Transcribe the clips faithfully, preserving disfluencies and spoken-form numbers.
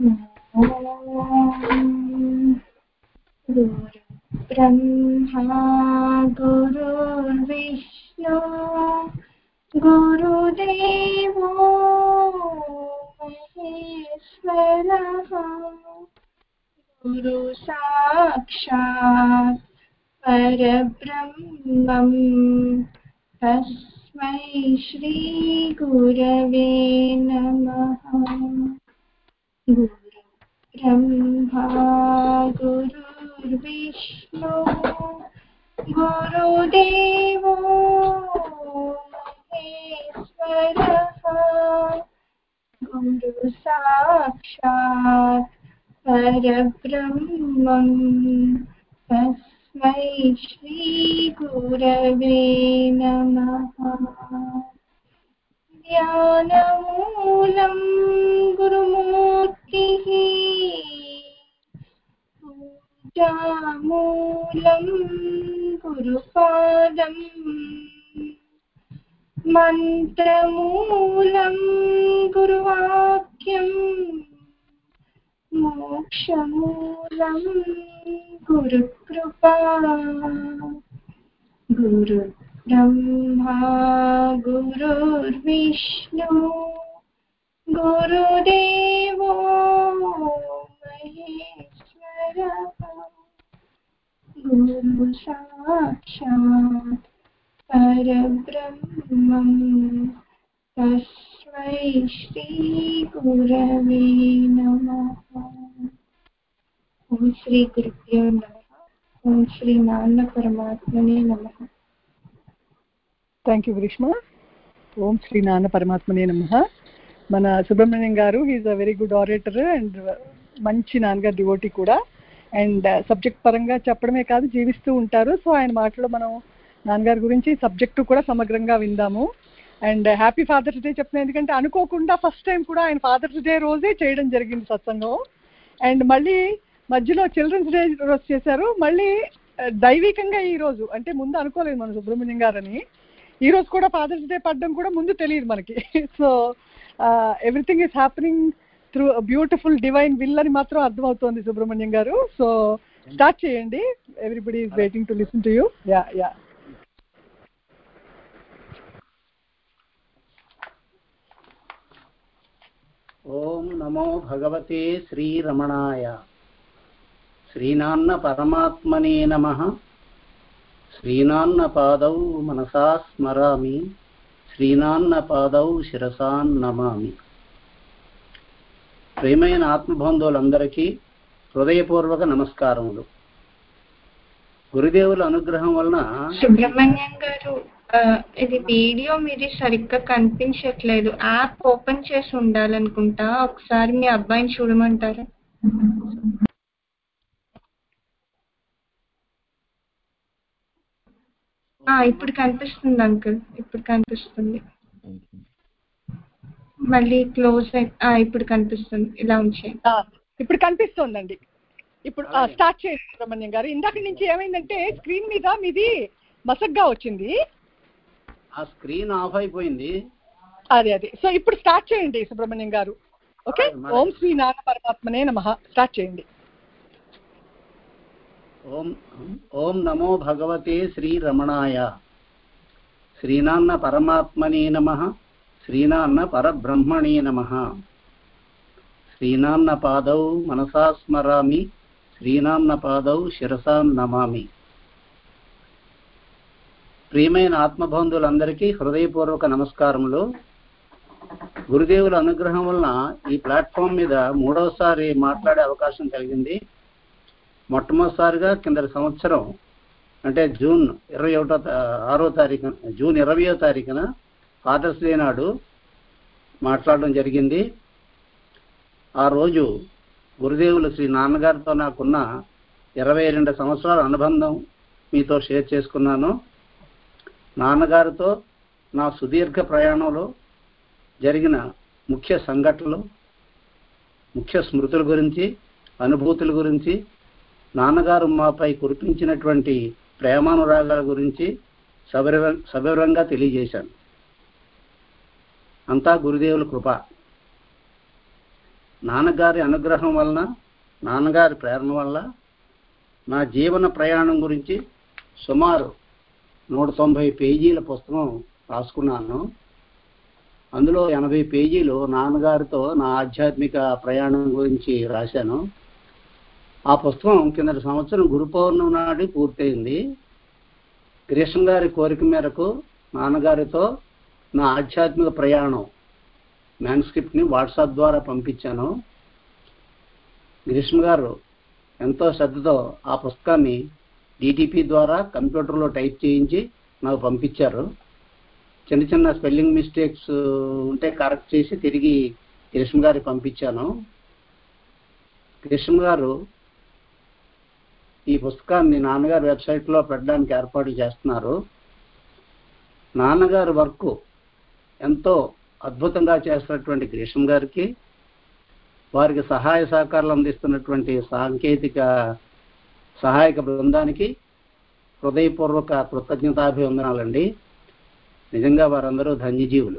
गुरु ब्रह्मा गुरुर्विष्णु गुरुदेवो महेश्वरः गुरु साक्षात् परब्रह्मं तस्मै श्री गुरवे नमः। गुरु ब्रह्मा गुरुर्विष्णु गुरुदेवो महेश्वरः गुरु साक्षात् परब्रह्मं तस्मै श्री गुरवे नमः। ज्ञानमूलं गुरुमूर्तिः पूजामूलं गुरुपादम् मन्त्रमूलं गुरुवाक्यम् मोक्षमूलं गुरुकृपा। गुरु ब्रह्मा गुरुर्विष्णु गुरुदेवो महेश्वरः गुरु साक्षात् परब्रह्मं तस्मै श्री गुरवे नमः। ओम श्री गुरुभ्यो नमः। ओम श्री नारायण परमात्मने नमः। Thank you Greeshma. ఓం శ్రీ నాన్న పరమాత్మనే నమః. మన Subrahmanyam garu is a very good orator and మంచి నాన్నగారు డివోటీ కూడా. అండ్ సబ్జెక్ట్ పరంగా చెప్పడమే కాదు జీవిస్తూ ఉంటారు. సో ఆయన మాటలో మనం నాన్నగారి గురించి సబ్జెక్టు కూడా సమగ్రంగా విందాము. అండ్ హ్యాపీ ఫాదర్స్ డే చెప్తున్నాను, ఎందుకంటే అనుకోకుండా ఫస్ట్ టైం కూడా ఆయన ఫాదర్స్ డే రోజే చేయడం జరిగింది సత్సంగం. అండ్ మళ్ళీ మధ్యలో చిల్డ్రన్స్ డే రోజు చేశారు. మళ్ళీ దైవికంగా ఈ రోజు అంటే ముందు అనుకోలేదు మన సుబ్రహ్మణ్యం గారని, ఈ రోజు కూడా ఫాదర్స్ డే పడడం కూడా ముందు తెలియదు మనకి. So everything is happening through beautiful divine will అని మాత్రం అర్థమవుతోంది సుబ్రహ్మణ్యం గారు. సో స్టార్ట్ చేయండి. Everybody is waiting to listen to you. Yeah yeah ఓం నమో భగవతే శ్రీరమణాయ. శ్రీనాన్న పరమాత్మనే నమః. శ్రీనాన్న పాదౌ మనసా స్మరామి, శ్రీనాన్న పాదౌ శిరసా నమామి. ప్రేమైన ఆత్మబంధువులందరికీ హృదయపూర్వక నమస్కారములు. గురుదేవుల అనుగ్రహం వలన. సుబ్రహ్మణ్యం గారు, ఇది వీడియో మీది సరిగ్గా కనిపించట్లేదు. యాప్ ఓపెన్ చేసి ఉండాలనుకుంటా. ఒకసారి మీ అబ్బాయిని చూడమంటారా? ఇప్పుడు కనిపిస్తుంది అంకుల్, ఇప్పుడు కనిపిస్తుంది. మళ్ళీ క్లోజ్ ఇప్పుడు కనిపిస్తుంది. ఇలా ఉంచేయండి. ఇప్పుడు కనిపిస్తుందండి. ఇప్పుడు స్టార్ట్ చేయండి సుబ్రహ్మణ్యం గారు. ఇందాక నుంచి ఏమైందంటే స్క్రీన్ మీద మీది మసగ్గా వచ్చింది, ఆ స్క్రీన్ ఆఫ్ అయిపోయింది. అదే అదే సో ఇప్పుడు స్టార్ట్ చేయండి సుబ్రహ్మణ్యం గారు. ఓకే. ఓం శ్రీ నాన్న పరమాత్మనే నమః. స్టార్ట్ చేయండి. ఓం ఓం నమో భగవతే శ్రీరమణాయ. శ్రీనాన్న పరమాత్మనే నమః. శ్రీనాన్న పరబ్రహ్మణే నమః. శ్రీనాన్న పాదౌ మనసా స్మరామి, శ్రీనాన్న పాదౌ శిరసా నమామి. ప్రియమైన ఆత్మబంధువులందరికీ హృదయపూర్వక నమస్కారములు. గురుదేవుల అనుగ్రహం వలన ఈ ప్లాట్ఫామ్ మీద మూడవసారి మాట్లాడే అవకాశం కలిగింది. మొట్టమొదటిసారిగా కిందటి సంవత్సరం అంటే జూన్ ఇరవై ఒకటో ఆరో తారీఖు జూన్ ఇరవయో తారీఖున ఫాదర్స్ డే నాడు మాట్లాడడం జరిగింది. ఆ రోజు గురుదేవులు శ్రీ నాన్నగారితో నాకున్న ఇరవై రెండు సంవత్సరాల అనుబంధం మీతో షేర్ చేసుకున్నాను. నాన్నగారితో నా సుదీర్ఘ ప్రయాణంలో జరిగిన ముఖ్య సంఘటనలు, ముఖ్య స్మృతుల గురించి, అనుభూతుల గురించి, నాన్నగారు మాపై కురిపించినటువంటి ప్రేమానురాగాల గురించి సవివర సవివరంగా తెలియజేశాను. అంతా గురుదేవుల కృప. నాన్నగారి అనుగ్రహం వలన, నాన్నగారి ప్రేరణ వల్ల నా జీవన ప్రయాణం గురించి సుమారు నూట తొంభై పేజీల పుస్తకం రాసుకున్నాను. అందులో ఎనభై పేజీలు నాన్నగారితో నా ఆధ్యాత్మిక ప్రయాణం గురించి రాశాను. ఆ పుస్తకం కిందటి సంవత్సరం గురు పౌర్ణమి నాటి పూర్తయింది. గ్రీష్మ గారి కోరిక మేరకు నాన్నగారితో నా ఆధ్యాత్మిక ప్రయాణం మ్యాన్స్క్రిప్ట్ని వాట్సాప్ ద్వారా పంపించాను. గ్రీష్మ గారు ఎంతో శ్రద్ధతో ఆ పుస్తకాన్ని డిటిపి ద్వారా కంప్యూటర్లో టైప్ చేయించి నాకు పంపించారు. చిన్న చిన్న స్పెల్లింగ్ మిస్టేక్స్ ఉంటే కరెక్ట్ చేసి తిరిగి గ్రీష్మ గారికి పంపించాను. గ్రీష్మ గారు ఈ పుస్తకాన్ని నాన్నగారి వెబ్సైట్లో పెట్టడానికి ఏర్పాట్లు చేస్తున్నారు. నాన్నగారి వర్క్ ఎంతో అద్భుతంగా చేస్తున్నటువంటి గ్రీష్మ గారికి, వారికి సహాయ సహకారాలు అందిస్తున్నటువంటి సాంకేతిక సహాయక బృందానికి హృదయపూర్వక కృతజ్ఞతాభివందనాలండి. నిజంగా వారందరూ ధన్యజీవులు.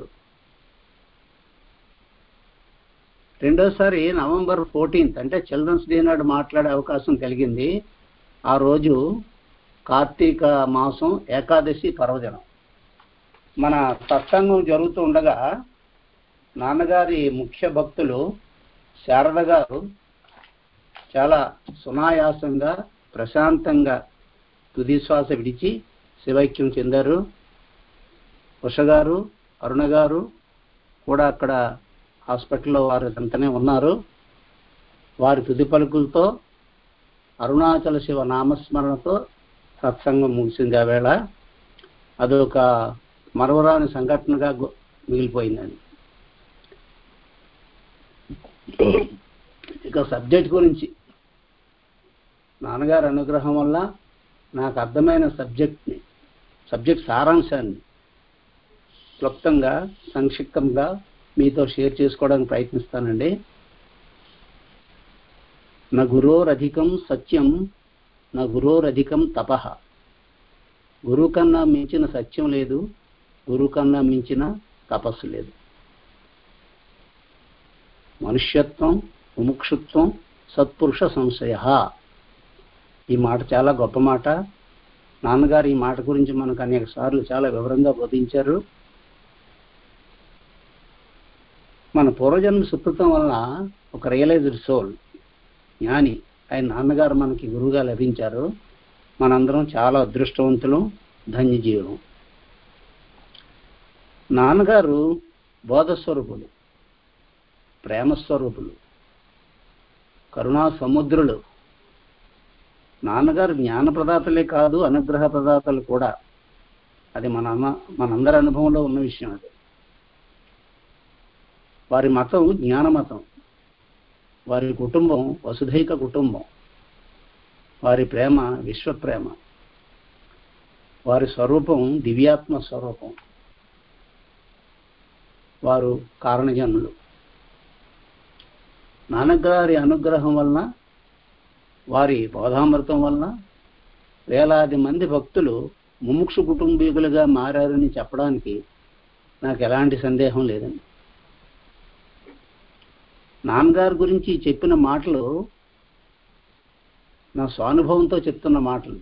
రెండోసారి నవంబర్ ఫోర్టీన్త్ అంటే చిల్డ్రన్స్ డే నాడు మాట్లాడే అవకాశం కలిగింది. ఆ రోజు కార్తీక మాసం ఏకాదశి పర్వదినం. మన సత్సంగం జరుగుతూ ఉండగా నాన్నగారి ముఖ్య భక్తులు శారద గారు చాలా సునాయాసంగా ప్రశాంతంగా తుదిశ్వాస విడిచి శివైక్యం చెందారు. ఉష గారు, అరుణ గారు కూడా అక్కడ హాస్పిటల్లో వారు అంతనే ఉన్నారు. వారి తుది పలుకులతో అరుణాచల శివ నామస్మరణతో సత్సంగం ముగిసింది. ఆ వేళ అదొక మరవరాని సంఘటనగా మిగిలిపోయిందండి. ఇక సబ్జెక్ట్ గురించి నాన్నగారి అనుగ్రహం వల్ల నాకు అర్థమైన సబ్జెక్ట్ని సబ్జెక్ట్ సారాంశాన్ని క్లుప్తంగా సంక్షిప్తంగా మీతో షేర్ చేసుకోవడానికి ప్రయత్నిస్తానండి. నా గురోరధికం సత్యం, నా గురోరధికం తపః. గురువు కన్నా మించిన సత్యం లేదు, గురువు కన్నా మించిన తపస్సు లేదు. మనుష్యత్వం, ముముక్షుత్వం, సత్పురుష సంశయ. ఈ మాట చాలా గొప్ప మాట. నాన్నగారు ఈ మాట గురించి మనకు అనేక సార్లు చాలా వివరంగా బోధించారు. మన పూర్వజన్మ సుకృతం వలన ఒక రియలైజ్డ్ సోల్ జ్ఞాని ఆయన నాన్నగారు మనకి గురువుగా లభించారు. మనందరం చాలా అదృష్టవంతులు, ధన్యజీవులు. నాన్నగారు బోధస్వరూపులు, ప్రేమస్వరూపులు, కరుణా సముద్రులు. నాన్నగారు జ్ఞాన ప్రదాతలే కాదు, అనుగ్రహ ప్రదాతలు కూడా. అది మన మనందరి అనుభవంలో ఉన్న విషయం. అది వారి మతం జ్ఞాన మతం, వారి కుటుంబం వసుధైక కుటుంబం, వారి ప్రేమ విశ్వప్రేమ, వారి స్వరూపం దివ్యాత్మ స్వరూపం. వారు కారణజన్ములు. నాన్నగారి అనుగ్రహం వలన, వారి బోధామృతం వలన వేలాది మంది భక్తులు ముముక్షు కుటుంబీకులుగా మారారని చెప్పడానికి నాకు ఎలాంటి సందేహం లేదండి. నాన్నగారి గురించి చెప్పిన మాటలు నా స్వానుభవంతో చెప్తున్న మాటలు.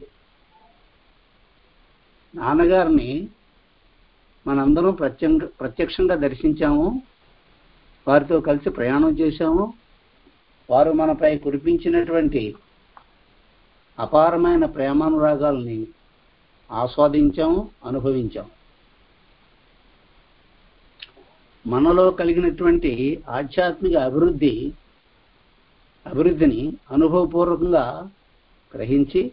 నాన్నగారిని మనందరం ప్రత్యంగ ప్రత్యక్షంగా దర్శించాము, వారితో కలిసి ప్రయాణం చేశాము. వారు మనపై కురిపించినటువంటి అపారమైన ప్రేమానురాగాల్ని ఆస్వాదించాము, అనుభవించాము. మనలో కలిగినటువంటి ఆధ్యాత్మిక అభివృద్ధి అభివృద్ధిని అనుభవపూర్వకంగా గ్రహించి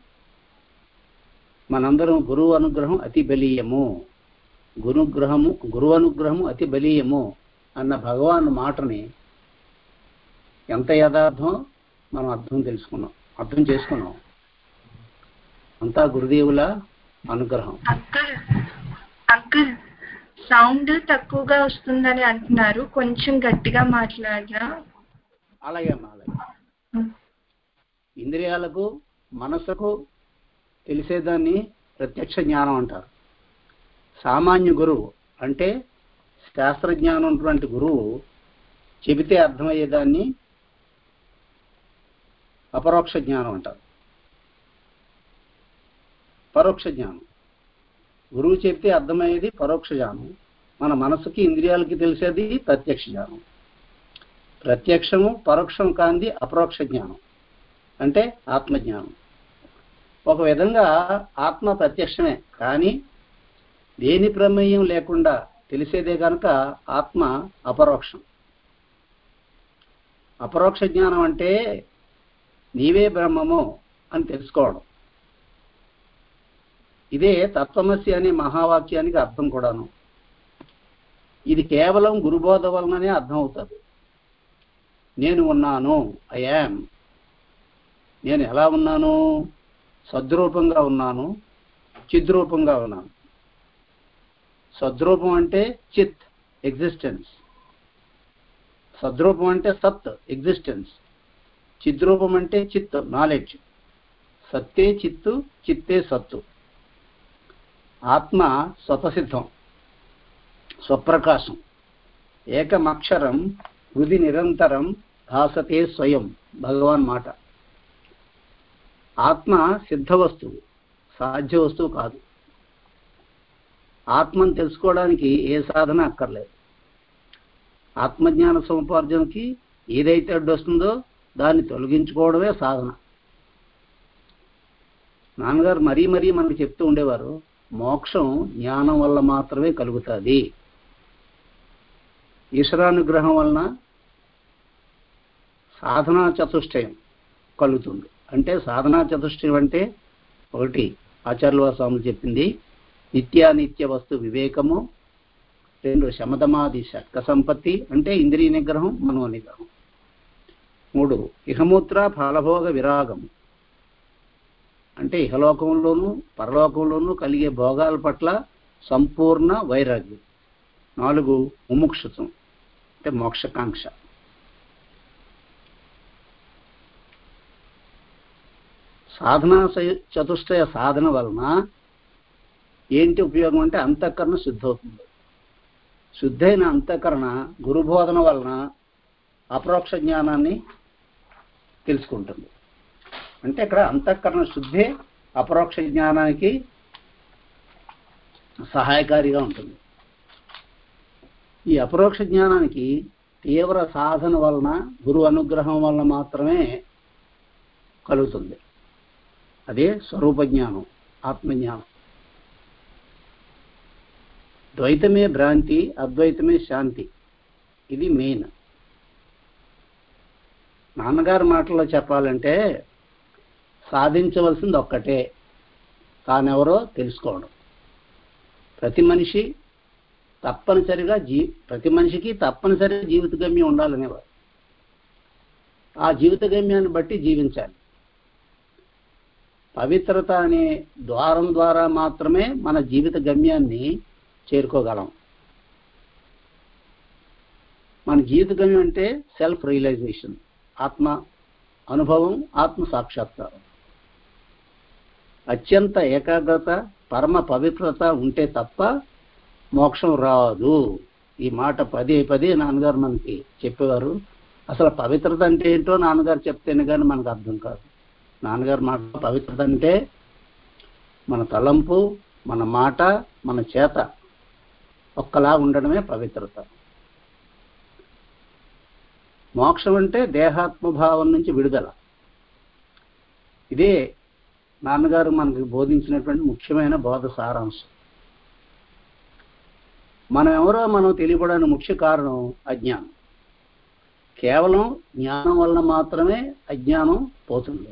మనందరం గురువు అనుగ్రహం అతి బలీయము, గురుగ్రహము గురువు అనుగ్రహము అతి బలీయము అన్న భగవాన్ మాటని ఎంత యథార్థం మనం అర్థం తెలుసుకున్నాం, అర్థం చేసుకున్నాం. అంతా గురుదేవుల అనుగ్రహం. అంకుల్ అంకుల్ సౌండ్ తక్కువగా వస్తుందని అంటున్నారు, కొంచెం గట్టిగా మాట్లాడరా? అలాగే అలాగే. ఇంద్రియాలకు మనసుకు తెలిసేదాన్ని ప్రత్యక్ష జ్ఞానం అంటారు. సామాన్య గురువు అంటే శాస్త్రజ్ఞానం ఉన్నటువంటి గురువు చెబితే అర్థమయ్యేదాన్ని అపరోక్ష జ్ఞానం అంటారు. పరోక్ష జ్ఞానం గురువు చెప్తే అర్థమయ్యేది పరోక్ష జ్ఞానం, మన మనసుకి ఇంద్రియాలకి తెలిసేది ప్రత్యక్ష జ్ఞానం. ప్రత్యక్షము పరోక్షం కాంది అపరోక్ష జ్ఞానం అంటే ఆత్మజ్ఞానం. ఒక విధంగా ఆత్మ ప్రత్యక్షమే, కానీ దేని ప్రమేయం లేకుండా తెలిసేదే కనుక ఆత్మ అపరోక్షం. అపరోక్ష జ్ఞానం అంటే నీవే బ్రహ్మము అని తెలుసుకోవడం. ఇదే తత్వమసి అనే మహావాక్యానికి అర్థం కూడాను. ఇది కేవలం గురుబోధ వలననే అర్థం అవుతుంది. నేను ఉన్నాను, ఐ యామ్. నేను ఎలా ఉన్నాను? సద్రూపంగా ఉన్నాను, చిద్రూపంగా ఉన్నాను. సద్రూపం అంటే చిత్, ఎగ్జిస్టెన్స్. సద్రూపం అంటే సత్, ఎగ్జిస్టెన్స్. చిద్రూపం అంటే చిత్, నాలెడ్జ్. సత్తే చిత్తు, చిత్తే సత్తు. ఆత్మ స్వతసిద్ధం, స్వప్రకాశం. ఏకమక్షరం హృది నిరంతరం భాసతే స్వయం, భగవాన్ మాట. ఆత్మ సిద్ధ వస్తువు, సాధ్య వస్తువు కాదు. ఆత్మను తెలుసుకోవడానికి ఏ సాధన అక్కర్లేదు. ఆత్మజ్ఞాన సముపార్జనకి ఏదైతే అడ్డొస్తుందో దాన్ని తొలగించుకోవడమే సాధన. నాన్నగారు మరీ మరీ మనకు చెప్తూ ఉండేవారు, మోక్షం జ్ఞానం వల్ల మాత్రమే కలుగుతుంది. ఈశ్వరానుగ్రహం వలన సాధనా చతుష్టయం కలుగుతుంది. అంటే సాధనా చతుష్టయం అంటే ఒకటి ఆచార్యుల స్వాములు చెప్పింది నిత్యానిత్య వస్తు వివేకము, రెండు శమదమాది షట్క సంపత్తి అంటే ఇంద్రియ నిగ్రహం, మనో నిగ్రహం, మూడు ఇహమూత్ర ఫలభోగ విరాగము అంటే ఇహలోకంలోనూ పరలోకంలోనూ కలిగే భోగాల పట్ల సంపూర్ణ వైరాగ్యం, నాలుగు ముముక్షుత్వం అంటే మోక్షకాంక్ష. సాధనా చతుష్టయ సాధన వలన ఏంటి ఉపయోగం అంటే అంతఃకరణ శుద్ధి అవుతుంది. శుద్ధైన అంతఃకరణ గురుబోధన వలన అపరోక్ష జ్ఞానాన్ని తెలుసుకుంటుంది. అంటే ఇక్కడ అంతఃకరణ శుద్ధే అపరోక్ష జ్ఞానానికి సహాయకారిగా ఉంటుంది. ఈ అపరోక్ష జ్ఞానానికి తీవ్ర సాధన వలన, గురు అనుగ్రహం వలన మాత్రమే కలుగుతుంది. అదే స్వరూప జ్ఞానం, ఆత్మజ్ఞానం. ద్వైతమే భ్రాంతి, అద్వైతమే శాంతి. ఇది మెయిన్. నాన్నగారి మాటల్లో చెప్పాలంటే సాధించవలసింది ఒక్కటే, తానెవరో తెలుసుకోవడం. ప్రతి మనిషి తప్పనిసరిగా జీ ప్రతి మనిషికి తప్పనిసరిగా జీవిత గమ్యం ఉండాలనేవారు. ఆ జీవిత గమ్యాన్ని బట్టి జీవించాలి. పవిత్రత అనే ద్వారం ద్వారా మాత్రమే మన జీవిత గమ్యాన్ని చేరుకోగలం. మన జీవిత గమ్యం అంటే సెల్ఫ్ రియలైజేషన్, ఆత్మ అనుభవం, ఆత్మ సాక్షాత్కారం. అత్యంత ఏకాగ్రత, పరమ పవిత్రత ఉంటే తప్ప మోక్షం రాదు. ఈ మాట పదే పదే నాన్నగారు మనకి చెప్పేవారు. అసలు పవిత్రత అంటే ఏంటో నాన్నగారు చెప్తేనే కానీ మనకు అర్థం కాదు. నాన్నగారు మాట పవిత్రత అంటే మన తలంపు, మన మాట, మన చేత ఒక్కలా ఉండడమే పవిత్రత. మోక్షం అంటే దేహాత్మభావం నుంచి విడుదల. ఇదే నాన్నగారు మనకు బోధించినటువంటి ముఖ్యమైన బోధ సారాంశం. మనం ఎవరో మనం తెలియబడడానికి ముఖ్య కారణం అజ్ఞానం. కేవలం జ్ఞానం వలన మాత్రమే అజ్ఞానం పోతుంది.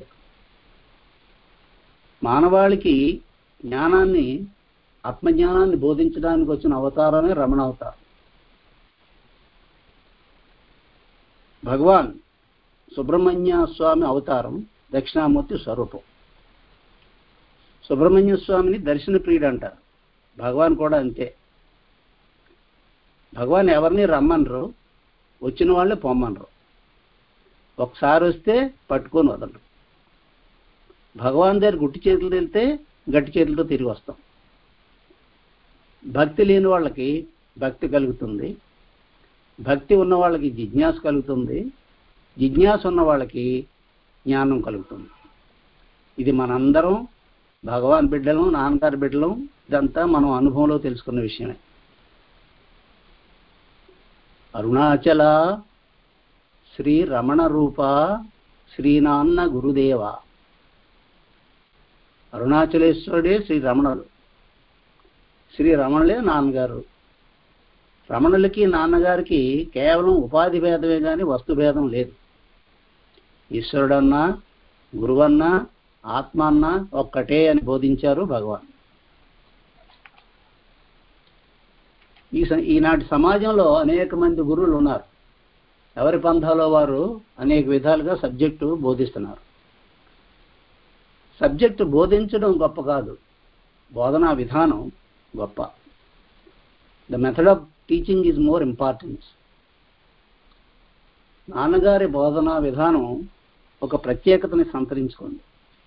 మానవాళికి జ్ఞానాన్ని, ఆత్మజ్ఞానాన్ని బోధించడానికి వచ్చిన అవతారమే రమణ అవతారం. భగవాన్ సుబ్రహ్మణ్య స్వామి అవతారం దక్షిణామూర్తి స్వరూపం. సుబ్రహ్మణ్య స్వామిని దర్శన ప్రియుడు అంటారు. భగవాన్ కూడా అంతే. భగవాన్ ఎవరిని రమ్మనరు, వచ్చిన వాళ్ళే పొమ్మనరు. ఒకసారి వస్తే పట్టుకొని వదలరు. భగవాన్ దగ్గర గుట్టి చేతులు వెళ్తే గట్టి చేతులతో తిరిగి వస్తాం. భక్తి లేని వాళ్ళకి భక్తి కలుగుతుంది, భక్తి ఉన్న వాళ్ళకి జిజ్ఞాస కలుగుతుంది, జిజ్ఞాస ఉన్న వాళ్ళకి జ్ఞానం కలుగుతుంది. ఇది మనందరం భగవాన్ బిడ్డలం, నాన్నగారి బిడ్డలం, ఇదంతా మనం అనుభవంలో తెలుసుకున్న విషయమే. అరుణాచల శ్రీ రమణ రూప శ్రీనాన్న గురుదేవ. అరుణాచలేశ్వరుడే శ్రీ రమణుడు, శ్రీ రమణులే నాన్నగారు. రమణులకి నాన్నగారికి కేవలం ఉపాధి భేదమే కానీ వస్తు భేదం లేదు. ఈశ్వరుడన్నా గురువన్నా ఆత్మ అన్నా ఒక్కటే అని బోధించారు భగవాన్. ఈ ఈనాటి సమాజంలో అనేక మంది గురువులు ఉన్నారు. ఎవరి పంథాలో వారు అనేక విధాలుగా సబ్జెక్టు బోధిస్తున్నారు. సబ్జెక్టు బోధించడం గొప్ప కాదు, బోధనా విధానం గొప్ప. The method of teaching is more importance. నాన్నగారి బోధనా విధానం ఒక ప్రత్యేకతని సంతరించుకుంది.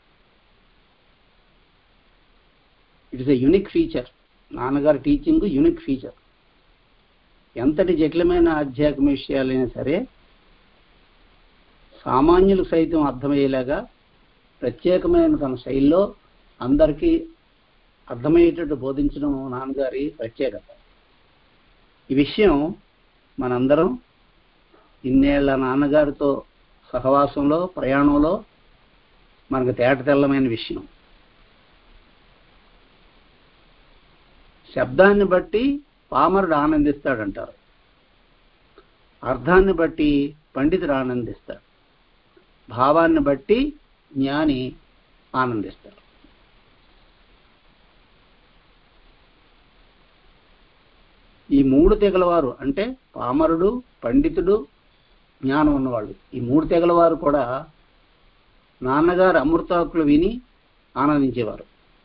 It is a unique feature. నాన్నగారి టీచింగ్ యునిక్ ఫీచర్. ఎంతటి జటిలమైన ఆధ్యాత్మిక విషయాలైనా సరే సామాన్యులకు సైతం అర్థమయ్యేలాగా ప్రత్యేకమైన తన శైలిలో అందరికీ అర్థమయ్యేటట్టు బోధించడం నాన్నగారి ప్రత్యేకత. ఈ విషయం మనందరం ఇన్నేళ్ల నాన్నగారితో సహవాసంలో ప్రయాణంలో మనకు తేటతెల్లమైన విషయం. శబ్దాన్ని బట్టి పామరుడు ఆనందిస్తాడంటారు, అర్థాన్ని బట్టి పండితుడు ఆనందిస్తాడు, భావాన్ని బట్టి జ్ఞాని ఆనందిస్తాడు. ఈ మూడు తెగలవారు అంటే పామరుడు, పండితుడు, జ్ఞానం ఉన్నవాళ్ళు, ఈ మూడు తెగలవారు కూడా నాన్నగారు అమృతాకులు విని ఆనందించేవారు.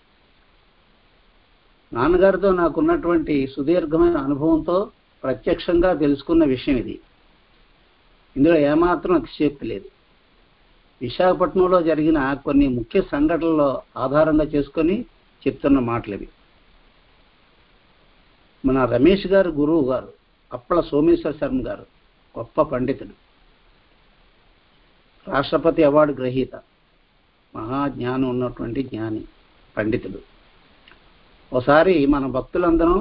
నాన్నగారితో నాకున్నటువంటి సుదీర్ఘమైన అనుభవంతో ప్రత్యక్షంగా తెలుసుకున్న విషయం ఇది. ఇందులో ఏమాత్రం అతిశయోక్తి లేదు. విశాఖపట్నంలో జరిగిన కొన్ని ముఖ్య సంఘటనల్లో ఆధారంగా చేసుకొని చెప్తున్న మాటలు ఇవి. మన రమేష్ గారు గురువు గారు అప్పల సోమేశ్వర శర్మ గారు గొప్ప పండితుడు, రాష్ట్రపతి అవార్డు గ్రహీత, మహాజ్ఞానం ఉన్నటువంటి జ్ఞాని, పండితుడు. ఒకసారి మన భక్తులందరం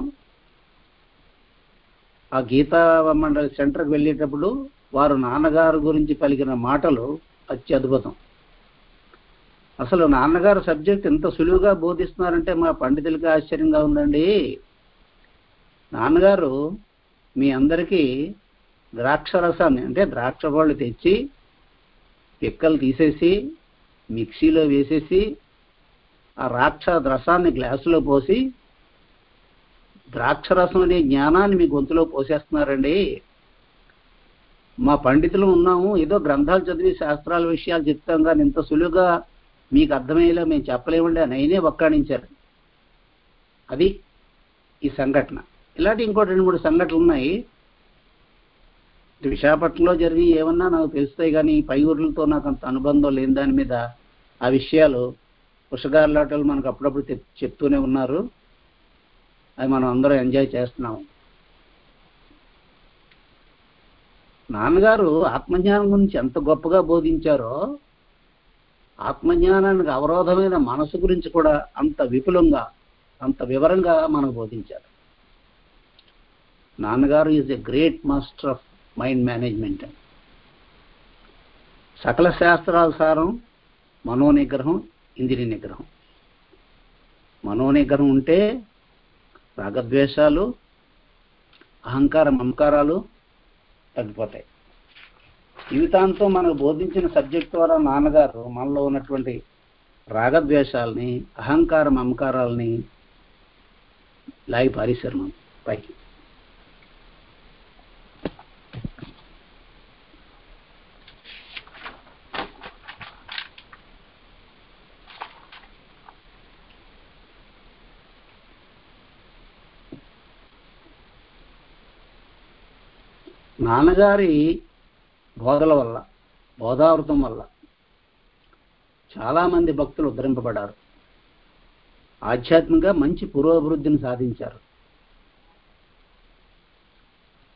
ఆ గీతా మండలి సెంటర్కి వెళ్ళేటప్పుడు వారు నాన్నగారు గురించి పలికిన మాటలు అత్యద్భుతం. అసలు నాన్నగారు సబ్జెక్ట్ ఎంత సులువుగా బోధిస్తున్నారంటే మా పండితులకి ఆశ్చర్యంగా ఉందండి. నాన్నగారు మీ అందరికీ ద్రాక్ష రసాన్ని అంటే ద్రాక్ష పళ్ళు తెచ్చి పిక్కలు తీసేసి మిక్సీలో వేసేసి ఆ రాక్ష రసాన్ని గ్లాసులో పోసి ద్రాక్షరసం అనే జ్ఞానాన్ని మీ గొంతులో పోసేస్తున్నారండి. మా పండితులు ఉన్నాము, ఏదో గ్రంథాలు చదివి శాస్త్రాల విషయాలు చెప్తాం కానీ ఇంత సులువుగా మీకు అర్థమయ్యేలా మేము చెప్పలేమండి అని అయినే వక్కాణించారు. అది ఈ సంఘటన. ఇలాంటి ఇంకో రెండు మూడు సంఘటనలు ఉన్నాయి. విశాఖపట్నంలో జరిగి ఏమన్నా నాకు తెలుస్తాయి కానీ పై ఊర్లతో నాకు అంత అనుబంధం లేని దాని మీద ఆ విషయాలు పుష్కరాలాటలు మనకు అప్పుడప్పుడు చెప్తూనే ఉన్నారు. అది మనం అందరం ఎంజాయ్ చేస్తున్నాము. నాన్నగారు ఆత్మజ్ఞానం గురించి ఎంత గొప్పగా బోధించారో ఆత్మజ్ఞానానికి అవరోధమైన మనసు గురించి కూడా అంత విపులంగా అంత వివరంగా మనకు బోధించారు. నాన్నగారు is a great master of mind management. సకల శాస్త్రాల సారం మనోనిగ్రహం, ఇంద్రియ నిగ్రహం. మనోనిగ్రహం ఉంటే రాగద్వేషాలు, అహంకార మమకారాలు తగ్గిపోతాయి. జీవితాంతం మనకు బోధించిన సబ్జెక్ట్ ద్వారా నాన్నగారు మనలో ఉన్నటువంటి రాగద్వేషాలని, అహంకార మమకారాలని లాగి పారేశారు మనం పైకి. నాన్నగారి బోధల వల్ల, బోధావృతం వల్ల చాలామంది భక్తులు ఉద్ధరింపబడ్డారు. ఆధ్యాత్మికంగా మంచి పురోభివృద్ధిని సాధించారు.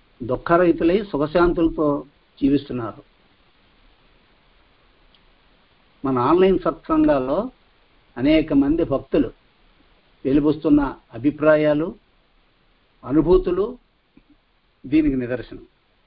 దుఃఖరహితులై సుఖశాంతులతో జీవిస్తున్నారు. మన ఆన్లైన్ సత్సంగాల్లో అనేక మంది భక్తులు వెలుబుస్తున్న అభిప్రాయాలు, అనుభూతులు దీనికి నిదర్శనం.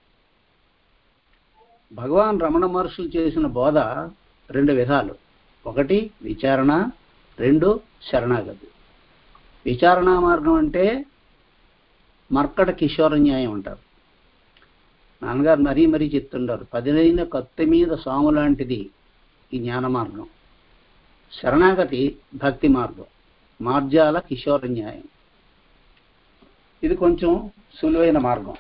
భగవాన్ రమణ మహర్షులు చేసిన బోధ రెండు విధాలు. ఒకటి విచారణ, రెండు శరణాగతి. విచారణా మార్గం అంటే మర్కట కిషోర న్యాయం అంటారు. నాన్నగారు మరీ మరీ చెప్తుంటారు, పదినైన కత్తి మీద సాము లాంటిది ఈ జ్ఞాన మార్గం. శరణాగతి భక్తి మార్గం, మార్జాల కిషోర న్యాయం. ఇది కొంచెం సులువైన మార్గం.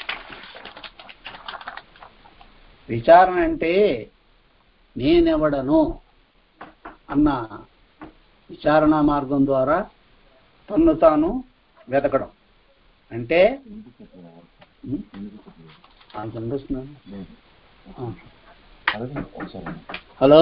విచారణ అంటే నేనెవడను అన్న విచారణా మార్గం ద్వారా తన్ను తాను వెతకడం. అంటే హలో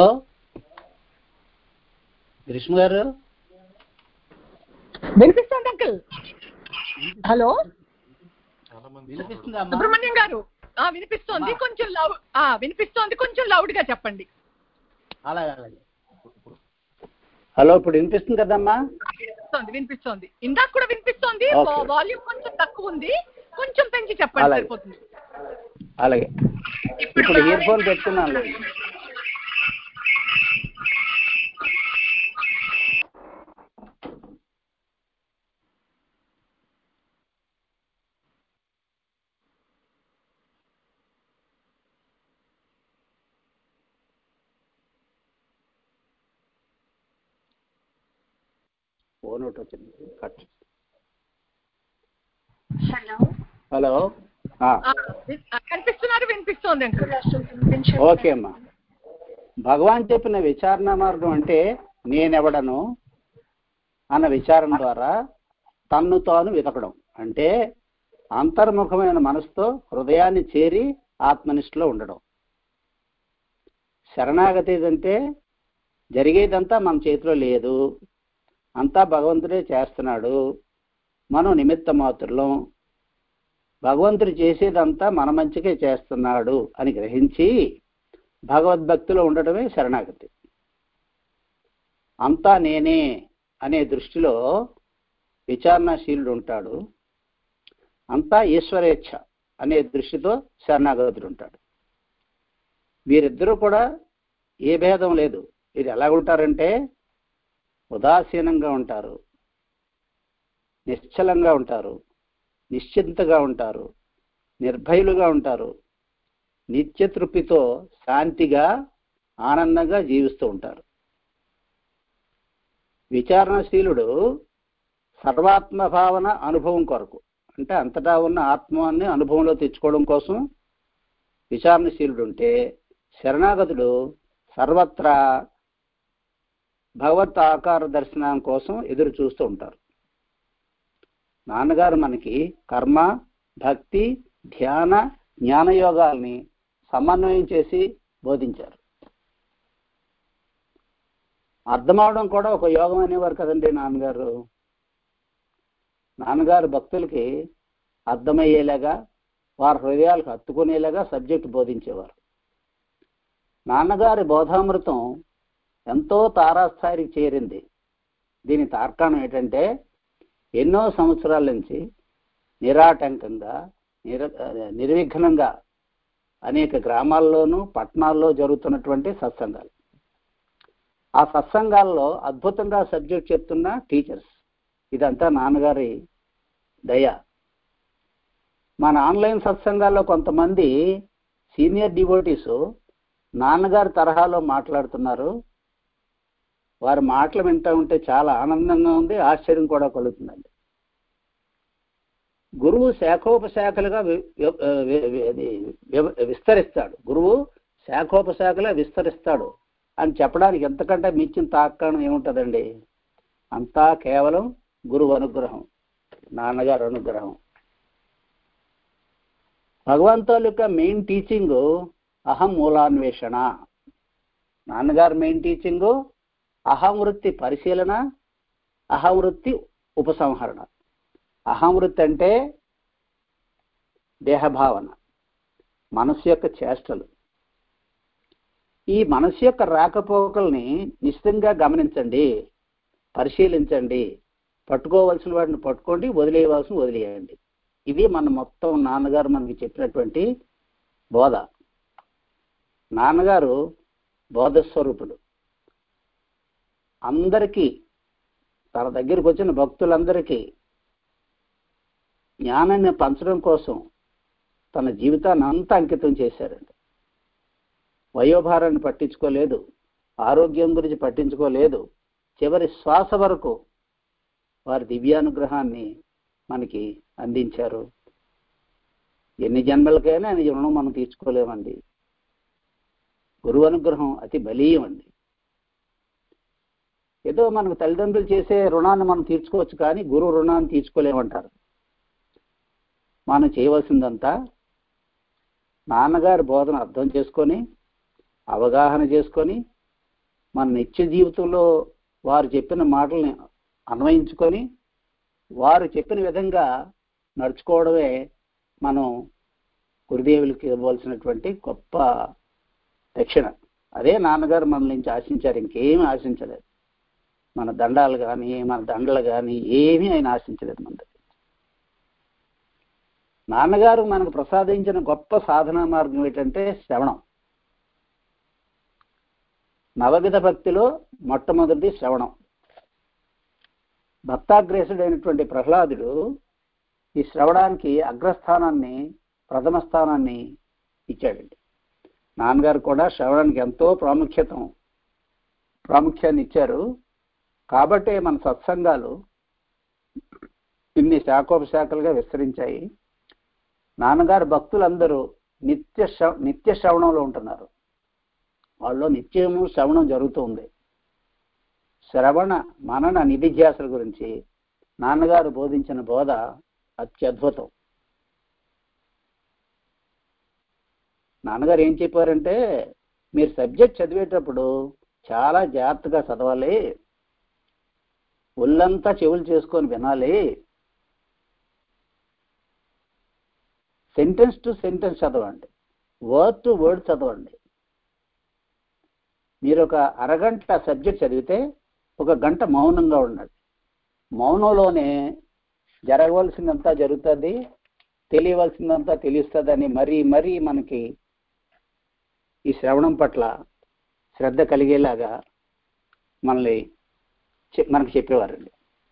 గ్రీష్మ గారు వినిపిస్తుంది అంకుల్? హలో వినిపిస్తుందా? సుబ్రహ్మణ్యం గారు వినిపిస్తోంది, కొంచెం లౌడ్ వినిపిస్తోంది, కొంచెం లౌడ్ గా చెప్పండి. అలాగే అలాగే. హలో, ఇప్పుడు వినిపిస్తుంది కదమ్మా? వినిపిస్తోంది వినిపిస్తోంది ఇందాక కూడా వినిపిస్తోంది. వాల్యూమ్ కొంచెం తక్కువ ఉంది, కొంచెం పెంచి చెప్పండి సరిపోతుంది. అలాగే. ఇప్పుడు ఇయర్ ఫోన్ పెట్టుకున్నాను. ఫోన్ ఒకటి వచ్చింది. కట్. హలో హలో కనిపిస్తున్నారు? వినిపిస్తోంది. ఓకే అమ్మా. భగవాన్ చెప్పిన విచారణ మార్గం అంటే నేనెవడను అన్న విచారణ ద్వారా తన్ను తాను వెతకడం. అంటే అంతర్ముఖమైన మనసుతో హృదయాన్ని చేరి ఆత్మనిష్టలో ఉండడం. శరణాగతి అంటే జరిగేదంతా మన చేతిలో లేదు, అంతా భగవంతుడే చేస్తున్నాడు, మనం నిమిత్త మాత్రులం, భగవంతుడు చేసేదంతా మన మంచికే చేస్తున్నాడు అని గ్రహించి భగవద్భక్తిలో ఉండటమే శరణాగతి. అంతా నేనే అనే దృష్టిలో విచారణశీలుడు ఉంటాడు. అంతా ఈశ్వరేచ్ఛ అనే దృష్టితో శరణాగతుడు ఉంటాడు. వీరిద్దరూ కూడా ఏ భేదం లేదు. వీరు ఎలా ఉంటారంటే ఉదాసీనంగా ఉంటారు, నిశ్చలంగా ఉంటారు, నిశ్చింతగా ఉంటారు, నిర్భయులుగా ఉంటారు, నిత్యతృప్తితో శాంతిగా ఆనందంగా జీవిస్తూ ఉంటారు. విచారణశీలుడు సర్వాత్మ భావన అనుభవం కొరకు, అంటే అంతటా ఉన్న ఆత్మాన్ని అనుభవంలో తెచ్చుకోవడం కోసం విచారణశీలుడు ఉంటే, శరణాగతుడు సర్వత్రా భగవత్ ఆకార దర్శనం కోసం ఎదురు చూస్తూ ఉంటారు. నాన్నగారు మనకి కర్మ, భక్తి, ధ్యాన, జ్ఞానయోగాల్ని సమన్వయం చేసి బోధించారు. అర్థమవడం కూడా ఒక యోగం అనేవారు కదండి నాన్నగారు. నాన్నగారు భక్తులకి అర్థమయ్యేలాగా, వారి హృదయాలకు హత్తుకునేలాగా సబ్జెక్ట్ బోధించేవారు. నాన్నగారి బోధామృతం ఎంతో తారాస్థాయికి చేరింది. దీని తార్కాణం ఏంటంటే ఎన్నో సంవత్సరాల నుంచి నిరాటంకంగా నిర నిర్విఘ్నంగా అనేక గ్రామాల్లోనూ పట్టణాల్లో జరుగుతున్నటువంటి సత్సంగాలు. ఆ సత్సంగాల్లో అద్భుతంగా సబ్జెక్ట్ చెప్తున్న టీచర్స్, ఇదంతా నాన్నగారి దయ. మన ఆన్లైన్ సత్సంగాల్లో కొంతమంది సీనియర్ డివోటీస్ నాన్నగారి తరహాలో మాట్లాడుతున్నారు. వారి మాటలు వింటూ ఉంటే చాలా ఆనందంగా ఉంది, ఆశ్చర్యం కూడా కలుగుతుందండి. గురువు శాఖోపశాఖలుగా విస్తరిస్తాడు, గురువు శాఖోపశాఖలుగా విస్తరిస్తాడు అని చెప్పడానికి ఎంతకంటే మించిన తార్కాణం ఏముంటుందండి? అంతా కేవలం గురువు అనుగ్రహం, నాన్నగారు అనుగ్రహం. భగవంతుల యొక్క మెయిన్ టీచింగ్ అహం మూలాన్వేషణ. నాన్నగారు మెయిన్ టీచింగు అహంవృత్తి పరిశీలన, అహంవృత్తి ఉపసంహరణ. అహంవృత్తి అంటే దేహభావన, మనసు యొక్క చేష్టలు. ఈ మనసు యొక్క రాకపోకల్ని నిశ్చితంగా గమనించండి, పరిశీలించండి, పట్టుకోవాల్సిన వాటిని పట్టుకోండి, వదిలేయవలసిన వదిలేయండి. ఇది మన మొత్తం నాన్నగారు మనకి చెప్పినటువంటి బోధ. నాన్నగారు బోధస్వరూపుడు. అందరికీ, తన దగ్గరికి వచ్చిన భక్తులందరికీ జ్ఞానాన్ని పంచడం కోసం తన జీవితాన్ని అంతా అంకితం చేశారండి. వయోభారాన్ని పట్టించుకోలేదు, ఆరోగ్యం గురించి పట్టించుకోలేదు. చివరి శ్వాస వరకు వారి దివ్యానుగ్రహాన్ని మనకి అందించారు. ఎన్ని జన్మలకైనా ఆయన రుణం మనం తీర్చుకోలేమండి. గురువు అనుగ్రహం అతి బలీయం అండి. ఏదో మనకు తల్లిదండ్రులు చేసే రుణాన్ని మనం తీర్చుకోవచ్చు, కానీ గురువు రుణాన్ని తీర్చుకోలేమంటారు. మనం చేయవలసిందంతా నాన్నగారి బోధన అర్థం చేసుకొని, అవగాహన చేసుకొని, మన నిత్య జీవితంలో వారు చెప్పిన మాటల్ని అన్వయించుకొని, వారు చెప్పిన విధంగా నడుచుకోవడమే మనం గురుదేవులకి ఇవ్వవలసినటువంటి గొప్ప దక్షిణ. అదే నాన్నగారు మన నుంచి ఆశించారు, ఇంకేమీ ఆశించలేదు. మన దండాలు కానీ, మన దండలు కానీ ఏమీ ఆయన ఆశించలేదు మన దగ్గర. నాన్నగారు మనకు ప్రసాదించిన గొప్ప సాధనా మార్గం ఏంటంటే శ్రవణం. నవవిధ భక్తిలో మొట్టమొదటిది శ్రవణం. భక్తాగ్రేసుడైనటువంటి ప్రహ్లాదుడు ఈ శ్రవణానికి అగ్రస్థానాన్ని, ప్రథమ స్థానాన్ని ఇచ్చాడండి. నాన్నగారు కూడా శ్రవణానికి ఎంతో ప్రాముఖ్యత ప్రాముఖ్యాన్ని ఇచ్చారు. కాబట్టే మన సత్సంగాలు ఇన్ని శాఖోపశాఖలుగా విస్తరించాయి. నాన్నగారు భక్తులందరూ నిత్య నిత్య శ్రవణంలో ఉంటున్నారు. వాళ్ళు నిత్యము శ్రవణం జరుగుతుంది. శ్రవణ మనన నిధిధ్యాసల గురించి నాన్నగారు బోధించిన బోధ అత్యద్భుతం. నాన్నగారు ఏం చెప్పారంటే, మీరు సబ్జెక్ట్ చదివేటప్పుడు చాలా జాగ్రత్తగా చదవాలి, ఒళ్ళంతా చెవులు చేసుకొని వినాలి, సెంటెన్స్ టు సెంటెన్స్ చదవండి, వర్డ్ టు వర్డ్ చదవండి. మీరు ఒక అరగంట సబ్జెక్ట్ చదివితే ఒక గంట మౌనంగా ఉండండి. మౌనంలోనే జరగవలసిందంతా జరుగుతుంది, తెలియవలసిందంతా తెలుస్తుందని మరీ మరీ మనకి ఈ శ్రవణం పట్ల శ్రద్ధ కలిగేలాగా మనల్ని మనకు చెప్పేవారండి.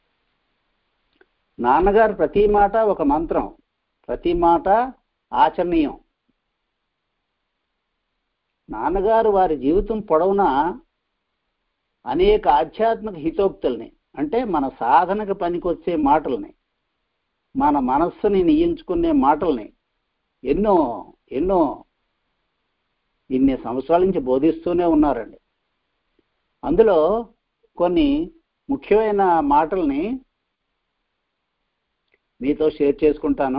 నాన్నగారు ప్రతి మాట ఒక మంత్రం, ప్రతి మాట ఆచరణీయం. నాన్నగారు వారి జీవితం పొడవునా అనేక ఆధ్యాత్మిక హితోక్తుల్ని, అంటే మన సాధనకు పనికొచ్చే మాటల్ని, మన మనస్సుని నియించుకునే మాటల్ని ఎన్నో ఎన్నో ఇన్ని సంవత్సరాల నుంచి బోధిస్తూనే ఉన్నారండి. అందులో కొన్ని ముఖ్యమైన మాటల్ని మీతో షేర్ చేసుకుంటాను.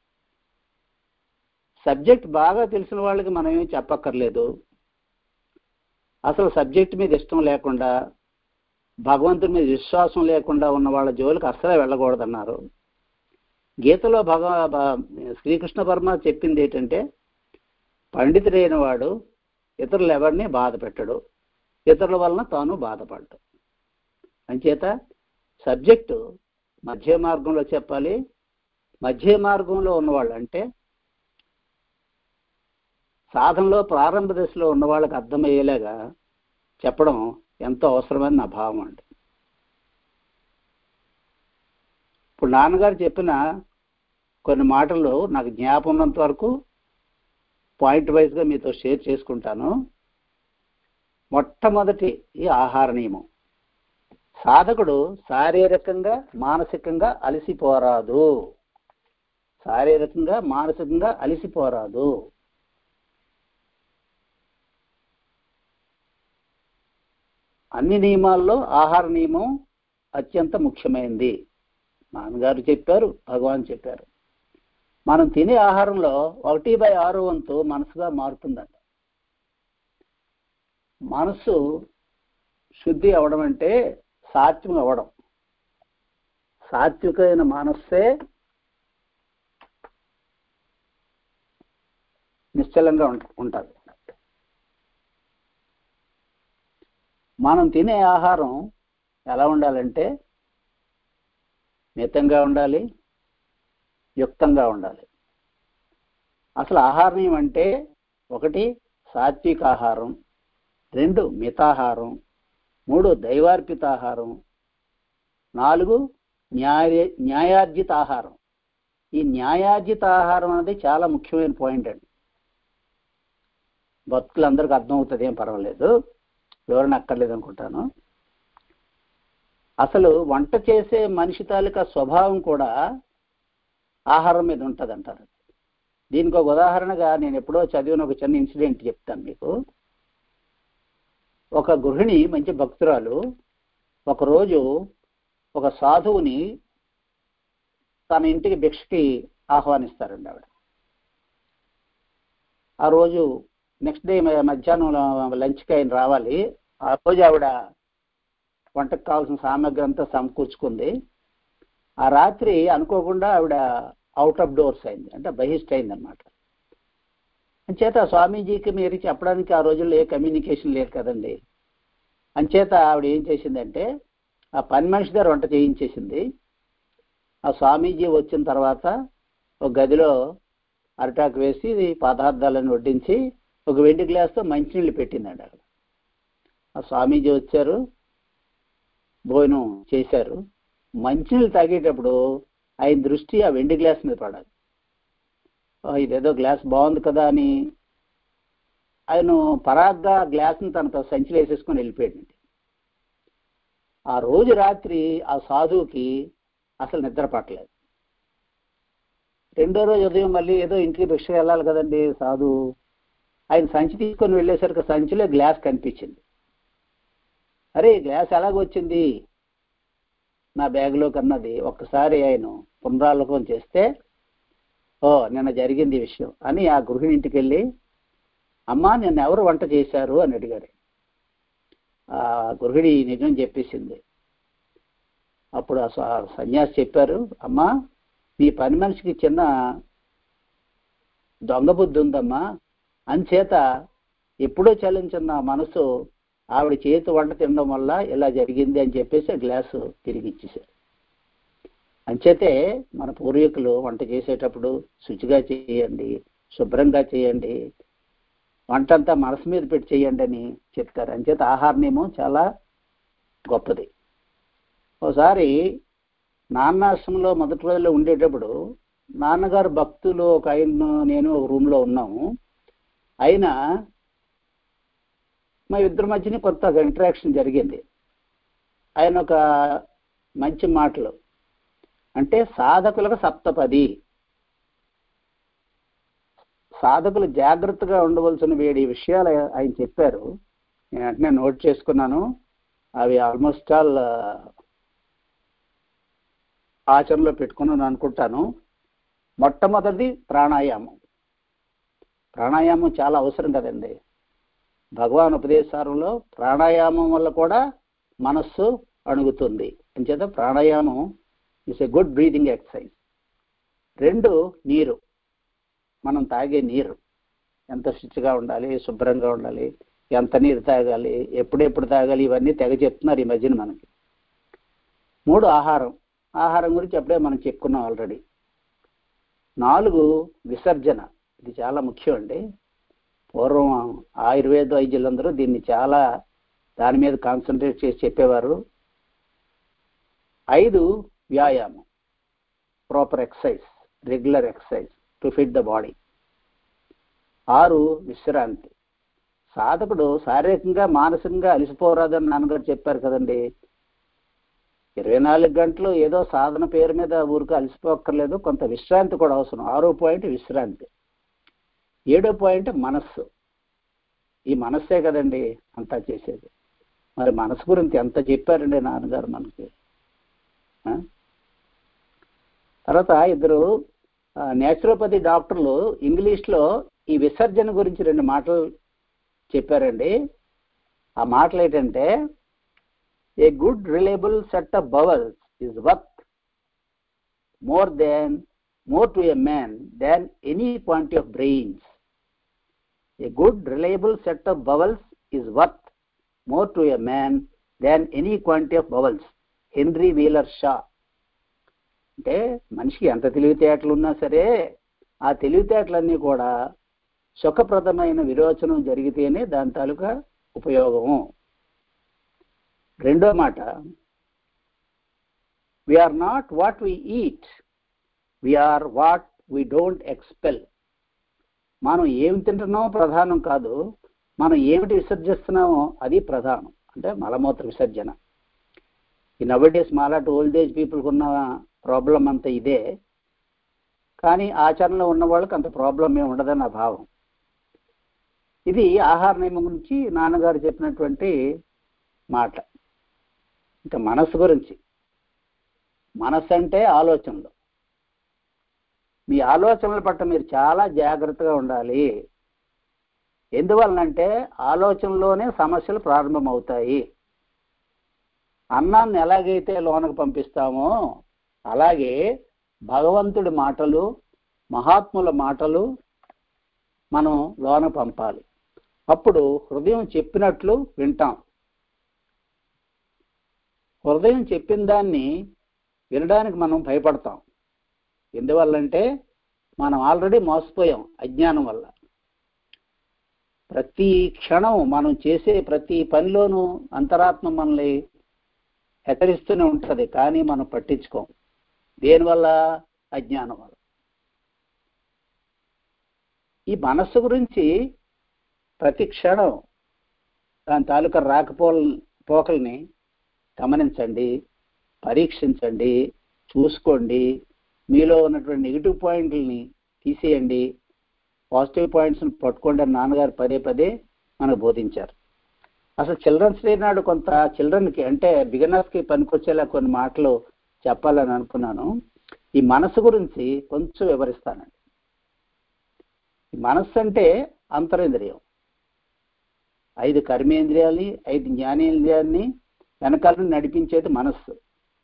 సబ్జెక్ట్ బాగా తెలిసిన వాళ్ళకి మనం ఏమి చెప్పక్కర్లేదు. అసలు సబ్జెక్ట్ మీద ఇష్టం లేకుండా, భగవంతుడి మీద విశ్వాసం లేకుండా ఉన్న వాళ్ళ జోలికి అస్సలే వెళ్ళకూడదన్నారు. గీతలో భగవ శ్రీకృష్ణ పరమాత్మ చెప్పింది ఏంటంటే, పండితుడైన వాడు ఇతరులు ఎవరిని బాధ పెట్టడు, ఇతరుల వలన తాను బాధపడ్డు. అంచేత సబ్జెక్టు మధ్య మార్గంలో చెప్పాలి. మధ్య మార్గంలో ఉన్నవాళ్ళు అంటే సాధనలో ప్రారంభ దశలో ఉన్న వాళ్ళకి అర్థమయ్యేలాగా చెప్పడం ఎంతో అవసరమని నా భావం అండి. ఇప్పుడు నాన్నగారు చెప్పిన కొన్ని మాటలు నాకు జ్ఞాపకం ఉన్నంత వరకు పాయింట్ వైజ్గా మీతో షేర్ చేసుకుంటాను. మొట్టమొదటి ఈ ఆహార నియమం. సాధకుడు శారీరకంగా మానసికంగా అలసిపోరాదు. శారీరకంగా మానసికంగా అలసిపోరాదు. అన్ని నియమాల్లో ఆహార నియమం అత్యంత ముఖ్యమైనది. నాన్నగారు చెప్పారు, భగవాన్ చెప్పారు. మనం తినే ఆహారంలో ఒకటి బై ఆరు వంతు మనసుగా మారుతుందంట. మనసు శుద్ధి అవడం అంటే సాత్వికం అవ్వడం. సాత్వికమైన మనస్సే నిశ్చలంగా ఉంటుంది. మనం తినే ఆహారం ఎలా ఉండాలంటే మితంగా ఉండాలి, యుక్తంగా ఉండాలి. అసలు ఆహారం అంటే ఒకటి సాత్విక ఆహారం, రెండు మితాహారం, మూడు దైవార్పిత ఆహారం, నాలుగు న్యాయ న్యాయార్జిత ఆహారం. ఈ న్యాయార్జిత ఆహారం అనేది చాలా ముఖ్యమైన పాయింట్ అండి. భక్తులందరికీ అర్థమవుతుంది, ఏం పర్వాలేదు, వివరణ అక్కర్లేదు అనుకుంటాను. అసలు వంట చేసే మనిషి తాలూకా స్వభావం కూడా ఆహారం మీద ఉంటుంది అంటారు. దీనికి ఒక ఉదాహరణగా నేను ఎప్పుడో చదివిన ఒక చిన్న ఇన్సిడెంట్ చెప్తాను మీకు. ఒక గృహిణి, మంచి భక్తురాలు, ఒకరోజు ఒక సాధువుని తన ఇంటికి భిక్షకి ఆహ్వానిస్తారండి ఆవిడ. ఆ రోజు నెక్స్ట్ డే మధ్యాహ్నం లంచ్కి ఆయన రావాలి. ఆ రోజు ఆవిడ వంటకు కావాల్సిన సామాగ్రి అంతా సమకూర్చుకుంది. ఆ రాత్రి అనుకోకుండా ఆవిడ అవుట్ ఆఫ్ డోర్స్ అయింది, అంటే బహిష్ట అయింది అనమాట. అంచేత స్వామీజీకి మీరు చెప్పడానికి ఆ రోజుల్లో ఏ కమ్యూనికేషన్ లేదు కదండి. అంచేత ఆవిడ ఏం చేసిందంటే ఆ పని మనిషి దగ్గర వంట చేయించేసింది. ఆ స్వామీజీ వచ్చిన తర్వాత ఒక గదిలో అరిటాకు వేసి పదార్థాలను వడ్డించి ఒక వెండి గ్లాస్తో మంచినీళ్ళు పెట్టిందండి అక్కడ. ఆ స్వామీజీ వచ్చారు, భోజనం చేశారు. మంచినీళ్ళు తాగేటప్పుడు ఆయన దృష్టి ఆ వెండి గ్లాస్ మీద పడాలి. ఇదేదో గ్లాస్ బాగుంది కదా అని ఆయన పరాగ్గా గ్లాస్ని తన సంచిలో వేసేసుకొని వెళ్ళిపోయాడండి. ఆ రోజు రాత్రి ఆ సాధువుకి అసలు నిద్ర పట్టలేదు. రెండో రోజు ఉదయం మళ్ళీ ఏదో ఇంటికి భిక్ష వెళ్ళాలి కదండి సాధువు. ఆయన సంచి తీసుకొని వెళ్ళేసరికి సంచిలో గ్లాస్ కనిపించింది. అరే గ్లాస్ ఎలాగొచ్చింది నా బ్యాగ్లో కన్నది ఒక్కసారి ఆయన పునరాలోకం చేస్తే, ఓ నిన్న జరిగింది విషయం అని ఆ గృహిణి ఇంటికి వెళ్ళి, అమ్మా నిన్న ఎవరు వంట చేశారు అని అడిగారు. ఆ గృహిణి నిజం చెప్పేసింది. అప్పుడు ఆ సన్యాసి చెప్పారు, అమ్మా నీ పని మనిషికి చిన్న దొంగ బుద్ధి ఉందమ్మా, అంచేత ఎప్పుడో చలించిన మనసు ఆవిడ చేతి వంట తినడం వల్ల ఇలా జరిగింది అని చెప్పేసి ఆ గ్లాసు తిరిగి ఇచ్చేసారు. అంచేతే మన పూర్వీకులు వంట చేసేటప్పుడు శుచిగా చేయండి, శుభ్రంగా చేయండి, వంట అంతా మనసు మీద పెట్టి చేయండి అని చెప్తారు. అంచేత ఆహార నియమం చాలా గొప్పది. ఒకసారి నాన్నాశ్రమంలో మొదటి రోజుల్లో ఉండేటప్పుడు నాన్నగారు భక్తులు ఒక ఆయన నేను ఒక రూమ్లో ఉన్నాము. అయినా మా ఇద్దరి మధ్యన కొత్త ఇంటరాక్షన్ జరిగింది. ఆయన ఒక మంచి మాటలు అంటే సాధకులకు సప్తపది, సాధకులు జాగ్రత్తగా ఉండవలసిన వేడి విషయాలు ఆయన చెప్పారు. నేను వెంటనే నోట్ చేసుకున్నాను. అవి ఆల్మోస్ట్ ఆల్ ఆచరణలో పెట్టుకున్నాను అనుకుంటాను. మొట్టమొదటిది ప్రాణాయామం. ప్రాణాయామం చాలా అవసరం కదండి. భగవాన్ ఉపదేశాలలో ప్రాణాయామం వల్ల కూడా మనస్సు అణుగుతుంది. అంచేత pranayama is a good breathing exercise. రెండు నీరు, మనం తాగే నీరు ఎంత శుచిగా ఉండాలి, శుభ్రంగా ఉండాలి, ఎంత నీరు తాగాలి, ఎప్పుడెప్పుడు తాగాలి, ఇవన్నీ తెగ చెప్తున్నారు ఈ మధ్యన మనకి. మూడు ఆహారం, ఆహారం గురించి అప్పుడే మనం చెప్పుకున్నాం ఆల్రెడీ. నాలుగు విసర్జన, ఇది చాలా ముఖ్యం అండి. పూర్వం ఆయుర్వేద వైద్యులందరూ దీన్ని చాలా దాని మీద కాన్సన్ట్రేట్ చేసి చెప్పేవారు. ఐదు వ్యాయామం, proper exercise, regular exercise to fit the body. ఆరు విశ్రాంతి. సాధకుడు శారీరకంగా మానసికంగా అలసిపోరాదని నాన్నగారు చెప్పారు కదండి. ఇరవై నాలుగు గంటలు ఏదో సాధన పేరు మీద ఊరికి అలసిపోక్కర్లేదు, కొంత విశ్రాంతి కూడా అవసరం. ఆరో పాయింట్ విశ్రాంతి. ఏడో పాయింట్ మనస్సు. ఈ మనస్సే కదండి అంతా చేసేది. మరి మనసు గురించి ఎంత చెప్పారండి నాన్నగారు మనకి. తర్వాత ఇద్దరు నేచురోపతి డాక్టర్లు ఇంగ్లీష్లో ఈ విసర్జన గురించి రెండు మాటలు చెప్పారండి. ఆ మాటలు ఏంటంటే, a good reliable set of bowels is worth more than more to a man than any quantity of brains. A good reliable set of vowels is worth more to a man than any quantity of bowels. Henry Wheeler Shaw. అంటే మనిషికి ఎంత తెలివితేటలు ఉన్నా సరే ఆ తెలివితేటలన్నీ కూడా సుఖప్రదమైన విరోచనం జరిగితేనే దాని తాలూకా ఉపయోగము. రెండో మాట, we are not what we eat, we are what we don't expel. మనం ఏమి తింటున్నామో ప్రధానం కాదు, మనం ఏమిటి విసర్జిస్తున్నామో అది ప్రధానం. అంటే మలమూత్ర విసర్జన. ఈ నవడేస్ మాలాంటి ఓల్డ్ ఏజ్ పీపుల్కి ఉన్న ప్రాబ్లం అంతా ఇదే, కానీ ఆచరణలో ఉన్న వాళ్ళకి అంత ప్రాబ్లం ఏమి ఉండదని నా భావం. ఇది ఆహార నియమం గురించి నాన్నగారు చెప్పినటువంటి మాట. ఇంకా మనస్సు గురించి. మనస్సు అంటే ఆలోచనలు. మీ ఆలోచనల పట్ల మీరు చాలా జాగ్రత్తగా ఉండాలి. ఎందువలనంటే ఆలోచనలోనే సమస్యలు ప్రారంభమవుతాయి. అన్నాన్ని ఎలాగైతే లోనకు పంపిస్తామో అలాగే భగవంతుడి మాటలు, మహాత్ముల మాటలు మనం లోన పంపాలి. అప్పుడు హృదయం చెప్పినట్లు వింటాం. హృదయం చెప్పిన దాన్ని వినడానికి మనం భయపడతాం. ఎందువల్లంటే మనం ఆల్రెడీ మోసపోయాం అజ్ఞానం వల్ల. ప్రతి క్షణం మనం చేసే ప్రతి పనిలోనూ అంతరాత్మ మనల్ని హెచ్చరిస్తూనే ఉంటుంది, కానీ మనం పట్టించుకోం. దేనివల్ల? అజ్ఞానం వల్ల. ఈ మనస్సు గురించి ప్రతి క్షణం దాని తాలూకా రాకపో పోకల్ని గమనించండి, పరీక్షించండి, చూసుకోండి. మీలో ఉన్నటువంటి నెగిటివ్ పాయింట్లని తీసేయండి, పాజిటివ్ పాయింట్స్ని పట్టుకోండి అని నాన్నగారు పదే పదే మనకు బోధించారు. అసలు చిల్డ్రన్స్ డే నాడు కొంత చిల్డ్రన్కి అంటే బిగినర్స్కి పనికొచ్చేలా కొన్ని మాటలు చెప్పాలని అనుకున్నాను. ఈ మనసు గురించి కొంచెం వివరిస్తానండి. ఈ మనస్సు అంటే అంతరేంద్రియం. ఐదు కర్మేంద్రియాలని, ఐదు జ్ఞానేంద్రియాన్ని వెనకాలను నడిపించేది మనస్సు.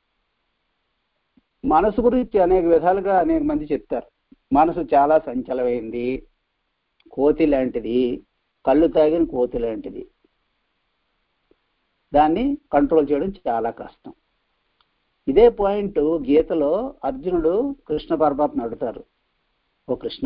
మనసు గురించి అనేక విధాలుగా అనేక మంది చెప్తారు. మనసు చాలా సంచలమైంది, కోతి లాంటిది, కళ్ళు తాగిన కోతి లాంటిది. దాన్ని కంట్రోల్ చేయడం చాలా కష్టం. ఇదే పాయింట్ గీతలో అర్జునుడు కృష్ణ పరమాత్మను అడుగుతారు, ఓ కృష్ణ,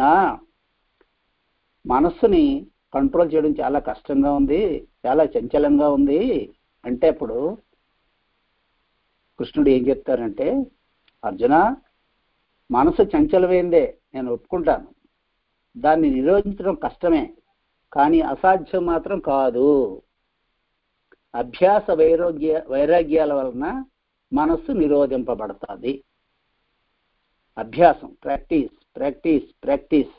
మనస్సుని కంట్రోల్ చేయడం చాలా కష్టంగా ఉంది, చాలా చంచలంగా ఉంది అంటే అప్పుడు కృష్ణుడు ఏం చెప్తారంటే, అర్జున, మనసు చంచలమైందే, నేను ఒప్పుకుంటాను. దాన్ని నిరోధించడం కష్టమే, కానీ అసాధ్యం మాత్రం కాదు. అభ్యాస వైరోగ్య వైరాగ్యాల వలన మనస్సు నిరోధింపబడుతుంది. అభ్యాసం, ప్రాక్టీస్ ప్రాక్టీస్ ప్రాక్టీస్.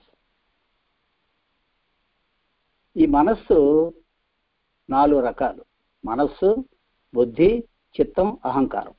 ఈ మనస్సు నాలుగు రకాలు: మనస్సు, బుద్ధి, చిత్తం, అహంకారం.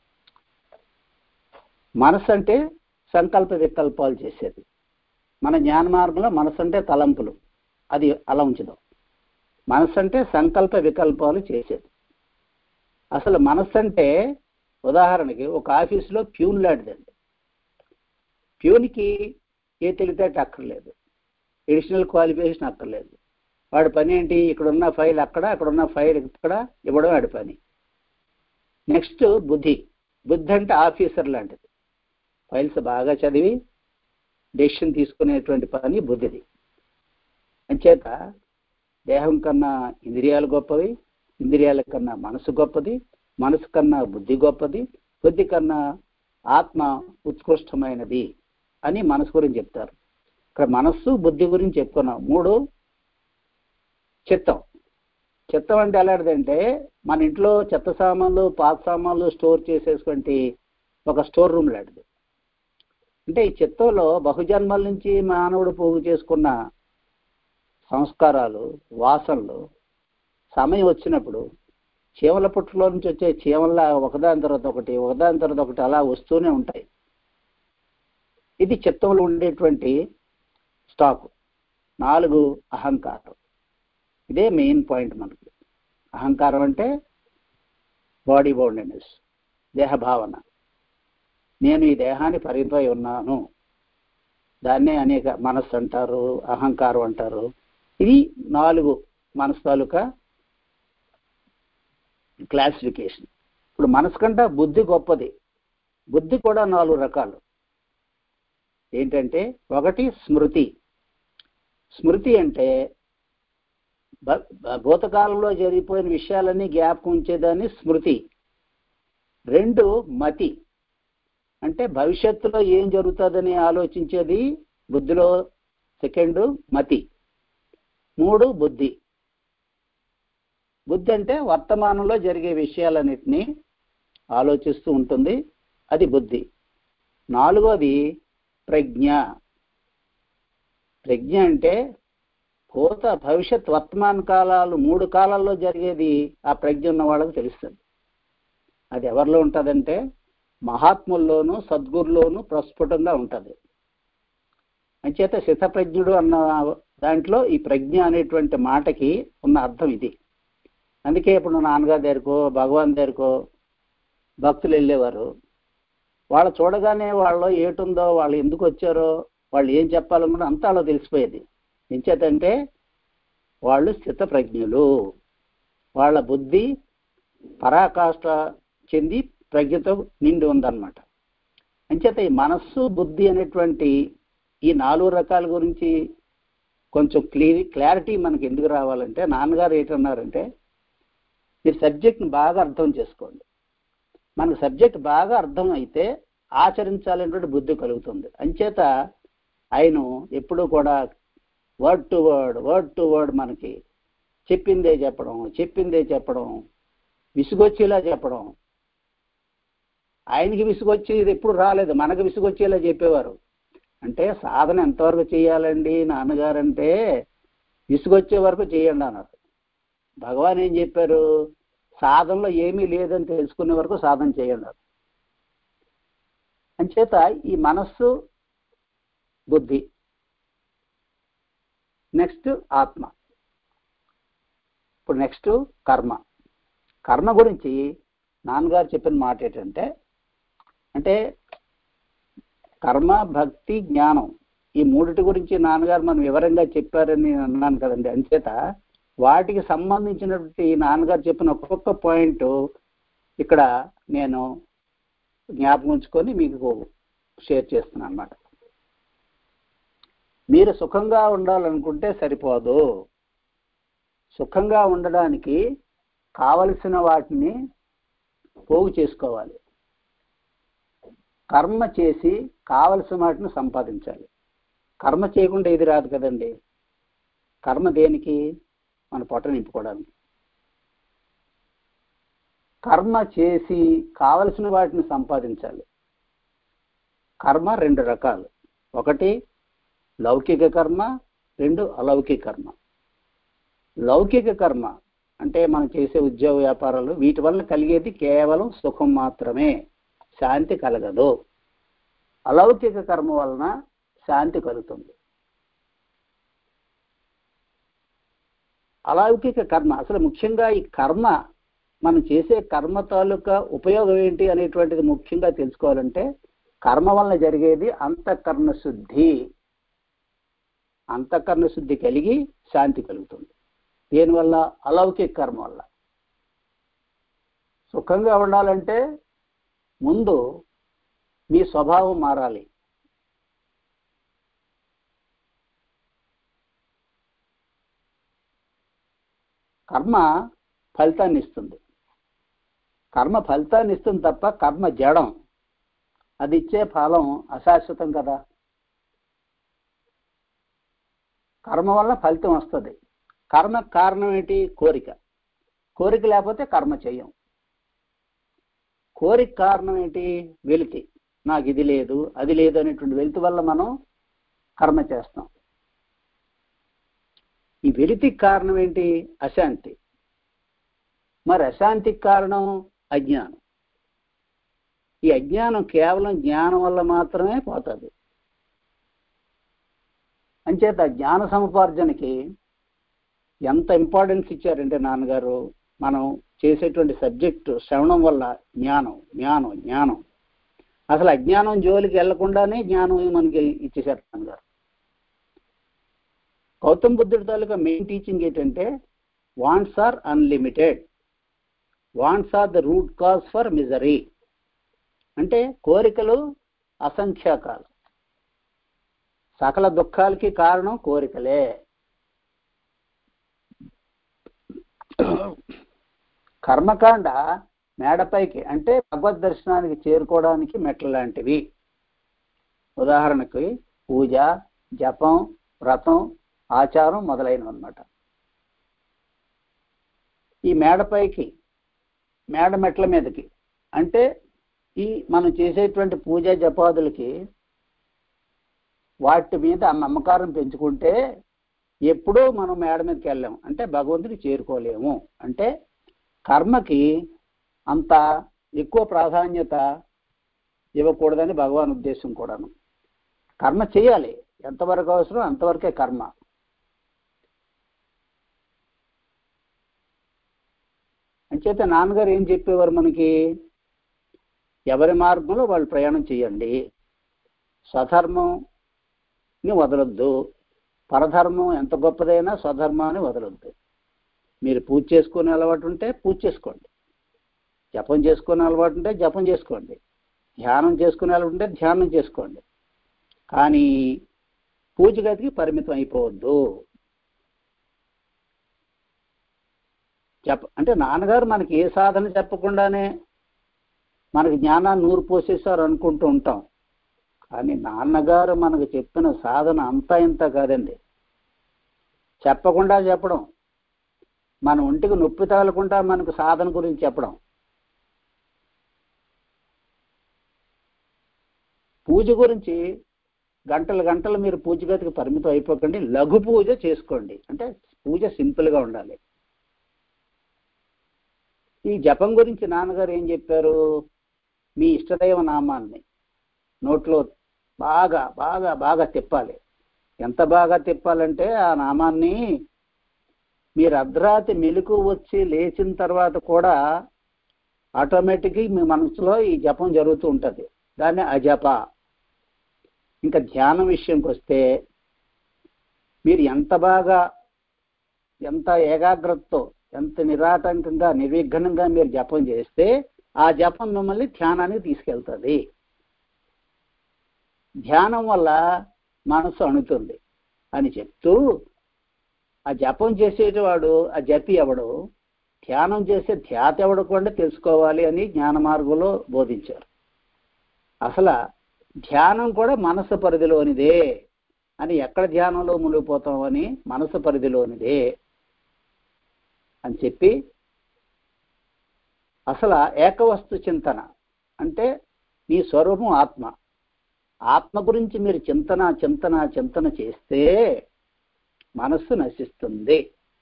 మనస్సు అంటే సంకల్ప వికల్పాలు చేసేది. మన జ్ఞాన మార్గంలో మనస్సు అంటే తలంపులు, అది అలా ఉంచుదాం. మనస్సు అంటే సంకల్ప వికల్పాలు చేసేది. అసలు మనస్సు అంటే ఉదాహరణకి ఒక ఆఫీసులో ప్యూన్ లాంటిదండి. ప్యూన్కి ఏ తెలివితేట అక్కర్లేదు, ఎడిషనల్ క్వాలిఫికేషన్ అక్కర్లేదు. వాడి పని ఏంటి? ఇక్కడున్న ఫైల్ అక్కడ, అక్కడున్న ఫైల్ ఇక్కడ ఇవ్వడం వాడి పని. నెక్స్ట్ బుద్ధి. బుద్ధి అంటే ఆఫీసర్ లాంటిది. ఫైల్స్ బాగా చదివి డెసిషన్ తీసుకునేటువంటి పని బుద్ధిది. అంచేత దేహం కన్నా ఇంద్రియాలు గొప్పవి, ఇంద్రియాల కన్నా మనసు గొప్పది, మనసు కన్నా బుద్ధి గొప్పది, బుద్ధి కన్నా ఆత్మ ఉత్కృష్టమైనది అని మనసు గురించి చెప్తారు. ఇక్కడ మనస్సు, బుద్ధి గురించి చెప్పుకున్నాం. మూడు చిత్తం. చిత్తం అంటే ఎలాంటిదంటే మన ఇంట్లో చెత్త సామాన్లు, పాత సామాన్లు స్టోర్ చేసేటువంటి ఒక స్టోర్ రూమ్ లాంటిది. అంటే ఈ చిత్తంలో బహుజన్మల నుంచి మానవుడు పోగు చేసుకున్న సంస్కారాలు, వాసనలు సమయం వచ్చినప్పుడు చీమల పుట్టులో నుంచి వచ్చే చీమల్లా ఒకదాని తర్వాత ఒకటి ఒకదాని తర్వాత ఒకటి అలా వస్తూనే ఉంటాయి. ఇది చిత్తంలో ఉండేటువంటి స్టాక్. నాలుగు అహంకారం. ఇదే మెయిన్ పాయింట్ మనకి. అహంకారం అంటే బాడీ బౌండెడ్నెస్, దేహ భావన. నేను ఈ దేహాన్ని పరిమితమై ఉన్నాను, దాన్నే అనేక మనస్సు అంటారు, అహంకారం అంటారు. ఇది నాలుగు మనసు తాలూకా క్లాసిఫికేషన్. ఇప్పుడు మనసు కంటే బుద్ధి గొప్పది. బుద్ధి కూడా నాలుగు రకాలు. ఏంటంటే ఒకటి స్మృతి. స్మృతి అంటే భూతకాలంలో జరిగిపోయిన విషయాలన్నీ జ్ఞాపకం ఉంచేదాన్ని స్మృతి. రెండు మతి, అంటే భవిష్యత్తులో ఏం జరుగుతుందని ఆలోచించేది బుద్ధిలో సెకండ్ మతి. మూడు బుద్ధి. బుద్ధి అంటే వర్తమానంలో జరిగే విషయాలన్నిటినీ ఆలోచిస్తూ ఉంటుంది, అది బుద్ధి. నాలుగోది ప్రజ్ఞ. ప్రజ్ఞ అంటే భూత భవిష్యత్ వర్తమాన కాలాలు మూడు కాలాల్లో జరిగేది ఆ ప్రజ్ఞ ఉన్న వాళ్ళకి తెలుస్తుంది. అది ఎవరిలో ఉంటుందంటే మహాత్ముల్లోనూ సద్గురులోనూ ప్రస్ఫుటంగా ఉంటుంది. అంచేత శితప్రజ్ఞుడు అన్న దాంట్లో ఈ ప్రజ్ఞ అనేటువంటి మాటకి ఉన్న అర్థం ఇది. అందుకే ఇప్పుడు నాన్నగారి దగ్గరకో భగవాన్ దగ్గరకో భక్తులు వెళ్ళేవారు. వాళ్ళు చూడగానే వాళ్ళు ఏటుందో, వాళ్ళు ఎందుకు వచ్చారో, వాళ్ళు ఏం చెప్పాలనుకున్నా అంతా అలా తెలిసిపోయేది. ఎంచేతంటే వాళ్ళు స్థితప్రజ్ఞులు. వాళ్ళ బుద్ధి పరాకాష్ఠ చెంది ప్రజ్ఞతో నిండి ఉందన్నమాట. అంచేత ఈ మనస్సు బుద్ధి అనేటువంటి ఈ నాలుగు రకాల గురించి కొంచెం క్లియర్ క్లారిటీ మనకి ఎందుకు రావాలంటే, నాన్నగారు ఏంటన్నారంటే మీరు సబ్జెక్ట్ని బాగా అర్థం చేసుకోండి. మనకు సబ్జెక్ట్ బాగా అర్థం అయితే ఆచరించాలనేటువంటి బుద్ధి కలుగుతుంది. అంచేత ఆయన ఎప్పుడూ కూడా word to word word to word మనకి చెప్పిందే చెప్పడం చెప్పిందే చెప్పడం విసుగొచ్చేలా చెప్పడం. ఆయనకి విసుగొచ్చి ఇది ఎప్పుడు రాలేదు, మనకు విసుగొచ్చేలా చెప్పేవారు. అంటే సాధన ఎంతవరకు చేయాలండి నాన్నగారంటే విసుగొచ్చే వరకు చేయండి అన్నారు. భగవాన్ ఏం చెప్పారు, సాధనలో ఏమీ లేదని తెలుసుకునే వరకు సాధన చేయండి. అంచేత ఈ మనస్సు బుద్ధి, నెక్స్ట్ ఆత్మ, ఇప్పుడు నెక్స్ట్ కర్మ. కర్మ గురించి నాన్నగారు చెప్పిన మాట ఏంటంటే, అంటే కర్మ భక్తి జ్ఞానం ఈ మూడిటి గురించి నాన్నగారు మనం వివరంగా చెప్పారని అన్నాను కదండి. అంచేత వాటికి సంబంధించినటువంటి నాన్నగారు చెప్పిన ఒక్కొక్క పాయింట్ ఇక్కడ నేను జ్ఞాపకం ఉంచుకొని మీకు షేర్ చేస్తున్నాను అన్నమాట. మీరు సుఖంగా ఉండాలనుకుంటే సరిపోదు. సుఖంగా ఉండడానికి కావలసిన వాటిని పోగు చేసుకోవాలి. కర్మ చేసి కావలసిన వాటిని సంపాదించాలి. కర్మ చేయకుండా ఏది రాదు కదండి. కర్మ దేనికి? మన పొట్ట నింపుకోవడానికి. కర్మ చేసి కావలసిన వాటిని సంపాదించాలి. కర్మ రెండు రకాలు, ఒకటి లౌకిక కర్మ, రెండు అలౌకిక కర్మ. లౌకిక కర్మ అంటే మనం చేసే ఉద్యోగ వ్యాపారాలు, వీటి వల్ల కలిగేది కేవలం సుఖం మాత్రమే, శాంతి కలగదు. అలౌకిక కర్మ వలన శాంతి కలుగుతుంది. అలౌకిక కర్మ అసలు ముఖ్యంగా ఈ కర్మ మనం చేసే కర్మ తాలూకా ఉపయోగం ఏంటి అనేటువంటిది ముఖ్యంగా తెలుసుకోవాలంటే, కర్మ వలన జరిగేది అంతఃకరణ శుద్ధి. అంతఃకరణ శుద్ధి కలిగి శాంతి కలుగుతుంది. దీనివల్ల అలౌకిక కర్మ వల్ల. సుఖంగా ఉండాలంటే ముందు మీ స్వభావం మారాలి. కర్మ ఫలితాన్ని ఇస్తుంది. కర్మ ఫలితాన్ని ఇస్తుంది తప్ప కర్మ జడం, అది ఇచ్చే ఫలం అశాశ్వతం కదా. కర్మ వల్ల ఫలితం వస్తుంది. కర్మ కారణం ఏంటి? కోరిక. కోరిక లేకపోతే కర్మ చేయం. కోరిక కారణం ఏంటి? వెలితి. నాకు ఇది లేదు అది లేదు అనేటువంటి వెలితి వల్ల మనం కర్మ చేస్తాం. ఈ వెలితికి కారణం ఏంటి? అశాంతి. మరి అశాంతికి కారణం అజ్ఞానం. ఈ అజ్ఞానం కేవలం జ్ఞానం వల్ల మాత్రమే పోతుంది. అంచేత జ్ఞాన సముపార్జనకి ఎంత ఇంపార్టెన్స్ ఇచ్చారంటే నాన్నగారు, మనం చేసేటువంటి సబ్జెక్టు శ్రవణం వల్ల జ్ఞానం జ్ఞానం జ్ఞానం అసలు అజ్ఞానం జోలికి వెళ్లకుండానే జ్ఞానం మనకి ఇచ్చేశారు నాన్నగారు. గౌతమ్ బుద్ధుడి తాలూకా మెయిన్ టీచింగ్ ఏంటంటే, wants are unlimited. Wants are the root cause for misery. అంటే కోరికలు అసంఖ్యాకాలు, సకల దుఃఖాలకి కారణం కోరికలే. కర్మకాండ మేడపైకి అంటే భగవద్ దర్శనానికి చేరుకోవడానికి మెట్ల లాంటివి. ఉదాహరణకి పూజ, జపం, వ్రతం, ఆచారం మొదలైనవి అన్నమాట. ఈ మేడపైకి, మేడ మెట్ల మీదకి అంటే ఈ మనం చేసేటువంటి పూజ జపాదులకి వాటి మీద ఆ నమ్మకారం పెంచుకుంటే ఎప్పుడూ మనం మేడ మీదకి వెళ్ళాం అంటే భగవంతుడికి చేరుకోలేము. అంటే కర్మకి అంత ఎక్కువ ప్రాధాన్యత ఇవ్వకూడదని భగవాన్ ఉద్దేశం కూడాను. కర్మ చేయాలి, ఎంతవరకు అవసరం అంతవరకే కర్మ. అంచేత నాన్నగారు ఏం చెప్పేవారు మనకి, ఎవరి మార్గంలో వాళ్ళు ప్రయాణం చేయండి, స్వధర్మంని వదలొద్దు, పరధర్మం ఎంత గొప్పదైనా స్వధర్మాన్ని వదలొద్దు. మీరు పూజ చేసుకునే అలవాటు ఉంటే పూజ చేసుకోండి, జపం చేసుకునే అలవాటు ఉంటే జపం చేసుకోండి, ధ్యానం చేసుకునే అలవాటు ఉంటే ధ్యానం చేసుకోండి. కానీ పూజ గదికి పరిమితం అయిపోవద్దు. చెప్ప అంటే నాన్నగారు మనకి ఏ సాధన చెప్పకుండానే మనకి జ్ఞానాన్ని నూరు పోసేసారు అనుకుంటూ ఉంటాం. కానీ నాన్నగారు మనకు చెప్పిన సాధన అంతా ఇంత కాదండి. చెప్పకుండా చెప్పడం, మన ఒంటికి నొప్పి తగలకుండా మనకు సాధన గురించి చెప్పడం. పూజ గురించి గంటలు గంటలు మీరు పూజ గదికి పరిమితం అయిపోకండి, లఘు పూజ చేసుకోండి. అంటే పూజ సింపుల్గా ఉండాలి. ఈ జపం గురించి నాన్నగారు ఏం చెప్పారు, మీ ఇష్టదైవ నామాన్ని నోట్లో బాగా బాగా బాగా తిప్పాలి. ఎంత బాగా తిప్పాలంటే ఆ నామాన్ని మీరు అర్ధరాత్రి మెలకు వచ్చి లేచిన తర్వాత కూడా ఆటోమేటిక్గా మీ మనసులో ఈ జపం జరుగుతూ ఉంటుంది. దాన్ని అజప. ఇంకా ధ్యానం విషయంకి వస్తే మీరు ఎంత బాగా ఎంత ఏకాగ్రతతో ఎంత నిరాటంకంగా నిర్విఘ్నంగా మీరు జపం చేస్తే ఆ జపం మిమ్మల్ని ధ్యానానికి తీసుకెళ్తుంది. ధ్యానం వల్ల మనసు అణుతుంది అని చెప్తూ ఆ జపం చేసేవాడు ఆ జపి ఎవడు, ధ్యానం చేసే ధ్యాత ఎవడు కూడా తెలుసుకోవాలి అని జ్ఞాన మార్గంలో బోధించారు. అసలు ధ్యానం కూడా మనసు పరిధిలోనిదే అని, ఎక్కడ ధ్యానంలో మునిగిపోతామని మనసు పరిధిలోనిదే అని చెప్పి అసలు ఏకవస్తు చింతన అంటే నీ స్వరూపం ఆత్మ. ఆత్మ గురించి మీరు చింతన చింతన చింతన చేస్తే మనస్సు నశిస్తుంది.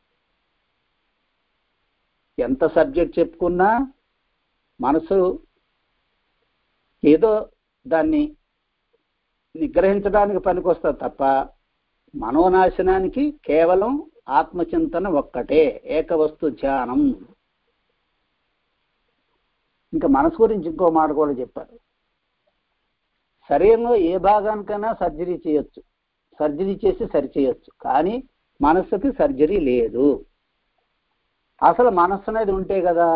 ఎంత సబ్జెక్ట్ చెప్పుకున్నా మనసు ఏదో దాన్ని నిగ్రహించడానికి పనికొస్తుంది తప్ప మనోనాశనానికి కేవలం ఆత్మచింతన ఒక్కటే, ఏకవస్తు ధ్యానం. ఇంకా మనసు గురించి ఇంకో మాట కూడా చెప్పారు. శరీరంలో ఏ భాగానికైనా సర్జరీ చేయొచ్చు, సర్జరీ చేసి సరిచేయొచ్చు, కానీ మనస్సుకి సర్జరీ లేదు. అసలు మనస్సు అనేది ఉంటే కదా,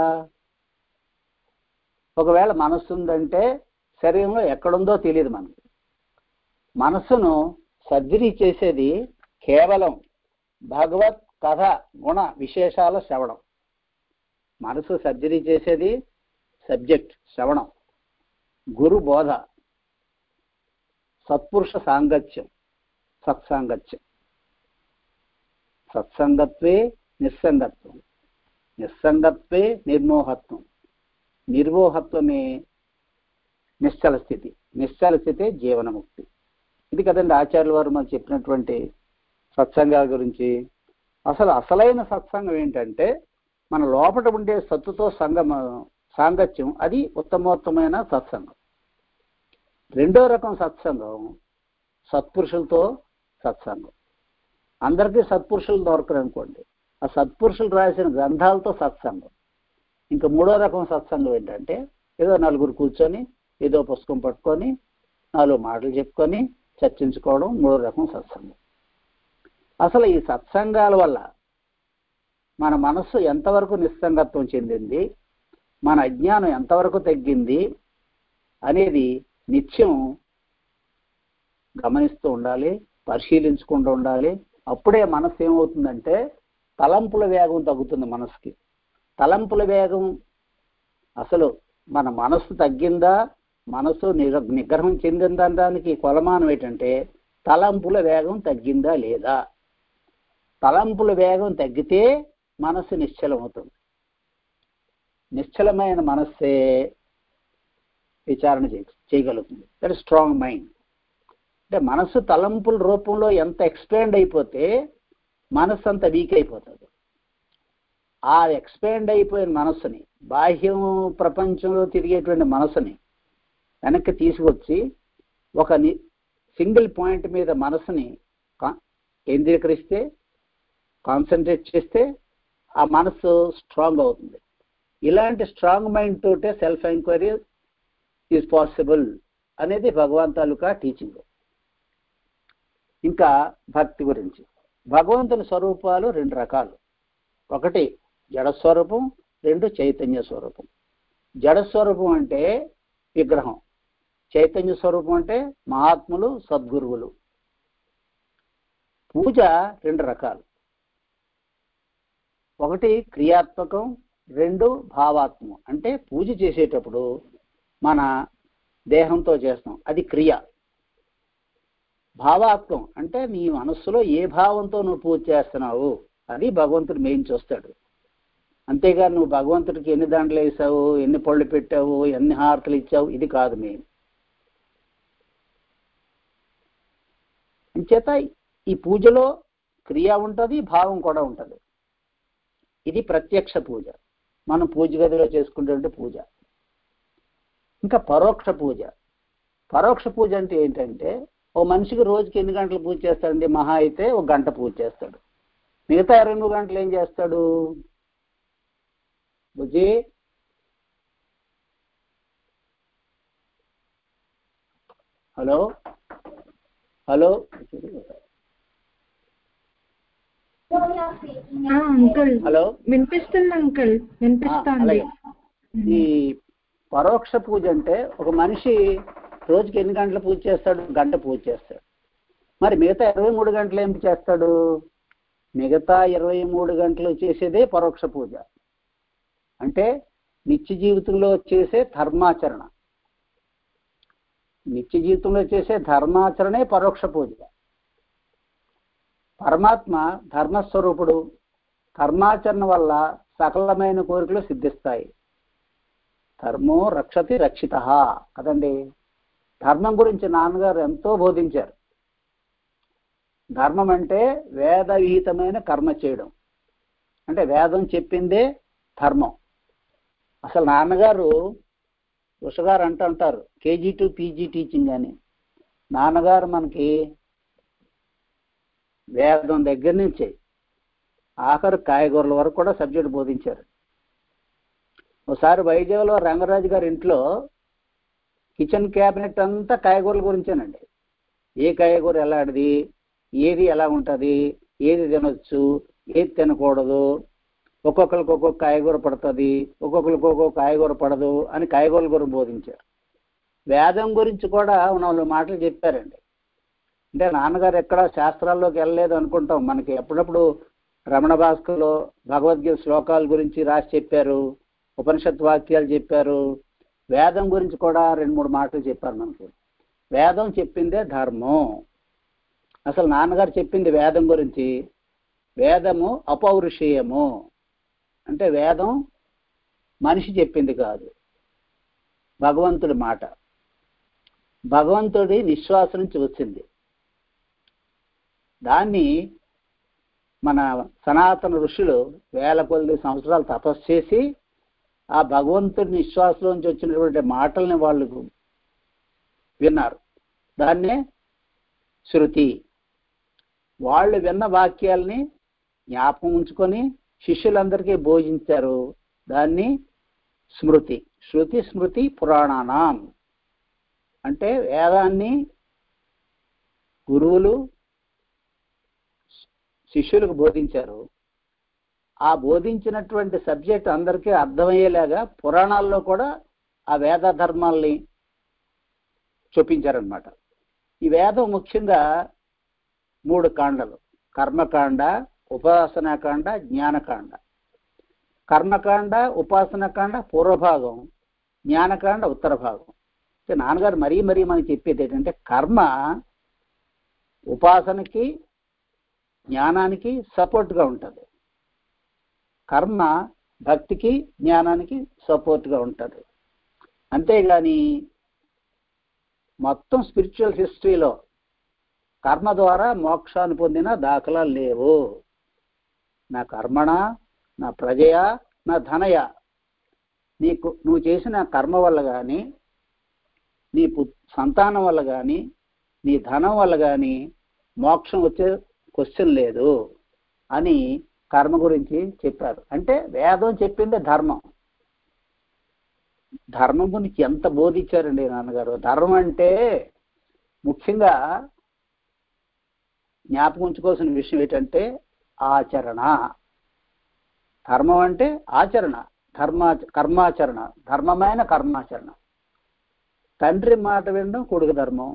ఒకవేళ మనస్సు ఉందంటే శరీరంలో ఎక్కడుందో తెలియదు మనకి. మనస్సును సర్జరీ చేసేది కేవలం భగవత్ కథ గుణ విశేషాల శ్రవణం. మనసు సర్జరీ చేసేది సబ్జెక్ట్ శ్రవణం, గురు బోధ, సత్పురుష సాంగత్యం, సత్సాంగత్యం. సత్సంగత్వే నిస్సంగత్వం, నిస్సంగత్వే నిర్మోహత్వం, నిర్మోహత్వమే నిశ్చల స్థితి, నిశ్చల స్థితే జీవనముక్తి. ఇది కదండి ఆచార్యుల వారు మనకు చెప్పినటువంటి సత్సంగాల గురించి. అసలు అసలైన సత్సంగం ఏంటంటే మన లోపల ఉండే సత్తుతో సంగమ సాంగత్యం, అది ఉత్తమోత్తమైన సత్సంగం. రెండో రకం సత్సంగం సత్పురుషులతో సత్సంగం. అందరికీ సత్పురుషులు దొరకరు అనుకోండి, ఆ సత్పురుషులు రాసిన గ్రంథాలతో సత్సంగం. ఇంకా మూడో రకం సత్సంగం ఏంటంటే ఏదో నలుగురు కూర్చొని ఏదో పుస్తకం పట్టుకొని నాలుగు మాటలు చెప్పుకొని చర్చించుకోవడం మూడో రకం సత్సంగం. అసలు ఈ సత్సంగాల వల్ల మన మనస్సు ఎంతవరకు నిస్సంగత్వం చెందింది, మన అజ్ఞానం ఎంతవరకు తగ్గింది అనేది నిత్యం గమనిస్తూ ఉండాలి, పరిశీలించుకుంటూ ఉండాలి. అప్పుడే మనసు ఏమవుతుందంటే తలంపుల వేగం తగ్గుతుంది మనసుకి. తలంపుల వేగం అసలు మన మనసు తగ్గిందా, మనసు నిగ్రహం చెందిందనడానికి కొలమానం ఏంటంటే తలంపుల వేగం తగ్గిందా లేదా. తలంపుల వేగం తగ్గితే మనసు నిశ్చలం అవుతుంది. నిశ్చలమైన మనస్సే విచారణ చేయగలుగుతుంది. That is strong mind. అంటే మనసు తలంపుల రూపంలో ఎంత ఎక్స్పాండ్ అయిపోతే మనస్సు అంత వీక్ అయిపోతుంది. ఆ ఎక్స్పాండ్ అయిపోయిన మనస్సుని, బాహ్యం ప్రపంచంలో తిరిగేటువంటి మనసుని వెనక్కి తీసుకొచ్చి ఒక సింగిల్ పాయింట్ మీద మనసుని కేంద్రీకరిస్తే, కాన్సన్ట్రేట్ చేస్తే ఆ మనసు స్ట్రాంగ్ అవుతుంది. ఇలాంటి స్ట్రాంగ్ మైండ్ తోటే సెల్ఫ్ ఎంక్వైరీ ఈజ్ పాసిబుల్ అనేది భగవాన్ తాలూకా టీచింగ్. ఇంకా భక్తి గురించి, భగవంతుని స్వరూపాలు రెండు రకాలు. ఒకటి జడస్వరూపం, రెండు చైతన్య స్వరూపం. జడస్వరూపం అంటే విగ్రహం, చైతన్య స్వరూపం అంటే మహాత్ములు, సద్గురువులు. పూజ రెండు రకాలు. ఒకటి క్రియాత్మకం, రెండు భావాత్మకం. అంటే పూజ చేసేటప్పుడు మన దేహంతో చేస్తాం, అది క్రియ. భావాత్మకం అంటే నీ మనస్సులో ఏ భావంతో నువ్వు పూజ చేస్తున్నావు అది భగవంతుడు మెయిన్ చూస్తాడు. అంతేగాని నువ్వు భగవంతుడికి ఎన్ని దాంట్లో వేసావు, ఎన్ని పళ్ళు పెట్టావు, ఎన్ని హారతులు ఇచ్చావు, ఇది కాదు మెయిన్. అంచేత ఈ పూజలో క్రియ ఉంటుంది, భావం కూడా ఉంటుంది. ఇది ప్రత్యక్ష పూజ, మనం పూజ గదిలో చేసుకునే పూజ. ఇంకా పరోక్ష పూజ. పరోక్ష పూజ అంటే ఏంటంటే ఓ మనిషికి రోజుకి ఎన్ని గంటలు పూజ చేస్తాడండి? మహా అయితే ఒక గంట పూజ చేస్తాడు. మిగతా ఇరవై మూడు గంటలు ఏం చేస్తాడు? Bujji hello hello uncle hello వినిపిస్తుంది అంకుల్, వినిపిస్తుంది. ఈ పరోక్ష పూజ అంటే ఒక మనిషి రోజుకి ఎన్ని గంటలు పూజ చేస్తాడు? గంట పూజ చేస్తాడు. మరి మిగతా ఇరవై మూడు గంటలు ఏం చేస్తాడు? మిగతా ఇరవై మూడు గంటలు చేసేదే పరోక్ష పూజ. అంటే నిత్య జీవితంలో చేసే ధర్మాచరణ, నిత్య జీవితంలో చేసే ధర్మాచరణే పరోక్ష పూజ. పరమాత్మ ధర్మస్వరూపుడు. ధర్మాచరణ వల్ల సకలమైన కోరికలు సిద్ధిస్తాయి. ధర్మో రక్షతి రక్షిత కదండి. ధర్మం గురించి నాన్నగారు ఎంతో బోధించారు. ధర్మం అంటే వేద విహితమైన కర్మ చేయడం, అంటే వేదం చెప్పిందే ధర్మం. అసలు నాన్నగారు ఉషగారు అంటుంటారు కేజీ టు పీజీ టీచింగ్ అని. నాన్నగారు మనకి వేదం దగ్గర నుంచి ఆఖరు కాయగూరల వరకు కూడా సబ్జెక్ట్ బోధించారు. ఒకసారి వైజాగ్లో రంగరాజు గారి ఇంట్లో కిచెన్ క్యాబినెట్ అంతా కాయగూరల గురించేనండి. ఏ కాయగూర ఎలాంటిది, ఏది ఎలా ఉంటుంది, ఏది తినొచ్చు, ఏది తినకూడదు, ఒక్కొక్కరికి ఒక్కొక్క కాయగూర పడుతుంది, ఒక్కొక్కరికి ఒక్కొక్క కాయగూర పడదు అని కాయగూరల గురించి బోధించారు. వేదం గురించి కూడా నాలుగు మాటలు చెప్పారండి. అంటే నాన్నగారు ఎక్కడ శాస్త్రాల్లోకి వెళ్ళలేదు అనుకుంటాం. మనకి ఎప్పుడప్పుడు రమణ భాస్కర్లో భగవద్గీత శ్లోకాల గురించి రాసి చెప్పారు, ఉపనిషత్ వాక్యాలు చెప్పారు. వేదం గురించి కూడా రెండు మూడు మాటలు చెప్పారు మనకి. వేదం చెప్పిందే ధర్మం. అసలు నాన్నగారు చెప్పింది వేదం గురించి, వేదము అపౌరుషేయము, అంటే వేదం మనిషి చెప్పింది కాదు, భగవంతుడి మాట. భగవంతుడి నిశ్వాసం నుంచి వచ్చింది. దాన్ని మన సనాతన ఋషులు వేల కొద్ది సంవత్సరాలు తపస్సు చేసి ఆ భగవంతుడి నిశ్వాసంలోంచి వచ్చినటువంటి మాటల్ని వాళ్ళు విన్నారు. దాన్నే శృతి. వాళ్ళు విన్న వాక్యాల్ని జ్ఞాపకం ఉంచుకొని శిష్యులందరికీ బోధించారు. దాన్ని స్మృతి. శృతి స్మృతి పురాణానాం అంటే వేదాన్ని గురువులు శిష్యులకు బోధించారు. ఆ బోధించినటువంటి సబ్జెక్ట్ అందరికీ అర్థమయ్యేలాగా పురాణాల్లో కూడా ఆ వేద ధర్మాల్ని చూపించారనమాట. ఈ వేదం ముఖ్యంగా మూడు కాండలు: కర్మకాండ, ఉపాసనాకాండ, జ్ఞానకాండ. కర్మకాండ, ఉపాసనాకాండ పూర్వభాగం, జ్ఞానకాండ ఉత్తర భాగం. నాన్నగారు మరీ మరీ మనకి చెప్పేది ఏంటంటే కర్మ ఉపాసనకి జ్ఞానానికి సపోర్ట్గా ఉంటుంది, కర్మ భక్తికి జ్ఞానానికి సపోర్ట్గా ఉంటుంది. అంతేగాని మొత్తం స్పిరిచువల్ హిస్టరీలో కర్మ ద్వారా మోక్షాన్ని పొందిన దాఖలాలు లేవు. నా కర్మణ, నా ప్రజయ, నా ధనయ. నీకు నువ్వు చేసిన కర్మ వల్ల కానీ, నీ సంతానం వల్ల కానీ, నీ ధనం వల్ల కానీ మోక్షం వచ్చే క్వశ్చన్ లేదు అని కర్మ గురించి చెప్పారు. అంటే వేదం చెప్పింది ధర్మం. ధర్మం గురించి ఎంత బోధించారండి నాన్నగారు. ధర్మం అంటే ముఖ్యంగా జ్ఞాపకం ఉంచుకోవాల్సిన విషయం ఏంటంటే ఆచరణ. ధర్మం అంటే ఆచరణ, ధర్మా కర్మాచరణ, ధర్మమైన కర్మాచరణ. తండ్రి మాట వినడం కొడుకు ధర్మం,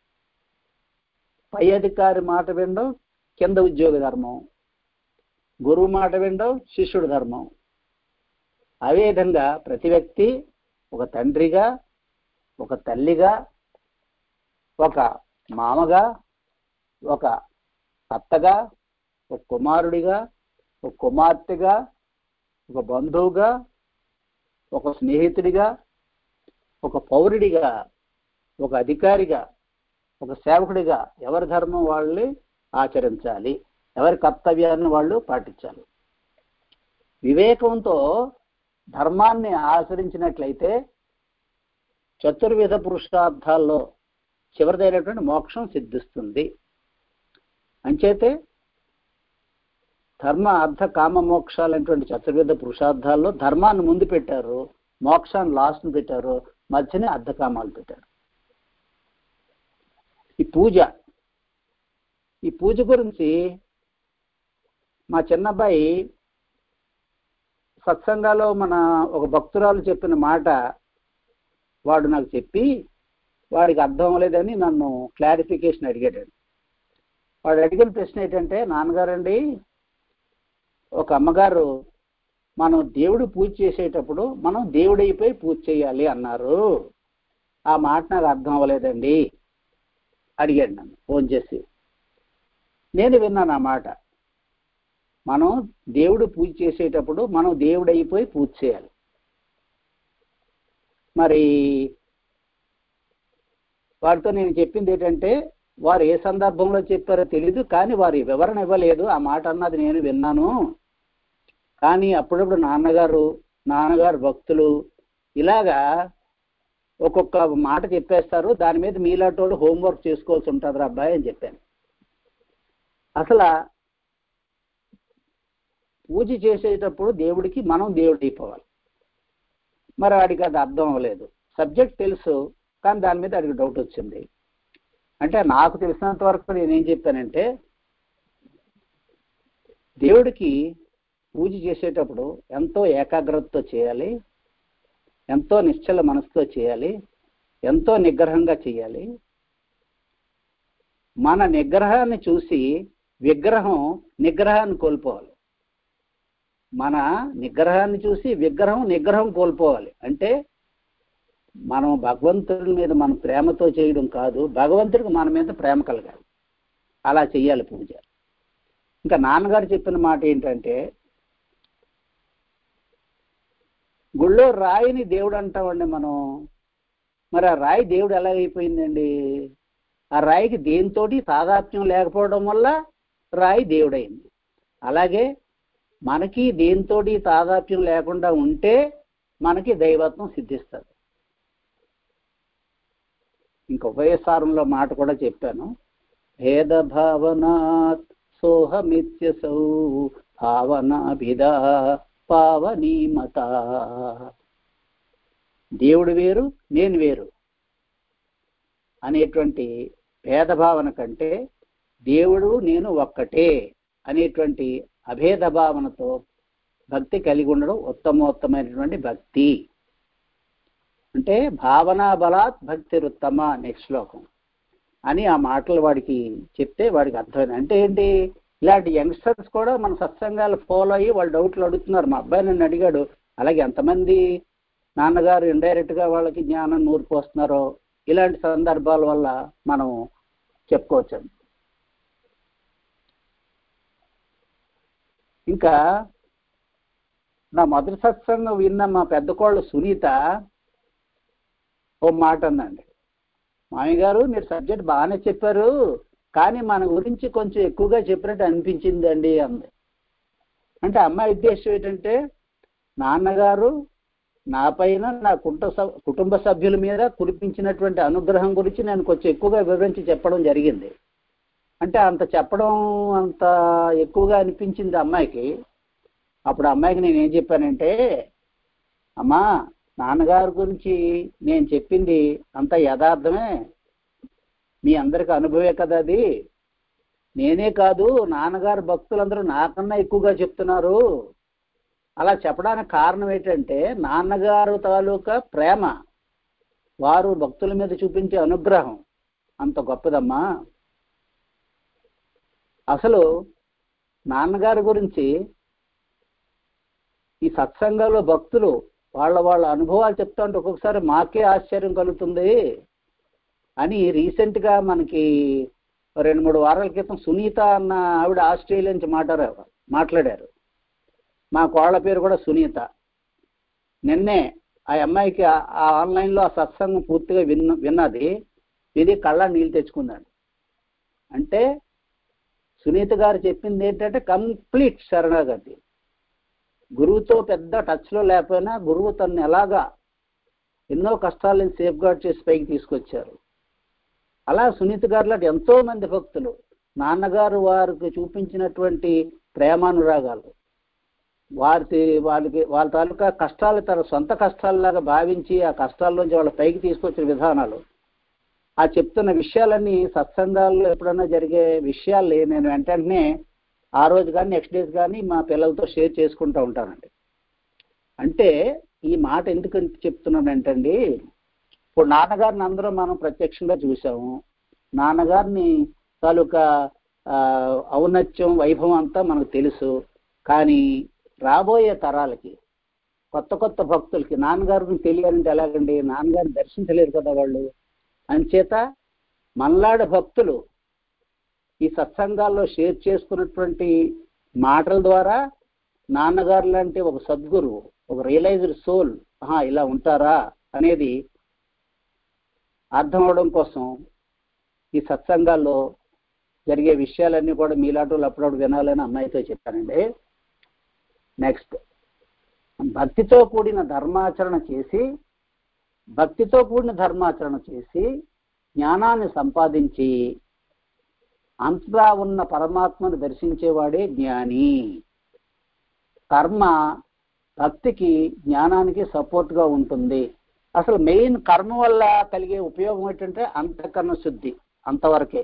పై అధికారి మాట వినడం కింద ఉద్యోగ ధర్మం, గురువు మాట వినడం శిష్యుడి ధర్మం. అదేవిధంగా ప్రతి వ్యక్తి ఒక తండ్రిగా, ఒక తల్లిగా, ఒక మామగా, ఒక అత్తగా, ఒక కుమారుడిగా, ఒక కుమార్తెగా, ఒక బంధువుగా, ఒక స్నేహితుడిగా, ఒక పౌరుడిగా, ఒక అధికారిగా, ఒక సేవకుడిగా ఎవరి ధర్మం వాళ్ళని ఆచరించాలి, ఎవరి కర్తవ్యాన్ని వాళ్ళు పాటించాలి. వివేకంతో ధర్మాన్ని ఆచరించినట్లయితే చతుర్విధ పురుషార్థాల్లో చివరిదైనటువంటి మోక్షం సిద్ధిస్తుంది. అంచేతే ధర్మ అర్థ కామ మోక్షాలైనటువంటి చతుర్విధ పురుషార్థాల్లో ధర్మాన్ని ముందు పెట్టారు, మోక్షాన్ని లాస్ట్ని పెట్టారు, మధ్యనే అర్ధకామాలు పెట్టారు. ఈ పూజ ఈ పూజ గురించి మా చిన్నబ్బాయి సత్సంగాలో మన ఒక భక్తురాలు చెప్పిన మాట వాడు నాకు చెప్పి వాడికి అర్థం అవ్వలేదని నన్ను క్లారిఫికేషన్ అడిగాడు. వాడు అడిగిన ప్రశ్న ఏంటంటే, నాన్నగారండి, ఒక అమ్మగారు మనం దేవుడు పూజ చేసేటప్పుడు మనం దేవుడైపోయి పూజ చేయాలి అన్నారు, ఆ మాట నాకు అర్థం అవ్వలేదండి అడిగాడు నన్ను ఫోన్ చేసి. నేను విన్నాను ఆ మాట. మనం దేవుడు పూజ చేసేటప్పుడు మనం దేవుడైపోయి పూజ చేయాలి. మరి వారితో నేను చెప్పింది ఏంటంటే, వారు ఏ సందర్భంలో చెప్పారో తెలీదు, కానీ వారి వివరణ ఇవ్వలేదు. ఆ మాట అన్నది నేను విన్నాను, కానీ అప్పుడప్పుడు నాన్నగారు నాన్నగారు భక్తులు ఇలాగా ఒక్కొక్క మాట చెప్పేస్తారు, దాని మీద మీలాంటి హోంవర్క్ చేసుకోవాల్సి ఉంటుంది రా అబ్బాయి అని చెప్పాను. అసలు పూజ చేసేటప్పుడు దేవుడికి మనం దేవుడు అయిపోవాలి. మరి వాడికి అది అర్థం అవ్వలేదు. సబ్జెక్ట్ తెలుసు, కానీ దాని మీద వాడికి డౌట్ వచ్చింది. అంటే నాకు తెలిసినంత వరకు నేనేం చెప్పానంటే, దేవుడికి పూజ చేసేటప్పుడు ఎంతో ఏకాగ్రతతో చేయాలి, ఎంతో నిశ్చల మనసుతో చేయాలి, ఎంతో నిగ్రహంగా చేయాలి. మన నిగ్రహాన్ని చూసి విగ్రహం నిగ్రహాన్ని కోల్పోవాలి. మన నిగ్రహాన్ని చూసి విగ్రహం నిగ్రహం కోల్పోవాలి. అంటే మనం భగవంతుడి మీద మన ప్రేమతో చేయడం కాదు, భగవంతుడికి మన మీద ప్రేమ కలగాలి, అలా చెయ్యాలి పూజ. ఇంకా నాన్నగారు చెప్పిన మాట ఏంటంటే, గుళ్ళో రాయిని దేవుడు అంటామండి మనం. మరి ఆ రాయి దేవుడు ఎలా అయిపోయిందండి? ఆ రాయికి దేనితోటి తాదాత్మ్యం లేకపోవడం వల్ల రాయి దేవుడైంది. అలాగే మనకి దేనితోటి తాదాత్మ్యం లేకుండా ఉంటే మనకి దైవత్వం సిద్ధిస్తుంది. ఇంక ఉభయసారంలో మాట కూడా చెప్పాను, భేద భావనాత్ సోహమిత్యసౌ భావనాభిదా పావనీమత. దేవుడు వేరు నేను వేరు అనేటువంటి భేదభావన కంటే దేవుడు నేను ఒక్కటే అనేటువంటి అభేద భావనతో భక్తి కలిగి ఉండడం ఉత్తమోత్తమైనటువంటి భక్తి. అంటే భావనా బలాత్ భక్తి ఉత్తమ నెక్స్ట్ శ్లోకం అని ఆ మాటలు వాడికి చెప్తే వాడికి అర్థమైంది. అంటే ఏంటి, ఇలాంటి యంగ్స్టర్స్ కూడా మన సత్సంగాలు ఫాలో అయ్యి వాళ్ళు డౌట్లు అడుగుతున్నారు. మా అబ్బాయి నన్ను అడిగాడు, అలాగే ఎంతమంది నాన్నగారు ఇండైరెక్ట్గా వాళ్ళకి జ్ఞానం నూరిపోస్తున్నారో ఇలాంటి సందర్భాల వల్ల మనం చెప్పుకోవచ్చు. ఇంకా నా మొదటి సత్సంగం విన్న మా పెద్ద కోళ్ళు సునీత ఓ మాట అందండి, మామయ్య గారు మీరు సబ్జెక్ట్ బాగానే చెప్పారు, కానీ మన గురించి కొంచెం ఎక్కువగా చెప్పినట్టు అనిపించిందండి అంది. అంటే అమ్మాయి ఉద్దేశం ఏంటంటే నాన్నగారు నా పైన నా కుటుంబ కుటుంబ సభ్యుల మీద కురిపించినటువంటి అనుగ్రహం గురించి నేను కొంచెం ఎక్కువగా వివరించి చెప్పడం జరిగింది. అంటే అంత చెప్పడం అంత ఎక్కువగా అనిపించింది అమ్మాయికి. అప్పుడు అమ్మాయికి నేను ఏం చెప్పానంటే, అమ్మా నాన్నగారి గురించి నేను చెప్పింది అంత యథార్థమే, మీ అందరికి అనుభవే కదా అది. నేనే కాదు నాన్నగారు భక్తులందరూ నాకన్నా ఎక్కువగా చెప్తున్నారు. అలా చెప్పడానికి కారణం ఏంటంటే నాన్నగారు తాలూకా ప్రేమ, వారు భక్తుల మీద చూపించే అనుగ్రహం అంత గొప్పదమ్మా. అసలు నాన్నగారి గురించి ఈ సత్సంగంలో భక్తులు వాళ్ళ వాళ్ళ అనుభవాలు చెప్తా ఉంటే ఒక్కొక్కసారి మాకే ఆశ్చర్యం కలుగుతుంది అని రీసెంట్గా మనకి రెండు మూడు వారాల క్రితం సునీత అన్న ఆవిడ ఆస్ట్రేలియా నుంచి మాట్లాడారు మాట్లాడారు మా కోళ్ళ పేరు కూడా సునీత. నిన్నే ఆ అమ్మాయికి ఆ ఆన్లైన్లో ఆ సత్సంగం పూర్తిగా విన్న విన్నది ఇది కళ్ళ నీళ్ళు తెచ్చుకుందండి. అంటే సునీత గారు చెప్పింది ఏంటంటే కంప్లీట్ శరణాగతి. గురువుతో పెద్ద టచ్లో లేకపోయినా గురువు తనని ఎలాగా ఎన్నో కష్టాలను సేఫ్ గార్డ్ చేసి పైకి తీసుకొచ్చారు. అలా సునీత గారు లాంటి ఎంతో మంది భక్తులు నాన్నగారు వారికి చూపించినటువంటి ప్రేమానురాగాలు, వారి వాళ్ళకి వాళ్ళ తాలూకా కష్టాలు తన సొంత కష్టాలలాగా భావించి ఆ కష్టాల్లోంచి వాళ్ళ పైకి తీసుకొచ్చిన విధానాలు, ఆ చెప్తున్న విషయాలన్నీ సత్సంగాల్లో ఎప్పుడన్నా జరిగే విషయాలు నేను వెంటనే ఆ రోజు కానీ నెక్స్ట్ డేస్ కానీ మా పిల్లలతో షేర్ చేసుకుంటూ ఉంటానండి. అంటే ఈ మాట ఎందుకు చెప్తున్నానంటండి, ఇప్పుడు నాన్నగారిని అందరం మనం ప్రత్యక్షంగా చూసాము. నాన్నగారిని తాలూకా ఔన్నత్యం వైభవం అంతా మనకు తెలుసు. కానీ రాబోయే తరాలకి కొత్త కొత్త భక్తులకి నాన్నగారిని తెలియాలంటే ఎలాగండి, నాన్నగారిని దర్శించలేరు కదా వాళ్ళు. అంచేత మనలాడ భక్తులు ఈ సత్సంగాల్లో షేర్ చేసుకున్నటువంటి మాటల ద్వారా నాన్నగారు లాంటి ఒక సద్గురువు, ఒక రియలైజ్డ్ సోల్ ఇలా ఉంటారా అనేది అర్థం అవడం కోసం ఈ సత్సంగాల్లో జరిగే విషయాలన్నీ కూడా మీలాంటి వాళ్ళు అప్పుడప్పుడు వినాలని అమ్మాయితో చెప్పానండి. నెక్స్ట్, భక్తితో కూడిన ధర్మాచరణ చేసి భక్తితో కూడిన ధర్మాచరణ చేసి జ్ఞానాన్ని సంపాదించి అంతటా ఉన్న పరమాత్మను దర్శించేవాడే జ్ఞాని. కర్మ భక్తికి జ్ఞానానికి సపోర్ట్గా ఉంటుంది. అసలు మెయిన్ కర్మ వల్ల కలిగే ఉపయోగం ఏంటంటే అంతఃకరణ శుద్ధి, అంతవరకే.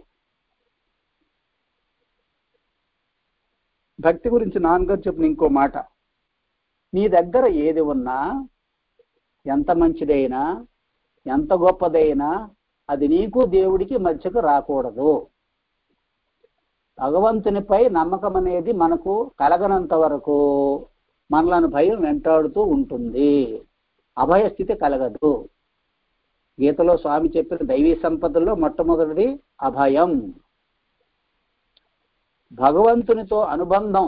భక్తి గురించి నాన్నగారు చెప్పిన ఇంకో మాట, నీ దగ్గర ఏది ఉన్నా ఎంత మంచిదైనా ఎంత గొప్పదైనా అది నీకు దేవుడికి మధ్యకు రాకూడదు. భగవంతునిపై నమ్మకం అనేది మనకు కలగనంత వరకు మనలను భయం వెంటాడుతూ ఉంటుంది, అభయస్థితి కలగదు. గీతలో స్వామి చెప్పిన దైవీ సంపదల్లో మొట్టమొదటిది అభయం. భగవంతునితో అనుబంధం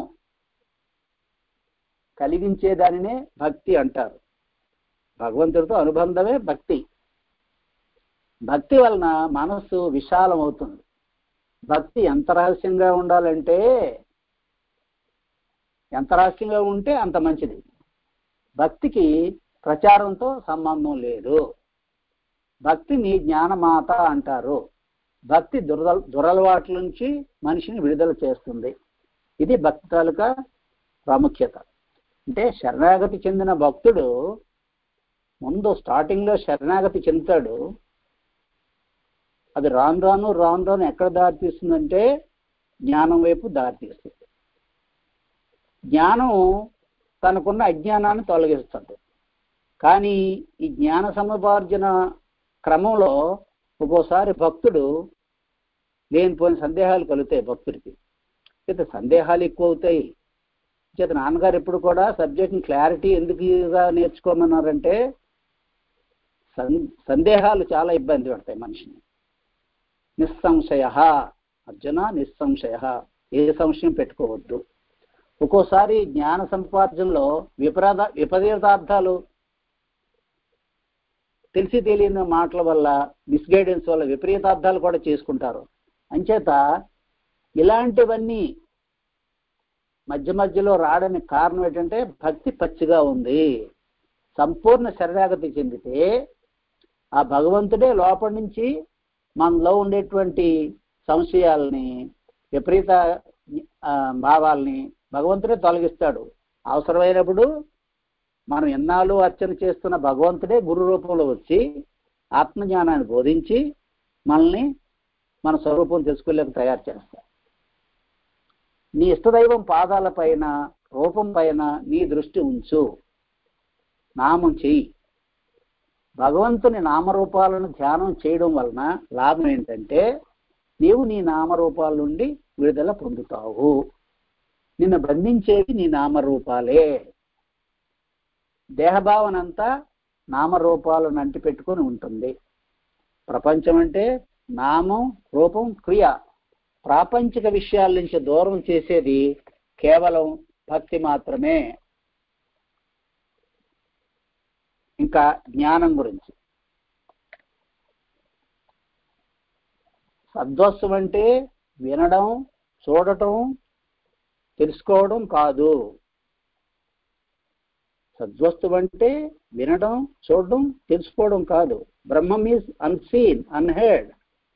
కలిగించేదానినే భక్తి అంటారు. భగవంతుడితో అనుబంధమే భక్తి. భక్తి వలన మనస్సు విశాలం అవుతుంది. భక్తి ఎంత రహస్యంగా ఉండాలంటే ఎంత రహస్యంగా ఉంటే అంత మంచిది. భక్తికి ప్రచారంతో సంబంధం లేదు. భక్తిని జ్ఞానమాత అంటారు. భక్తి దుర దురలవాట్ల నుంచి మనిషిని విడుదల చేస్తుంది. ఇది భక్తి తాలూకా ప్రాముఖ్యత. అంటే శరణాగతి చెందిన భక్తుడు ముందు స్టార్టింగ్లో శరణాగతి చెందుతాడు. అది రాను రాను రాను రాను ఎక్కడ దారితీస్తుందంటే జ్ఞానం వైపు దారితీస్తుంది. జ్ఞానం తనకున్న అజ్ఞానాన్ని తొలగిస్తుంది. కానీ ఈ జ్ఞాన సముపార్జన క్రమంలో ఒక్కోసారి భక్తుడు లేనిపోయిన సందేహాలు కలుగుతాయి. భక్తుడికి చేత సందేహాలు ఎక్కువ అవుతాయి. చేత నాన్నగారు ఎప్పుడు కూడా సబ్జెక్ట్ని క్లారిటీ ఎందుకుగా నేర్చుకోమన్నారంటే సందేహాలు చాలా ఇబ్బంది పడతాయి మనిషిని. నిస్సంశయ అర్జున నిస్సంశయ, ఏ సంశయం పెట్టుకోవద్దు. ఒక్కోసారి జ్ఞాన సంపార్జనలో విపరీత విపరీతార్థాలు తెలిసి తెలియని మాటల వల్ల, మిస్గైడెన్స్ వల్ల విపరీతార్థాలు కూడా చేసుకుంటారు. అంచేత ఇలాంటివన్నీ మధ్య మధ్యలో రావడానికి కారణం ఏంటంటే భక్తి పచ్చిగా ఉంది. సంపూర్ణ శరణాగతి చెందితే ఆ భగవంతుడే లోపల నుంచి మనలో ఉండేటువంటి సంశయాలని, విపరీత భావాల్ని భగవంతుడే తొలగిస్తాడు. అవసరమైనప్పుడు మనం ఎన్నాళ్ళు అర్చన చేస్తున్న భగవంతుడే గురు రూపంలో వచ్చి ఆత్మజ్ఞానాన్ని బోధించి మనల్ని మన స్వరూపం తెలుసుకోలేక తయారు చేస్తాడు. నీ ఇష్టదైవం పాదాల పైన, రూపం పైన నీ దృష్టి ఉంచు, నామం చెయ్యి. భగవంతుని నామరూపాలను ధ్యానం చేయడం వలన లాభం ఏంటంటే నీవు నీ నామరూపాల నుండి విడుదల పొందుతావు. నిన్ను బంధించేవి నీ నామరూపాలే. దేహభావన అంతా నామరూపాలను అంటి పెట్టుకొని ఉంటుంది. ప్రపంచం అంటే నామం, రూపం, క్రియ. ప్రాపంచిక విషయాల నుంచి దూరం చేసేది కేవలం భక్తి మాత్రమే. ఇంకా జ్ఞానం గురించి, సద్వస్తం అంటే వినడం, చూడటం, తెలుసుకోవడం కాదు. సద్వస్తు అంటే వినడం, చూడడం, తెలుసుకోవడం కాదు. Brahman is unseen, unheard.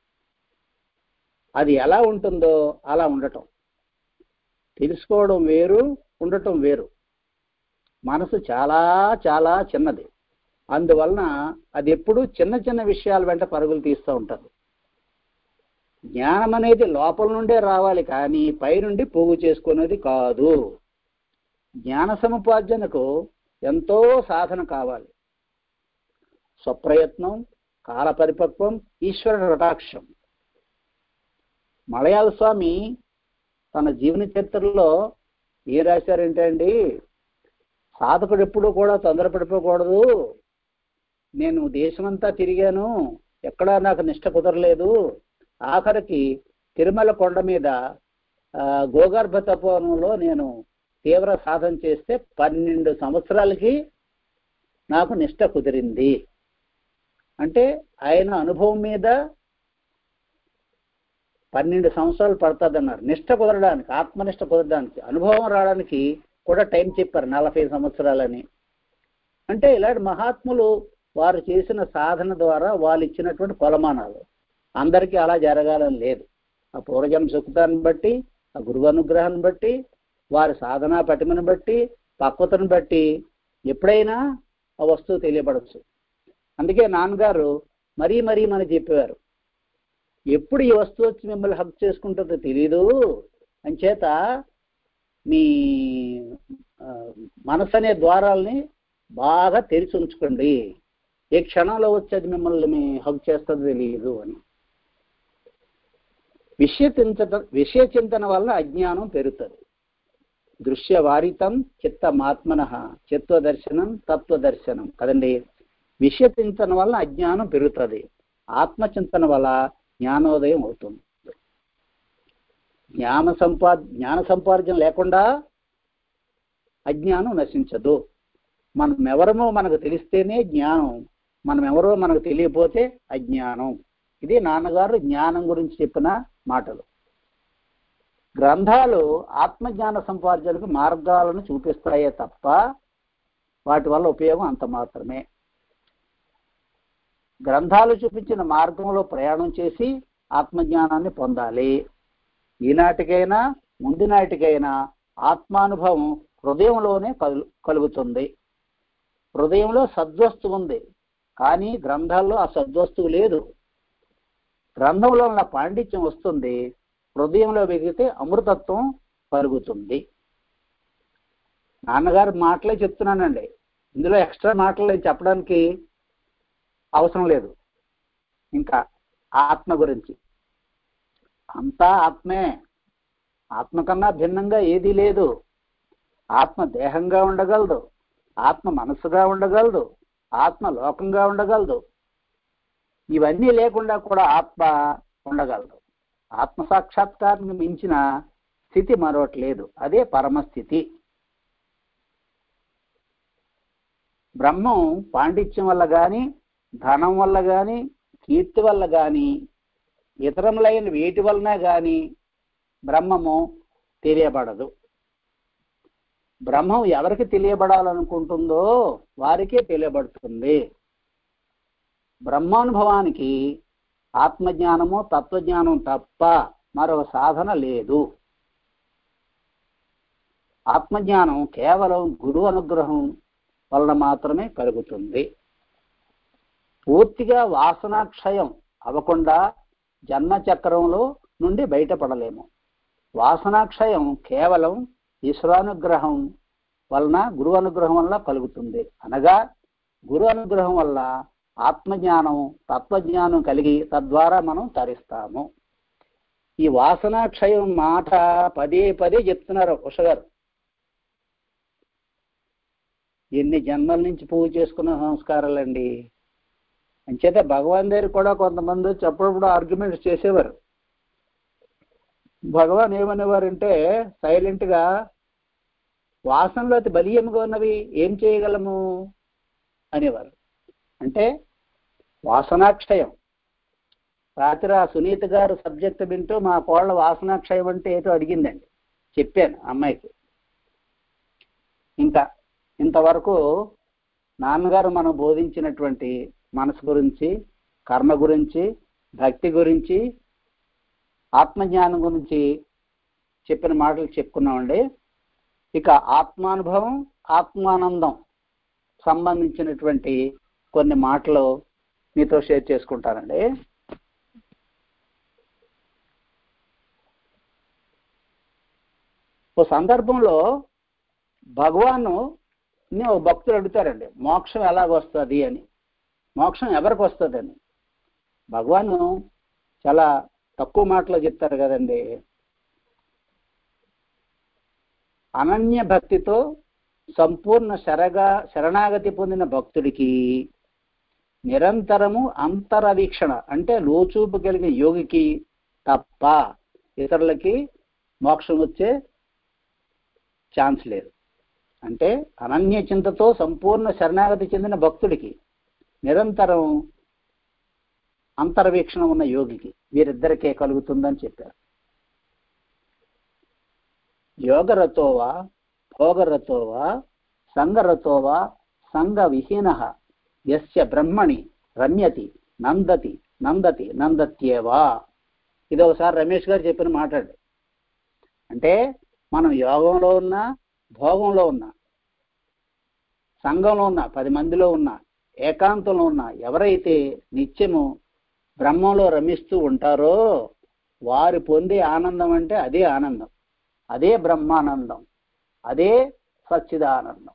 అది ఎలా ఉంటుందో అలా ఉండటం. తెలుసుకోవడం వేరు, ఉండటం వేరు. మనసు చాలా చాలా చిన్నది. అందువలన అది ఎప్పుడూ చిన్న చిన్న విషయాల వెంట పరుగులు తీస్తూ ఉంటుంది. జ్ఞానం అనేది లోపల నుండే రావాలి, కానీ పైనుండి పోగు చేసుకునేది కాదు. జ్ఞాన సముపార్జనకు ఎంతో సాధన కావాలి. స్వప్రయత్నం, కాల పరిపక్వం, ఈశ్వర కటాక్షం. మలయాళ స్వామి తన జీవన చరిత్రలో ఏం రాశారంటే అండి, సాధకుడు ఎప్పుడూ కూడా తొందరపడిపోకూడదు. నేను దేశమంతా తిరిగాను, ఎక్కడా నాకు నిష్ట కుదరలేదు. ఆఖరికి తిరుమల కొండ మీద గోగర్భ తపోవనంలో నేను తీవ్ర సాధన చేస్తే పన్నెండు సంవత్సరాలకి నాకు నిష్ట కుదిరింది. అంటే ఆయన అనుభవం మీద పన్నెండు సంవత్సరాలు పడుతుందన్నారు నిష్ట కుదరడానికి, ఆత్మనిష్ట కుదరడానికి. అనుభవం రావడానికి కూడా టైం చెప్పారు, నలభై సంవత్సరాలని. అంటే ఇలాంటి మహాత్ములు వారు చేసిన సాధన ద్వారా వాళ్ళు ఇచ్చినటువంటి కొలమానాలు. అందరికీ అలా జరగాలని లేదు. ఆ పూర్వజన్మ సుకృతాన్ని బట్టి, ఆ గురువు అనుగ్రహాన్ని బట్టి, వారి సాధనా పటిమను బట్టి, పక్వతను బట్టి ఎప్పుడైనా ఆ వస్తువు తెలియబడచ్చు. అందుకే నాన్నగారు మరీ మరీ మనకి చెప్పేవారు, ఎప్పుడు ఈ వస్తువు వచ్చి మిమ్మల్ని హక్ చేసుకుంటుందో తెలీదు, అంచేత మీ మనసు అనే ద్వారాలని బాగా తెరిచి ఉంచుకోండి. ఏ క్షణంలో వచ్చేది మిమ్మల్ని మీ హక్ చేస్తుందో తెలియదు అని. విషయ చింతన విషయ చింతన వల్ల అజ్ఞానం పెరుగుతుంది. దృశ్యవారితం చిత్తమాత్మన చిత్వదర్శనం తత్వదర్శనం కదండి. విషయ చింతన వల్ల అజ్ఞానం పెరుగుతుంది, ఆత్మచింతన వల్ల జ్ఞానోదయం అవుతుంది. జ్ఞాన సంపా జ్ఞాన సంపార్జన లేకుండా అజ్ఞానం నశించదు. మనం ఎవరమో మనకు తెలిస్తేనే జ్ఞానం, మనం ఎవరో మనకు తెలియకపోతే అజ్ఞానం. ఇది నాన్నగారు జ్ఞానం గురించి చెప్పిన మాటలు. గ్రంథాలు ఆత్మజ్ఞాన సంపార్జనకు మార్గాలను చూపిస్తాయే తప్ప వాటి వల్ల ఉపయోగం అంత మాత్రమే. గ్రంథాలు చూపించిన మార్గంలో ప్రయాణం చేసి ఆత్మజ్ఞానాన్ని పొందాలి. ఈనాటికైనా ముందు నాటికైనా ఆత్మానుభవం హృదయంలోనే కలు కలుగుతుంది. హృదయంలో సద్వస్తు ఉంది, కానీ గ్రంథాల్లో ఆ సద్వస్తువు లేదు. గ్రంథంలో ఉన్న పాండిత్యం వస్తుంది, హృదయంలో వెగితే అమృతత్వం కలుగుతుంది. నాన్నగారు మాటలే చెప్తున్నానండి, ఇందులో ఎక్స్ట్రా మాటలు చెప్పడానికి అవసరం లేదు. ఇంకా ఆత్మ గురించి అంతా ఆత్మే, ఆత్మ కన్నా భిన్నంగా ఏదీ లేదు. ఆత్మ దేహంగా ఉండగలదు, ఆత్మ మనసుగా ఉండగలదు, ఆత్మ లోకంగా ఉండగలదు. ఇవన్నీ లేకుండా కూడా ఆత్మ ఉండగలదు. ఆత్మ సాక్షాత్కారానికి మించిన స్థితి మరొకటి లేదు, అదే పరమస్థితి. బ్రహ్మం పాండిత్యం వల్ల కానీ, ధనం వల్ల కానీ, కీర్తి వల్ల కానీ, ఇతరములైన వేటి వలన కానీ బ్రహ్మము తెలియబడదు. బ్రహ్మం ఎవరికి తెలియబడాలనుకుంటుందో వారికే తెలియబడుతుంది. బ్రహ్మానుభవానికి ఆత్మజ్ఞానము తత్వజ్ఞానం తప్ప మరొక సాధన లేదు. ఆత్మజ్ఞానం కేవలం గురువు అనుగ్రహం వలన మాత్రమే కలుగుతుంది. పూర్తిగా వాసనాక్షయం అవ్వకుండా జన్మచక్రంలో నుండి బయటపడలేము. వాసనాక్షయం కేవలం ఈశ్వరానుగ్రహం వలన, గురు అనుగ్రహం వల్ల కలుగుతుంది. అనగా గురు అనుగ్రహం వల్ల ఆత్మజ్ఞానం తత్వజ్ఞానం కలిగి తద్వారా మనం తరిస్తాము. ఈ వాసనాక్షయం మాట పదే పదే చెప్తున్నారు ఉష గారు. ఎన్ని జన్మల నుంచి పూజ చేసుకున్న సంస్కారాలండి. అంచేత భగవాన్ దగ్గర కూడా కొంతమంది చెప్పప్పుడు ఆర్గ్యుమెంట్స్ చేసేవారు. భగవాన్ ఏమనేవారంటే సైలెంట్ గా, వాసనలో అతి బలీయంగా ఉన్నవి ఏం చేయగలము అనేవారు. అంటే వాసనాక్షయం. రాత్రి ఆ సునీత గారు సబ్జెక్ట్ వింటూ మా కోళ్ళ వాసనాక్షయం అంటే ఏదో అడిగిందండి, చెప్పాను అమ్మాయికి. ఇంకా ఇంతవరకు నాన్నగారు మనం బోధించినటువంటి మనసు గురించి, కర్మ గురించి, భక్తి గురించి, ఆత్మజ్ఞానం గురించి చెప్పిన మాటలు చెప్పుకున్నామండి. ఇక ఆత్మానుభవం, ఆత్మానందం సంబంధించినటువంటి కొన్ని మాటలు మీతో షేర్ చేసుకుంటానండి. ఓ సందర్భంలో భగవాను ఒక భక్తులు అడుగుతారండి, మోక్షం ఎలాగొస్తుంది అని, మోక్షం ఎవరికి వస్తుందని. భగవాను చాలా తక్కువ మాటలో చెప్తారు కదండి. అనన్య భక్తితో సంపూర్ణ శరగా శరణాగతి పొందిన భక్తుడికి, నిరంతరము అంతరవీక్షణ అంటే లోచూపు కలిగిన యోగికి తప్ప ఇతరులకి మోక్షం వచ్చే ఛాన్స్ లేదు. అంటే అనన్య చింతతో సంపూర్ణ శరణాగతి చెందిన భక్తుడికి, నిరంతరం అంతర్వీక్షణ ఉన్న యోగికి, వీరిద్దరికే కలుగుతుందని చెప్పారు. యోగరతోవా భోగరతోవా సంగరతోవా సంగ విహీన యస్య బ్రహ్మణి రమ్యతి నందతి నందతి నందత్యేవా. ఇది ఒకసారి రమేష్ గారు చెప్పిన మాట్లాడు. అంటే మనం యోగంలో ఉన్నా, భోగంలో ఉన్నా, సంఘంలో ఉన్నా, పది మందిలో ఉన్నా, ఏకాంతంలో ఉన్నా, ఎవరైతే నిత్యము బ్రహ్మంలో రమిస్తూ ఉంటారో వారు పొందే ఆనందం అంటే అదే ఆనందం, అదే బ్రహ్మానందం, అదే సచ్చిదానందం.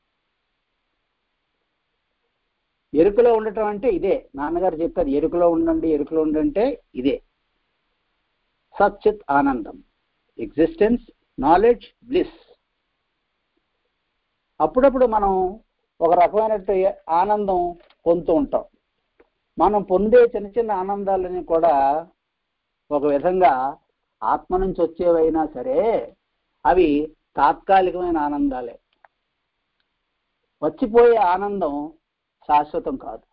ఎరుకలో ఉండటం అంటే ఇదే. నాన్నగారు చెప్పారు, ఎరుకలో ఉండండి, ఎరుకలో ఉండంటే ఇదే సచ్చిత్ ఆనందం, ఎగ్జిస్టెన్స్, నాలెడ్జ్, బ్లిస్. అప్పుడప్పుడు మనం ఒక రకమైన ఆనందం పొందుతూ ఉంటాం. మనం పొందే చిన్న చిన్న ఆనందాలని కూడా ఒక విధంగా ఆత్మ నుంచి వచ్చేవైనా సరే అవి తాత్కాలికమైన ఆనందాలే. వచ్చిపోయే ఆనందం శాశ్వతం కాదు.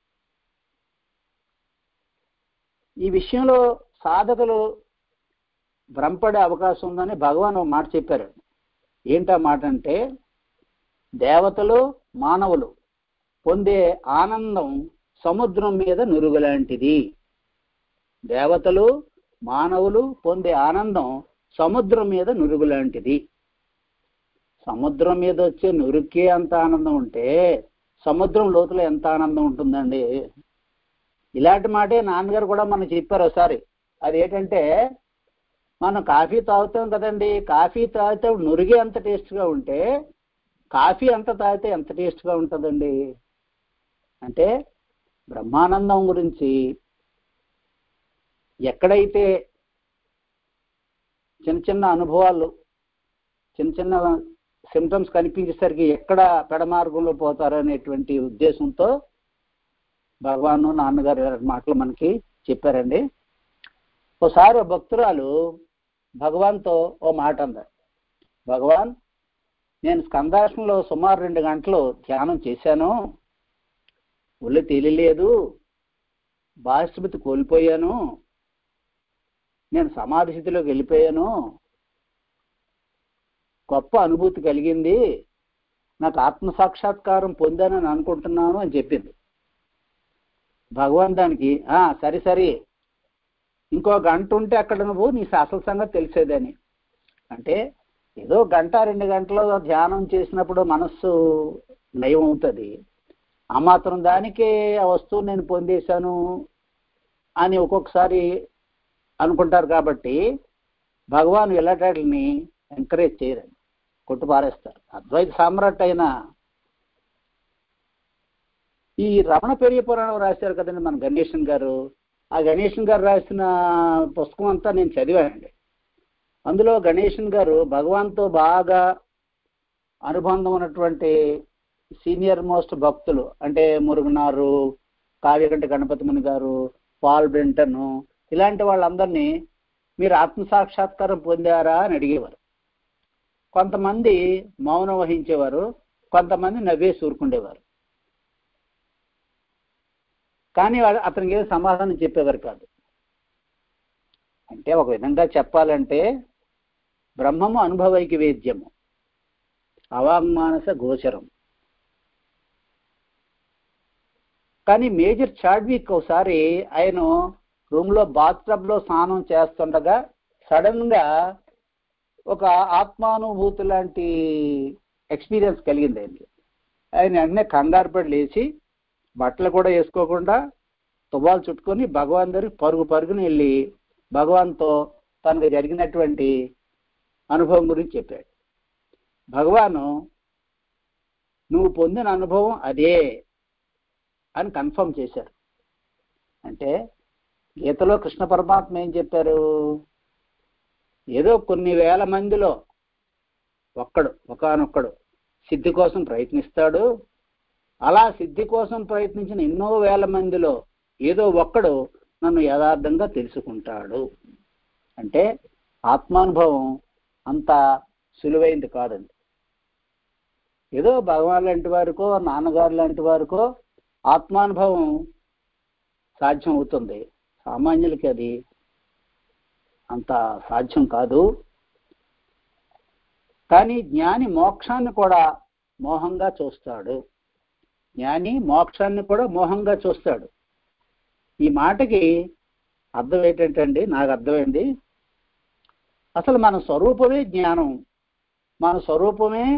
ఈ విషయంలో సాధకులు భ్రమపడే అవకాశం ఉందని భగవాన్ ఒక మాట చెప్పారు. ఏంటా మాట అంటే, దేవతలు మానవులు పొందే ఆనందం సముద్రం మీద నురుగులాంటిది. దేవతలు మానవులు పొందే ఆనందం సముద్రం మీద నురుగులాంటిది. సముద్రం మీద వచ్చే నురుకే అంత ఆనందం ఉంటే సముద్రం లోతులో ఎంత ఆనందం ఉంటుందండి. ఇలాంటి మాటే నాన్నగారు కూడా మనకు చెప్పారు ఒకసారి. అదేంటంటే, మనం కాఫీ తాగుతాం కదండి, కాఫీ తాగితే నురిగే అంత టేస్ట్గా ఉంటే కాఫీ అంత తాగితే ఎంత టేస్ట్గా ఉంటుందండి. అంటే బ్రహ్మానందం గురించి ఎక్కడైతే చిన్న చిన్న అనుభవాలు, చిన్న చిన్న సిమ్టమ్స్ కనిపించేసరికి ఎక్కడ పెడమార్గంలో పోతారనేటువంటి ఉద్దేశంతో భగవాను నాన్నగారు మాటలు మనకి చెప్పారండి. ఓసారి భక్తురాలు భగవాన్తో ఓ మాట అన్నారు. భగవాన్, నేను స్కందాశ్రంలో సుమారు రెండు గంటలు ధ్యానం చేశాను, ఒళ్ళు తేలిలేదు, బాహ్యస్థితి కోల్పోయాను, నేను సమాధి స్థితిలోకి వెళ్ళిపోయాను, గొప్ప అనుభూతి కలిగింది, నాకు ఆత్మసాక్షాత్కారం పొందానని అనుకుంటున్నాను అని చెప్పింది. భగవాన్ దానికి ఆ సరే సరే ఇంకో గంట ఉంటే అక్కడ నువ్వు నీ అసలు సంగతి తెలిసేదని. అంటే ఏదో గంట రెండు గంటలు ధ్యానం చేసినప్పుడు మనస్సు లయం అవుతుంది, ఆ మాత్రం దానికే ఆ వస్తువు నేను పొందేశాను అని ఒక్కొక్కసారి అనుకుంటారు. కాబట్టి భగవాన్ ఇలాంటిని ఎంకరేజ్ చేయరండి, కొట్టుపారేస్తారు. అద్వైత సామ్రాట్ అయిన ఈ రమణ పెరియ పురాణం రాశారు కదండి మన గణేశన్ గారు. ఆ గణేశన్ గారు రాసిన పుస్తకం అంతా నేను చదివానండి. అందులో గణేశన్ గారు భగవాన్తో బాగా అనుబంధం ఉన్నటువంటి సీనియర్ మోస్ట్ భక్తులు అంటే మురుగునారు, కావ్యకంటి గణపతి ముని గారు, పాల్ బ్రెంటన్, ఇలాంటి వాళ్ళందరినీ మీరు ఆత్మసాక్షాత్కారం పొందారా అని అడిగేవారు. కొంతమంది మౌనం వహించేవారు, కొంతమంది నవ్వేసి ఊరుకుండేవారు. కానీ అతనికి ఏదో సమాధానం చెప్పేవారు కాదు. అంటే ఒక విధంగా చెప్పాలంటే బ్రహ్మము అనుభవైకి వేద్యము, అవాంగ్మానస గోచరం. కానీ మేజర్ చాడ్విక్ ఒకసారి ఆయన రూమ్లో బాత్టబ్లో స్నానం చేస్తుండగా సడన్ గా ఒక ఆత్మానుభూతి లాంటి ఎక్స్పీరియన్స్ కలిగింది ఆయనకి. ఆయన వెంటనే కంగారు పడి లేచి బట్టలు కూడా వేసుకోకుండా తువ్వాలు చుట్టుకొని భగవాన్ దగ్గరికి పరుగు పరుగుని వెళ్ళి భగవాన్తో తనకు జరిగినటువంటి అనుభవం గురించి చెప్పాడు. భగవాను నువ్వు పొందిన అనుభవం అదే అని కన్ఫర్మ్ చేశారు. అంటే గీతలో కృష్ణ పరమాత్మ ఏం చెప్పారు, ఏదో కొన్ని వేల మందిలో ఒక్కడు ఒకానొక్కడు సిద్ధి కోసం ప్రయత్నిస్తాడు, అలా సిద్ధి కోసం ప్రయత్నించిన ఎన్నో వేల మందిలో ఏదో ఒక్కడు నన్ను యథార్థంగా తెలుసుకుంటాడు. అంటే ఆత్మానుభవం అంత సులువైంది కాదండి. ఏదో భగవాన్ లాంటి వారికో నాన్నగారు లాంటి వారికో ఆత్మానుభవం సాధ్యం అవుతుంది, సామాన్యులకి అది అంత సాధ్యం కాదు. కానీ జ్ఞాని మోక్షాన్ని కూడా మోహంగా చూస్తాడు, జ్ఞాని మోక్షాన్ని కూడా మోహంగా చూస్తాడు. ఈ మాటకి అర్థం ఏంటంటే నాకు అర్థమైంది, అసలు మన స్వరూపమే జ్ఞానం, మన స్వరూపమే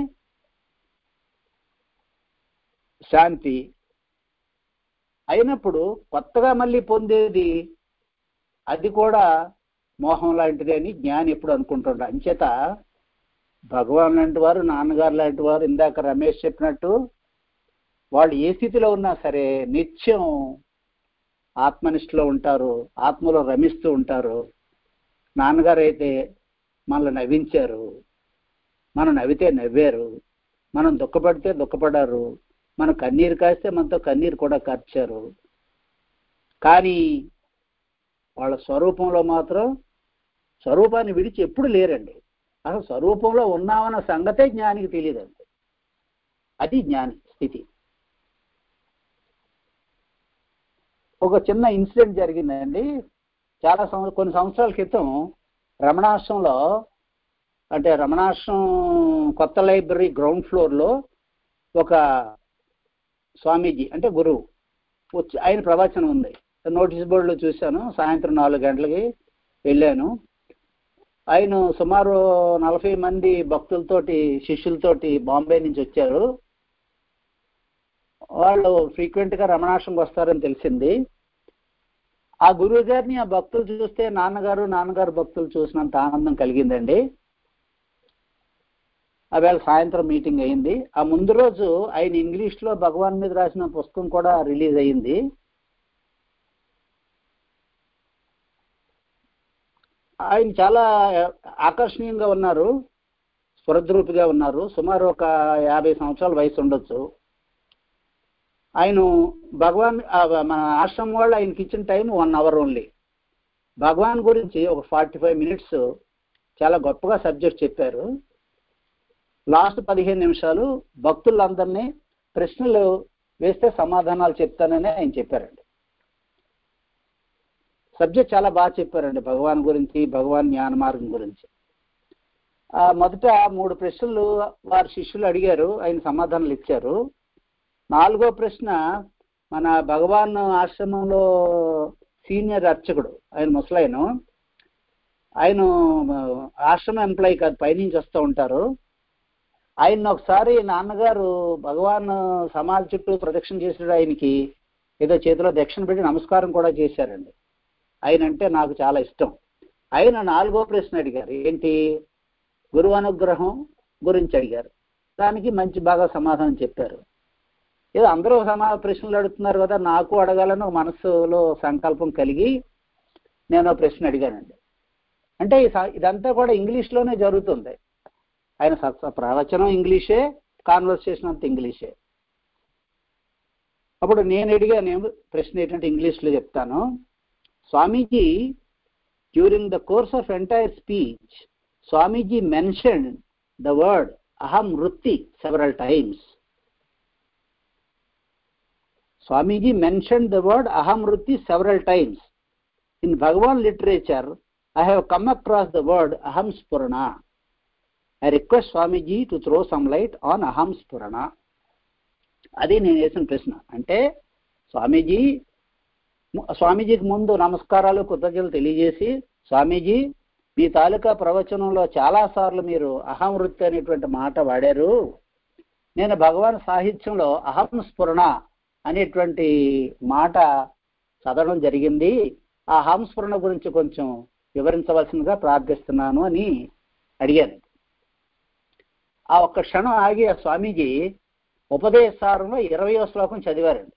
శాంతి అయినప్పుడు కొత్తగా మళ్ళీ పొందేది అది కూడా మోహం లాంటిది అని జ్ఞాని ఎప్పుడు అనుకుంటుండ. అంచేత భగవాన్ లాంటి వారు, నాన్నగారు లాంటి వారు, ఇందాక రమేష్ చెప్పినట్టు వాళ్ళు ఏ స్థితిలో ఉన్నా సరే నిత్యం ఆత్మనిష్టలో ఉంటారు, ఆత్మలో రమిస్తూ ఉంటారు. నాన్నగారు అయితే మనల్ని నవ్వించారు, మనం నవ్వితే నవ్వారు, మనం దుఃఖపడితే దుఃఖపడారు, మనం కన్నీరు కాస్తే మనతో కన్నీరు కూడా కార్చారు. కానీ వాళ్ళ స్వరూపంలో మాత్రం స్వరూపాన్ని విడిచి ఎప్పుడు లేరండి. అసలు స్వరూపంలో ఉన్నామన్న సంగతే జ్ఞానికి తెలియదండి. అది జ్ఞాని స్థితి. ఒక చిన్న ఇన్సిడెంట్ జరిగిందండి. చాలా సంవత్సరం కొన్ని సంవత్సరాల క్రితం రమణాశ్రమంలో, అంటే రమణాశ్రమం కొత్త లైబ్రరీ గ్రౌండ్ ఫ్లోర్లో ఒక స్వామీజీ అంటే గురువు వచ్చి ఆయన ప్రవచనం ఉంది. నోటీస్ బోర్డులో చూశాను. సాయంత్రం నాలుగు గంటలకి వెళ్ళాను. ఆయన సుమారు నలభై మంది భక్తులతోటి శిష్యులతోటి బాంబే నుంచి వచ్చారు. వాళ్ళు ఫ్రీక్వెంట్గా రమణాశ్రమంకి వస్తారని తెలిసింది. ఆ గురువు గారిని ఆ భక్తులు చూస్తే నాన్నగారు నాన్నగారు భక్తులు చూసినంత ఆనందం కలిగిందండి. ఆవేళ సాయంత్రం మీటింగ్ అయింది. ఆ ముందు రోజు ఆయన ఇంగ్లీష్లో భగవాన్ మీద రాసిన పుస్తకం కూడా రిలీజ్ అయింది. ఆయన చాలా ఆకర్షణీయంగా ఉన్నారు, స్వరద్రూపిగా ఉన్నారు. సుమారు ఒక యాభై సంవత్సరాల వయసు ఉండొచ్చు. ఆయన భగవాన్ మన ఆశ్రమం వాళ్ళు ఆయనకి ఇచ్చిన time one hour only. Bhagavan గురించి ఒక ఫార్టీ ఫైవ్ మినిట్స్ చాలా గొప్పగా సబ్జెక్ట్ చెప్పారు. లాస్ట్ పదిహేను నిమిషాలు భక్తులందరినీ ప్రశ్నలు వేస్తే సమాధానాలు చెప్తానని ఆయన చెప్పారండి. సబ్జెక్ట్ చాలా బాగా చెప్పారండి భగవాన్ గురించి, భగవాన్ జ్ఞాన మార్గం గురించి. ఆ మొదట మూడు ప్రశ్నలు వారి శిష్యులు అడిగారు, ఆయన సమాధానాలు ఇచ్చారు. నాలుగో ప్రశ్న మన భగవాన్ ఆశ్రమంలో సీనియర్ అర్చకుడు, ఆయన ముసలాయను, ఆయన ఆశ్రమ ఎంప్లాయీ కాదు, పైనుంచి వస్తూ ఉంటారు. ఆయన ఒకసారి నాన్నగారు భగవాన్ సమాధి చుట్టూ ప్రదక్షిణ చేసిన ఆయనకి ఏదో చేతిలో దక్షిణ పెట్టి నమస్కారం కూడా చేశారండి. ఆయన అంటే నాకు చాలా ఇష్టం. ఆయన నాలుగో ప్రశ్న అడిగారు, ఏంటి గురువు అనుగ్రహం గురించి అడిగారు. దానికి మంచి బాగా సమాధానం చెప్పారు. ఏదో అందరూ సమా ప్రశ్నలు అడుగుతున్నారు కదా, నాకు అడగాలని మనస్సులో సంకల్పం కలిగి నేను ప్రశ్న అడిగానండి. అంటే ఇదంతా కూడా ఇంగ్లీష్లోనే జరుగుతుంది. ఆయన ప్రవచనం ఇంగ్లీషే, కాన్వర్సేషన్ అంతా ఇంగ్లీషే. అప్పుడు నేను అడిగాను ప్రశ్న ఏంటంటే ఇంగ్లీష్లో చెప్తాను. Swamiji, during the course of entire speech, Swamiji mentioned the word అహం వృత్తి several times. Swamiji mentioned the word aham vritti several times. In Bhagavan literature, I have come across the word aham spurana. I request Swamiji to throw some light on aham spurana. అది నేను వేసిన ప్రశ్న. అంటే స్వామీజీ స్వామీజీకి ముందు నమస్కారాలు కృతజ్ఞతలు తెలియజేసి, స్వామీజీ మీ తాలూకా ప్రవచనంలో చాలాసార్లు మీరు అహం వృత్తి అనేటువంటి మాట వాడారు. నేను భగవాన్ సాహిత్యంలో అహం స్ఫురణ అనేటువంటి మాట చదవడం జరిగింది. ఆ అహం స్ఫురణ గురించి కొంచెం వివరించవలసిందిగా ప్రార్థిస్తున్నాను అని అడిగాను. ఆ ఒక్క క్షణం ఆగి ఆ స్వామీజీ ఉపదేశారంలో ఇరవయో శ్లోకం చదివారండి.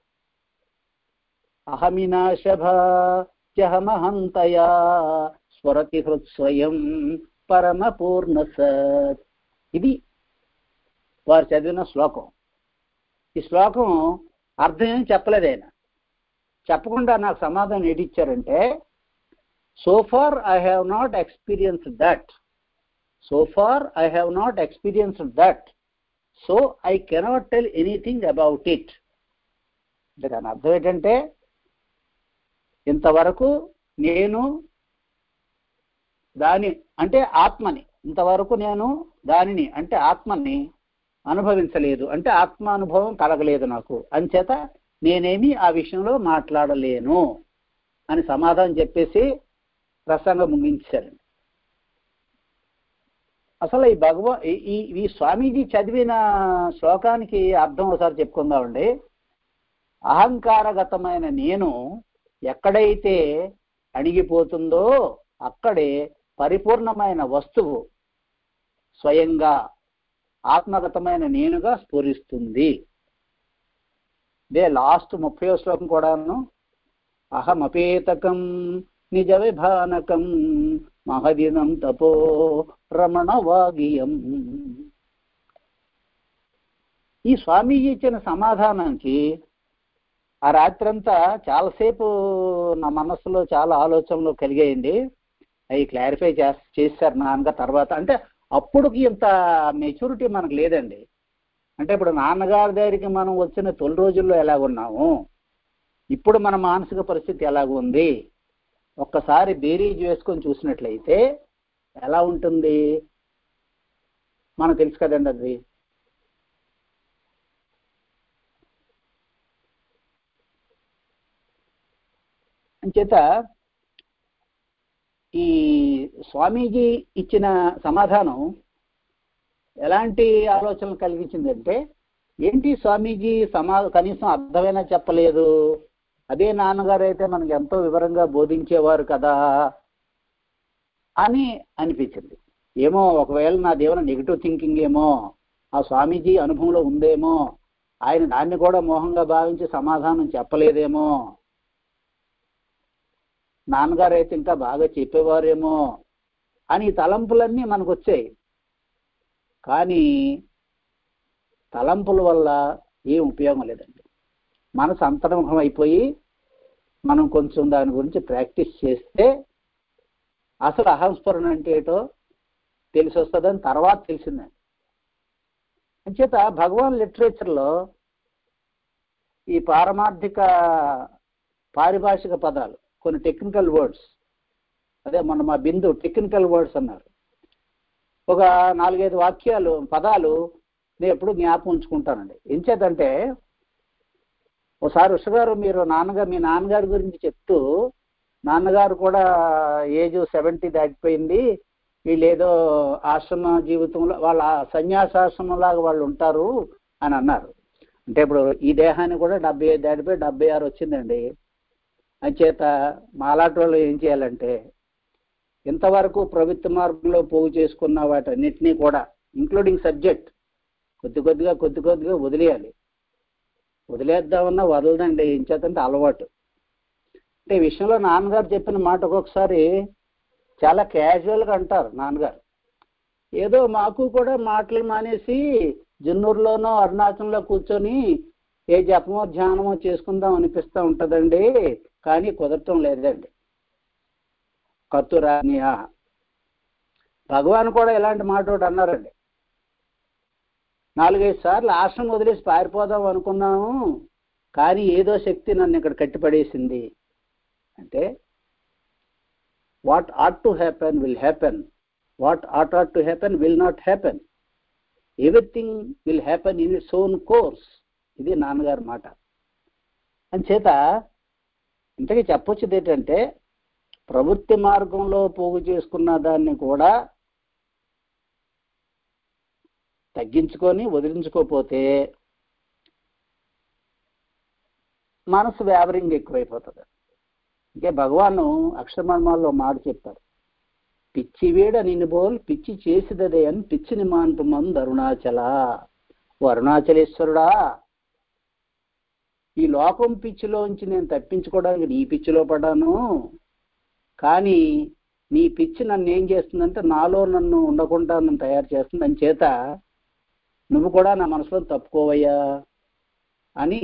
అహమినాశభహంతయా స్వరతి హృత్స్వయం పరమ పూర్ణ సత్. ఇది వారు చదివిన శ్లోకం. ఈ శ్లోకం అర్థం ఏం చెప్పలేదు ఆయన. చెప్పకుండా నాకు సమాధానం ఏంటి ఇచ్చారంటే, so far I have not experienced that, so far I have not experienced that, so I cannot tell anything about it. దాని అర్థం ఏంటంటే, ఇంతవరకు నేను దాని అంటే ఆత్మని, ఇంతవరకు నేను దానిని అంటే ఆత్మని అనుభవించలేదు, అంటే ఆత్మానుభవం కలగలేదు నాకు, అంచేత నేనేమి ఆ విషయంలో మాట్లాడలేను అని సమాధానం చెప్పేసి ప్రసంగం ముగించారండి. అసలు ఈ భగవా ఈ ఈ స్వామీజీ చదివిన శ్లోకానికి అర్థం ఒకసారి చెప్పుకుందామండి. అహంకారగతమైన నేను ఎక్కడైతే అణిగిపోతుందో అక్కడే పరిపూర్ణమైన వస్తువు స్వయంగా ఆత్మగతమైన నేనుగా స్ఫురిస్తుంది. దే లాస్ట్ ముప్పై శ్లోకం కూడాను, అహమపేతకం నిజ విభానకం మహదినం తపో రమణ వాగియం. ఈ స్వామీజీ ఇచ్చిన సమాధానానికి ఆ రాత్రంతా చాలాసేపు నా మనస్సులో చాలా ఆలోచనలు కలిగాయండి. అవి క్లారిఫై చేశారు నాన్నగారు తర్వాత. అంటే అప్పుడుకి ఇంత మెచ్యూరిటీ మనకు లేదండి. అంటే ఇప్పుడు నాన్నగారి దగ్గరికి మనం వచ్చిన తొలి రోజుల్లో ఎలాగున్నాము, ఇప్పుడు మన మానసిక పరిస్థితి ఎలాగుంది ఒక్కసారి బేరీజ్ వేసుకొని చూసినట్లయితే ఎలా ఉంటుంది మనకు తెలుసు కదండి. అది అంచేత ఈ స్వామీజీ ఇచ్చిన సమాధానం ఎలాంటి ఆలోచనలు కలిగించిందంటే, ఏంటి స్వామీజీ సమా కనీసం అర్థమైనా చెప్పలేదు, అదే నాన్నగారు అయితే మనకు ఎంతో వివరంగా బోధించేవారు కదా అని అనిపించింది. ఏమో ఒకవేళ నాదేమైనా నెగిటివ్ థింకింగ్ ఏమో, ఆ స్వామీజీ అనుభవంలో ఉందేమో, ఆయన దాన్ని కూడా మోహంగా భావించి సమాధానం చెప్పలేదేమో, నాన్నగారు అయితే ఇంకా బాగా చెప్పేవారేమో అని తలంపులన్నీ మనకు వచ్చాయి. కానీ తలంపుల వల్ల ఏం ఉపయోగం లేదండి. మనసు అంతర్ముఖం అయిపోయి మనం కొంచెం దాని గురించి ప్రాక్టీస్ చేస్తే అసలు అహంస్ఫురణ అంటే ఏటో తెలిసి వస్తుందని తర్వాత తెలిసిందండి. అంచేత భగవాన్ లిటరేచర్లో ఈ పారమార్థిక పారిభాషిక పదాలు, కొన్ని టెక్నికల్ వర్డ్స్, అదే మొన్న మా బిందు టెక్నికల్ వర్డ్స్ అన్నారు, ఒక నాలుగైదు వాక్యాలు పదాలు నేను ఎప్పుడు జ్ఞాపకం ఉంచుకుంటానండి. ఎంచేతంటే ఒకసారి ఉషగారు మీరు నాన్నగారు మీ నాన్నగారి గురించి చెప్తూ, నాన్నగారు కూడా ఏజ్ సెవెంటీ దాటిపోయింది, వీళ్ళు ఏదో ఆశ్రమ జీవితంలో వాళ్ళ సన్యాసాశ్రమంలాగా వాళ్ళు ఉంటారు అని అన్నారు. అంటే ఇప్పుడు ఈ దేహాన్ని కూడా డెబ్బై ఐదు దాటిపోయి డెబ్బై ఆరు వచ్చిందండి. అంచేత మాలాంటి వాళ్ళు ఏం చేయాలంటే ఇంతవరకు ప్రవృత్తి మార్గంలో పోగు చేసుకున్న వాటన్నిటినీ కూడా ఇంక్లూడింగ్ సబ్జెక్ట్ కొద్ది కొద్దిగా కొద్ది కొద్దిగా వదిలేయాలి. వదిలేద్దామన్నా వదలదండి, ఇంచేతంటే అలవాటు. అంటే ఈ విషయంలో నాన్నగారు చెప్పిన మాట ఒక్కొక్కసారి చాలా క్యాజువల్గా అంటారు నాన్నగారు. ఏదో మాకు కూడా మాటలు మానేసి జున్నూరులోనో అరుణాచలంలో కూర్చొని ఏ జపమో ధ్యానమో చేసుకుందాం అనిపిస్తూ ఉంటుందండి, కానీ కుదరటం లేదండి. కత్తురానియా భగవాన్ కూడా ఇలాంటి మాట ఒకటి అన్నారండి. నాలుగైదు సార్లు ఆశ్రమం వదిలేసి పారిపోదాం అనుకున్నాము, కానీ ఏదో శక్తి నన్ను ఇక్కడ కట్టిపడేసింది. అంటే what ought to happen will happen, what ought ought to happen will not happen, everything will happen in its own course. ఇది నాన్నగారి మాట. అంచేత ఇంతకీ చెప్పొచ్చేది ఏంటంటే ప్రవృత్తి మార్గంలో పోగు చేసుకున్న దాన్ని కూడా తగ్గించుకొని వదిలించుకోకపోతే మనసు వ్యావరింగ్ ఎక్కువైపోతుంది. ఇంకే భగవాను అక్షరమర్మాల్లో మాట చెప్పారు, పిచ్చి వీడ నిన్ను బోల్ పిచ్చి చేసిదదే అని పిచ్చిని మాన్పు మందు అరుణాచల. ఓ అరుణాచలేశ్వరుడా, ఈ లోకం పిచ్చిలోంచి నేను తప్పించుకోవడానికి నీ పిచ్చిలో పడ్డాను, కానీ నీ పిచ్చి నన్ను ఏం చేస్తుందంటే నాలో నన్ను ఉండకుండా నన్ను తయారు చేస్తుంది. అని చేత నువ్వు కూడా నా మనసులో తప్పుకోవయ్యా అని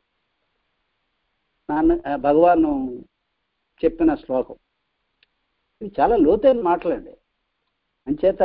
నాన్న భగవాను చెప్పిన శ్లోకం. ఇది చాలా లోతైన మాటలండి. అంచేత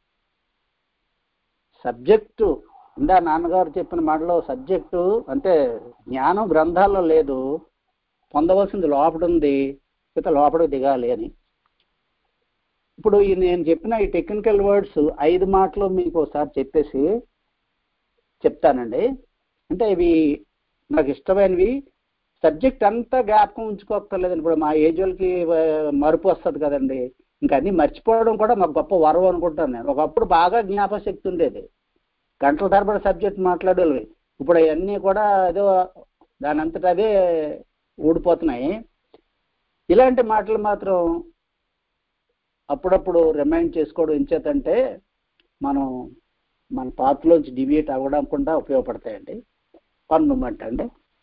సబ్జెక్టు ఇందా నాన్నగారు చెప్పిన మాటలో సబ్జెక్టు అంటే జ్ఞానం గ్రంథాల్లో లేదు, పొందవలసింది లోపల ఉంది, ఇక లోపలికి దిగాలి అని. ఇప్పుడు ఈ నేను చెప్పిన ఈ టెక్నికల్ వర్డ్స్ ఐదు మాటలు మీకు ఒకసారి చెప్పేసి చెప్తానండి. అంటే ఇవి నాకు ఇష్టమైనవి. సబ్జెక్ట్ అంతా జ్ఞాపకం ఉంచుకోక్కర్లేదండి. ఇప్పుడు మా ఏజ్ వాళ్ళకి మరుపు వస్తుంది కదండి, ఇంకా అన్నీ మర్చిపోవడం కూడా మాకు గొప్ప వరం అనుకుంటాను నేను. ఒకప్పుడు బాగా జ్ఞాపశక్తి ఉండేది, గంటల తరబడి సబ్జెక్ట్ మాట్లాడేవి. ఇప్పుడు అవన్నీ కూడా ఏదో దాని అంతటా అదే ఊడిపోతున్నాయి. ఇలాంటి మాటలు మాత్రం అప్పుడప్పుడు రిమైండ్ చేసుకోవడం ఎంచేతంటే మనం మన పాత్రలోంచి డివియేట్ అవ్వకుండా ఉపయోగపడతాయండి. వన్ మూమెంట్ అండి.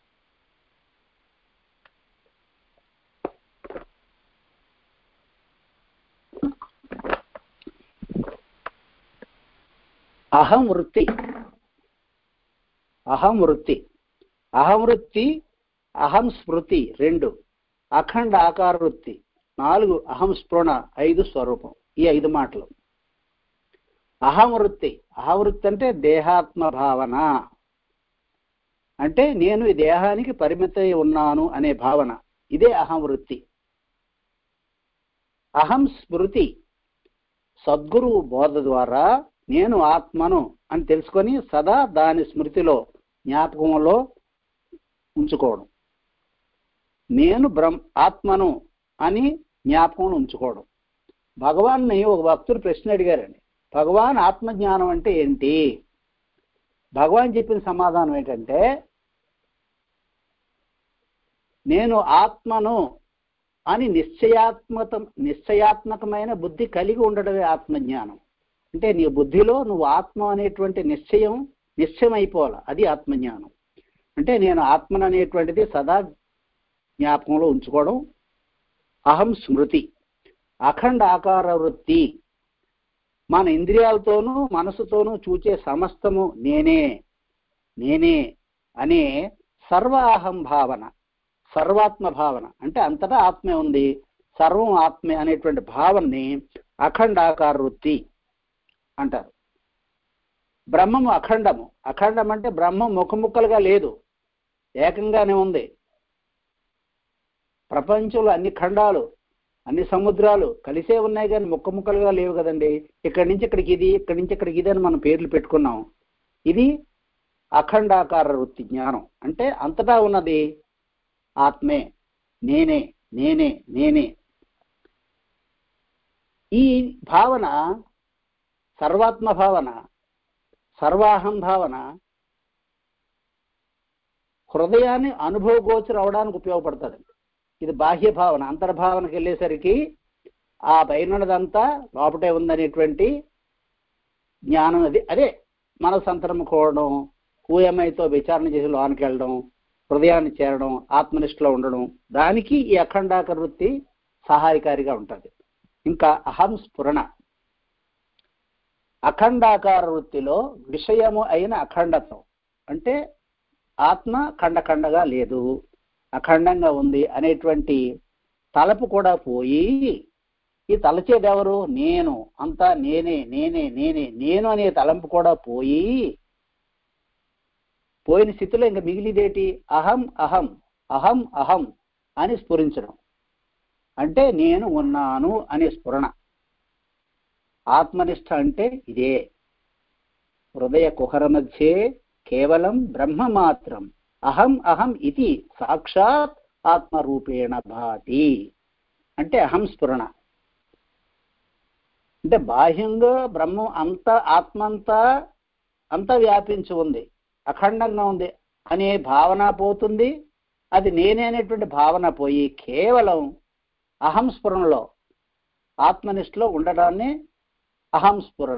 అహం వృత్తి, అహం వృత్తి, అహం వృత్తి, అహం స్మృతి రెండు, అఖండ ఆకార వృత్తి నాలుగు, అహం స్ఫురణ ఐదు, స్వరూపం. ఈ ఐదు మాటలు. అహం వృత్తి, అహం వృత్తి అంటే దేహాత్మ భావన, అంటే నేను ఈ దేహానికి పరిమితమై ఉన్నాను అనే భావన, ఇదే అహం వృత్తి. అహం స్మృతి, సద్గురువు బోధ ద్వారా నేను ఆత్మను అని తెలుసుకొని సదా దాని స్మృతిలో జ్ఞాపకంలో ఉంచుకోవడం. నేను బ్రహ్మ ఆత్మను అని జ్ఞాపకంలో ఉంచుకోవడం. భగవాన్ని ఒక భక్తుడు ప్రశ్న అడిగారండి, భగవాన్ ఆత్మజ్ఞానం అంటే ఏంటి? భగవాన్ చెప్పిన సమాధానం ఏంటంటే, నేను ఆత్మను అని నిశ్చయాత్మక నిశ్చయాత్మకమైన బుద్ధి కలిగి ఉండడమే ఆత్మజ్ఞానం. అంటే నీ బుద్ధిలో నువ్వు ఆత్మ అనేటువంటి నిశ్చయం నిశ్చయం అయిపోవాలి. అది ఆత్మజ్ఞానం. అంటే నేను ఆత్మను అనేటువంటిది సదా జ్ఞాపకంలో ఉంచుకోవడం. అహం స్మృతి, అఖండ ఆకార వృత్తి, మన ఇంద్రియాలతోనూ మనసుతోనూ చూచే సమస్తము నేనే నేనే అనే సర్వాహం భావన, సర్వాత్మ భావన. అంటే అంతటా ఆత్మే ఉంది, సర్వం ఆత్మే అనేటువంటి భావనని అఖండాకార వృత్తి అంటారు. బ్రహ్మము అఖండము. అఖండం అంటే బ్రహ్మం ముఖముక్కలుగా లేదు, ఏకంగానే ఉంది. ప్రపంచంలో అన్ని ఖండాలు అన్ని సముద్రాలు కలిసే ఉన్నాయి కానీ ముక్క ముక్కలుగా లేవు కదండి. ఇక్కడి నుంచి ఇక్కడికి ఇది, ఇక్కడి నుంచి ఇక్కడికి ఇది అని మనం పేర్లు పెట్టుకున్నాం. ఇది అఖండాకార వృత్తి జ్ఞానం. అంటే అంతటా ఉన్నది ఆత్మే, నేనే నేనే నేనే. ఈ భావన, సర్వాత్మ భావన, సర్వాహం భావన హృదయాన్ని అనుభవగోచరం అవడానికి ఉపయోగపడుతుంది. ఇది బాహ్య భావన. అంతర్భావనకి వెళ్ళేసరికి ఆ పైనదంతా లోపటే ఉందనేటువంటి జ్ఞానం. అది అదే మనసు అంతర్ముఖం, కూయమైతో విచారణ చేసి లోనికి వెళ్ళడం, హృదయాన్ని చేరడం, ఆత్మనిష్టలో ఉండడం, దానికి ఈ అఖండాకార వృత్తి సహాయకారిగా ఉంటుంది. ఇంకా అహం స్ఫురణ. అఖండాకార వృత్తిలో విషయము అయిన అఖండత్వం, అంటే ఆత్మ ఖండఖండగా లేదు, అఖండంగా ఉంది అనేటువంటి తలపు కూడా పోయి, ఈ తలచేది ఎవరు? నేను. అంతా నేనే నేనే నేనే నేను అనే తలంపు కూడా పోయి, పోయిన స్థితిలో ఇంకా మిగిలిదేటి? అహం అహం అహం అహం అని స్ఫురించడం. అంటే నేను ఉన్నాను అనే స్ఫురణ. ఆత్మనిష్ట అంటే ఇదే. హృదయ కుహర మధ్యే కేవలం బ్రహ్మ మాత్రం అహం అహం ఇది సాక్షాత్ ఆత్మరూపేణ భాతి. అంటే అహం స్ఫురణ. అంటే బాహ్యంగా బ్రహ్మం అంతా, ఆత్మ అంతా అంతా వ్యాపించి ఉంది, అఖండంగా ఉంది అనే భావన పోతుంది. అది నేనే అనేటువంటి భావన పోయి కేవలం అహం స్ఫురణలో, ఆత్మనిష్టలో ఉండడాన్ని అహం స్ఫురణ.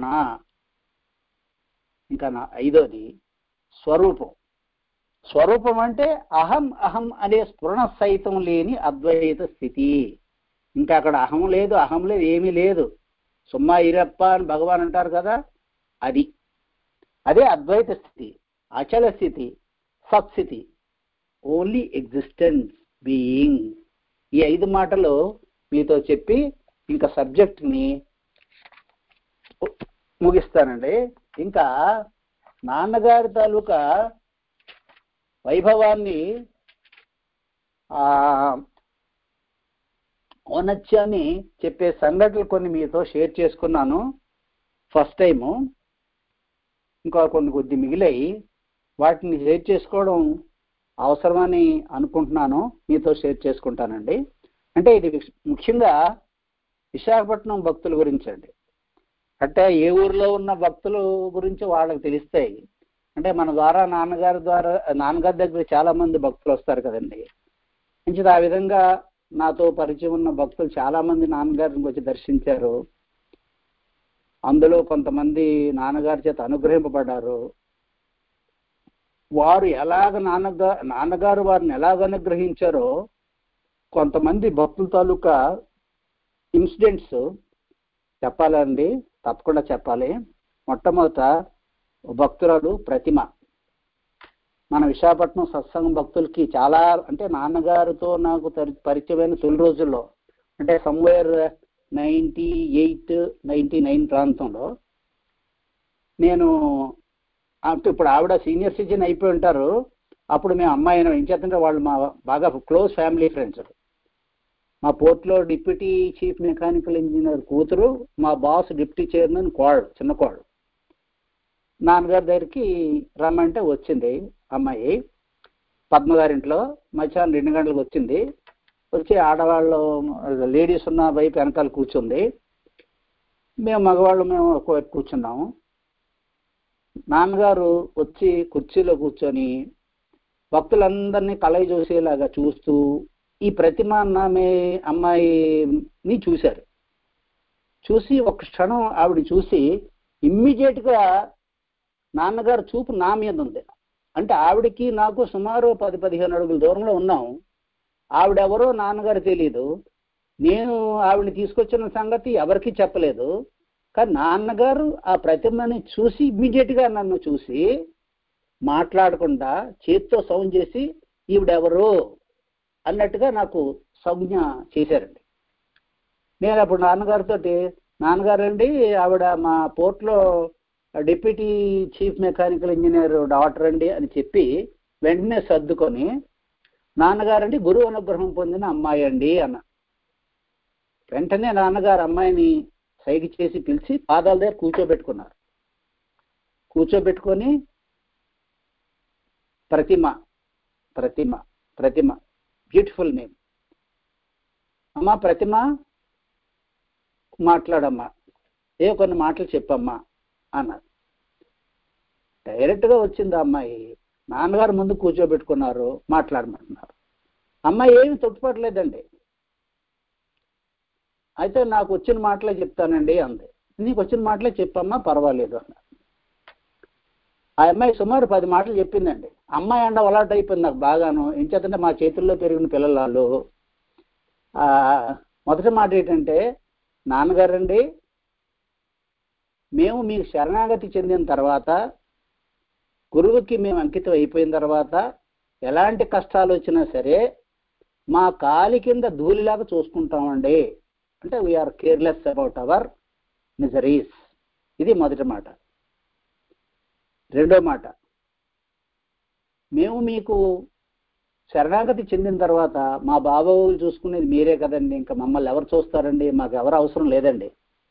ఇంకా నా ఐదోది స్వరూపం. స్వరూపం అంటే అహం అహం అనే స్ఫురణ సైతం లేని అద్వైత స్థితి. ఇంకా అక్కడ అహం లేదు, అహం లేదు, ఏమీ లేదు, సుమ్మా ఇరప్ప అని భగవాన్ అంటారు కదా, అది అదే అద్వైత స్థితి, అచల స్థితి, సత్స్థితి. Only existence, being. ఈ ఐదు మాటలు మీతో చెప్పి ఇంకా సబ్జెక్ట్ని ముగిస్తానండి. ఇంకా నాన్నగారి తాలూకా వైభవాన్ని, ఆ ఔన్నత్యాన్ని చెప్పే సంఘటనలు కొన్ని మీతో షేర్ చేసుకున్నాను ఫస్ట్ టైము. ఇంకా కొన్ని కొద్ది మిగిలాయి, వాటిని షేర్ చేసుకోవడం అవసరమని అనుకుంటున్నాను, మీతో షేర్ చేసుకుంటానండి. అంటే ఇది ముఖ్యంగా విశాఖపట్నం భక్తుల గురించి అండి. అంటే ఏ ఊర్లో ఉన్న భక్తుల గురించి వాళ్ళకి తెలుస్తాయి. అంటే మన ద్వారా నాన్నగారి ద్వారా నాన్నగారి దగ్గర చాలా మంది భక్తులు వస్తారు కదండి. మంచిది. ఆ విధంగా నాతో పరిచయం ఉన్న భక్తులు చాలా మంది నాన్నగారిని వచ్చి దర్శించారు. అందులో కొంతమంది నాన్నగారి చేత అనుగ్రహింపబడ్డారు. వారు ఎలాగ నాన్నగా నాన్నగారు వారిని ఎలాగ అనుగ్రహించారో కొంతమంది భక్తుల తాలూకా ఇన్సిడెంట్స్ చెప్పాలండి, తప్పకుండా చెప్పాలి. మొట్టమొదట భక్తురాలు ప్రతిమ. మన విశాఖపట్నం సత్సంగం భక్తులకి చాలా, అంటే నాన్నగారితో నాకు పరిచయమైన తొలి రోజుల్లో, అంటే somewhere ninety eight ninety nine ప్రాంతంలో నేను, అంటే ఇప్పుడు ఆవిడ సీనియర్ సిటిజన్ అయిపోయి ఉంటారు. అప్పుడు మేము అమ్మాయి ఏం చేస్తుంటే వాళ్ళు మా బాగా క్లోజ్ ఫ్యామిలీ ఫ్రెండ్స్. మా పోర్ట్లో డిప్యూటీ చీఫ్ మెకానికల్ ఇంజనీర్ కూతురు, మా బాస్ డిప్యూటీ చైర్మన్ కోడలు, చిన్న కోడలు. నాన్నగారి దగ్గరికి రమ్మంటే వచ్చింది అమ్మాయి. పద్మగారింట్లో మధ్యాహ్నం రెండు గంటలకు వచ్చింది. వచ్చి ఆడవాళ్ళు లేడీస్ ఉన్న వైపు వెనకాల కూర్చుంది. మేము మగవాళ్ళు మేము ఒకవైపు కూర్చున్నాము. నాన్నగారు వచ్చి కుర్చీలో కూర్చొని భక్తులందరినీ కలయి చూసేలాగా చూస్తూ ఈ ప్రతిమ అన్నామే అమ్మాయిని చూశారు. చూసి ఒక క్షణం ఆవిడ చూసి ఇమ్మీడియట్గా నాన్నగారు చూపు నా మీద ఉంది. అంటే ఆవిడకి నాకు సుమారు పది పదిహేను అడుగుల దూరంలో ఉన్నాం. ఆవిడెవరో నాన్నగారు తెలియదు. నేను ఆవిడని తీసుకొచ్చిన సంగతి ఎవరికి చెప్పలేదు. కానీ నాన్నగారు ఆ ప్రతిమని చూసి ఇమ్మీడియట్గా నన్ను చూసి మాట్లాడకుండా చేత్తో సౌండ్ చేసి ఈవిడెవరు అన్నట్టుగా నాకు సంజ్ఞ చేశారండి. నేను అప్పుడు నాన్నగారితో, నాన్నగారు అండి ఆవిడ మా పోర్ట్లో deputy chief mechanical engineer doctor అండి అని చెప్పి వెంటనే సర్దుకొని, నాన్నగారండి గురువు అనుగ్రహం పొందిన అమ్మాయి అండి అన్న. వెంటనే నాన్నగారు అమ్మాయిని సైగ చేసి పిలిచి పాదాల దగ్గర కూర్చోబెట్టుకున్నారు. కూర్చోబెట్టుకొని ప్రతిమ ప్రతిమ ప్రతిమ బ్యూటిఫుల్ నేమ్, అమ్మా ప్రతిమ మాట్లాడమ్మా, ఏ కొన్ని మాటలు చెప్పమ్మా అన్నారు. డైరెక్ట్గా వచ్చింది ఆ అమ్మాయి. నాన్నగారు ముందు కూర్చోబెట్టుకున్నారు, మాట్లాడమంటున్నారు. అమ్మాయి ఏమి తొట్టుపడలేదండి. అయితే నాకు వచ్చిన మాటలే చెప్తానండి అంది. నీకు వచ్చిన మాటలే చెప్పమ్మా పర్వాలేదు అన్నారు. ఆ అమ్మాయి సుమారు పది మాటలు చెప్పిందండి. అమ్మాయి అండ అలర్ట్ అయిపోయింది నాకు బాగాను. ఎంచేతంటే మా చేతుల్లో పెరిగిన పిల్లలు వాళ్ళు. మొదటి మాట ఏంటంటే, నాన్నగారండి మేము మీకు శరణాగతి చెందిన తర్వాత, గురువుకి మేము అంకితం అయిపోయిన తర్వాత ఎలాంటి కష్టాలు వచ్చినా సరే మా కాలి కింద ధూళిలాగా చూసుకుంటామండి. అంటే we are careless about our miseries. ఇది మొదటి మాట. రెండో మాట, మేము మీకు శరణాగతి చెందిన తర్వాత మా బాబావులు చూసుకునేది మీరే కదండి, ఇంకా మమ్మల్ని ఎవరు చూస్తారండి, మాకు ఎవరు అవసరం లేదండి.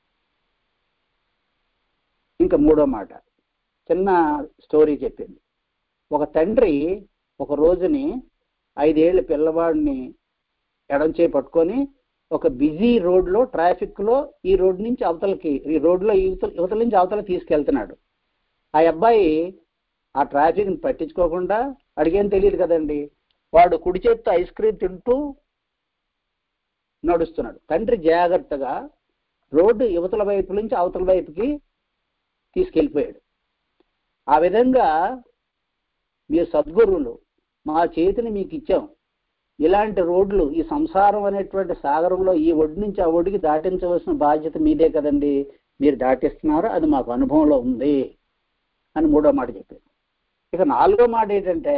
ఇంకా మూడో మాట, చిన్న స్టోరీ చెప్పింది. ఒక తండ్రి ఒక రోజుని ఐదేళ్ల పిల్లవాడిని ఎడంచే పట్టుకొని ఒక బిజీ రోడ్లో ట్రాఫిక్లో ఈ రోడ్ నుంచి అవతలకి, ఈ రోడ్లో యువతల యువతల నుంచి అవతల తీసుకెళ్తున్నాడు. ఆ అబ్బాయి ఆ ట్రాఫిక్ని పట్టించుకోకుండా, అడిగేం తెలియదు కదండి, వాడు కుడి చేత్తో ఐస్ క్రీమ్ తింటూ నడుస్తున్నాడు. తండ్రి జాగ్రత్తగా రోడ్డు యువతల వైపు నుంచి అవతల వైపుకి తీసుకెళ్ళిపోయాడు. ఆ విధంగా మీరు సద్గురువులు మా చేతిని మీకు ఇచ్చాం, ఇలాంటి రోడ్లు ఈ సంసారం అనేటువంటి సాగరంలో ఈ ఒడి నుంచి ఆ ఒడికి దాటించవలసిన బాధ్యత మీదే కదండి, మీరు దాటిస్తున్నారు, అది మాకు అనుభవంలో ఉంది అని మూడో మాట చెప్పారు. ఇక నాలుగో మాట ఏంటంటే,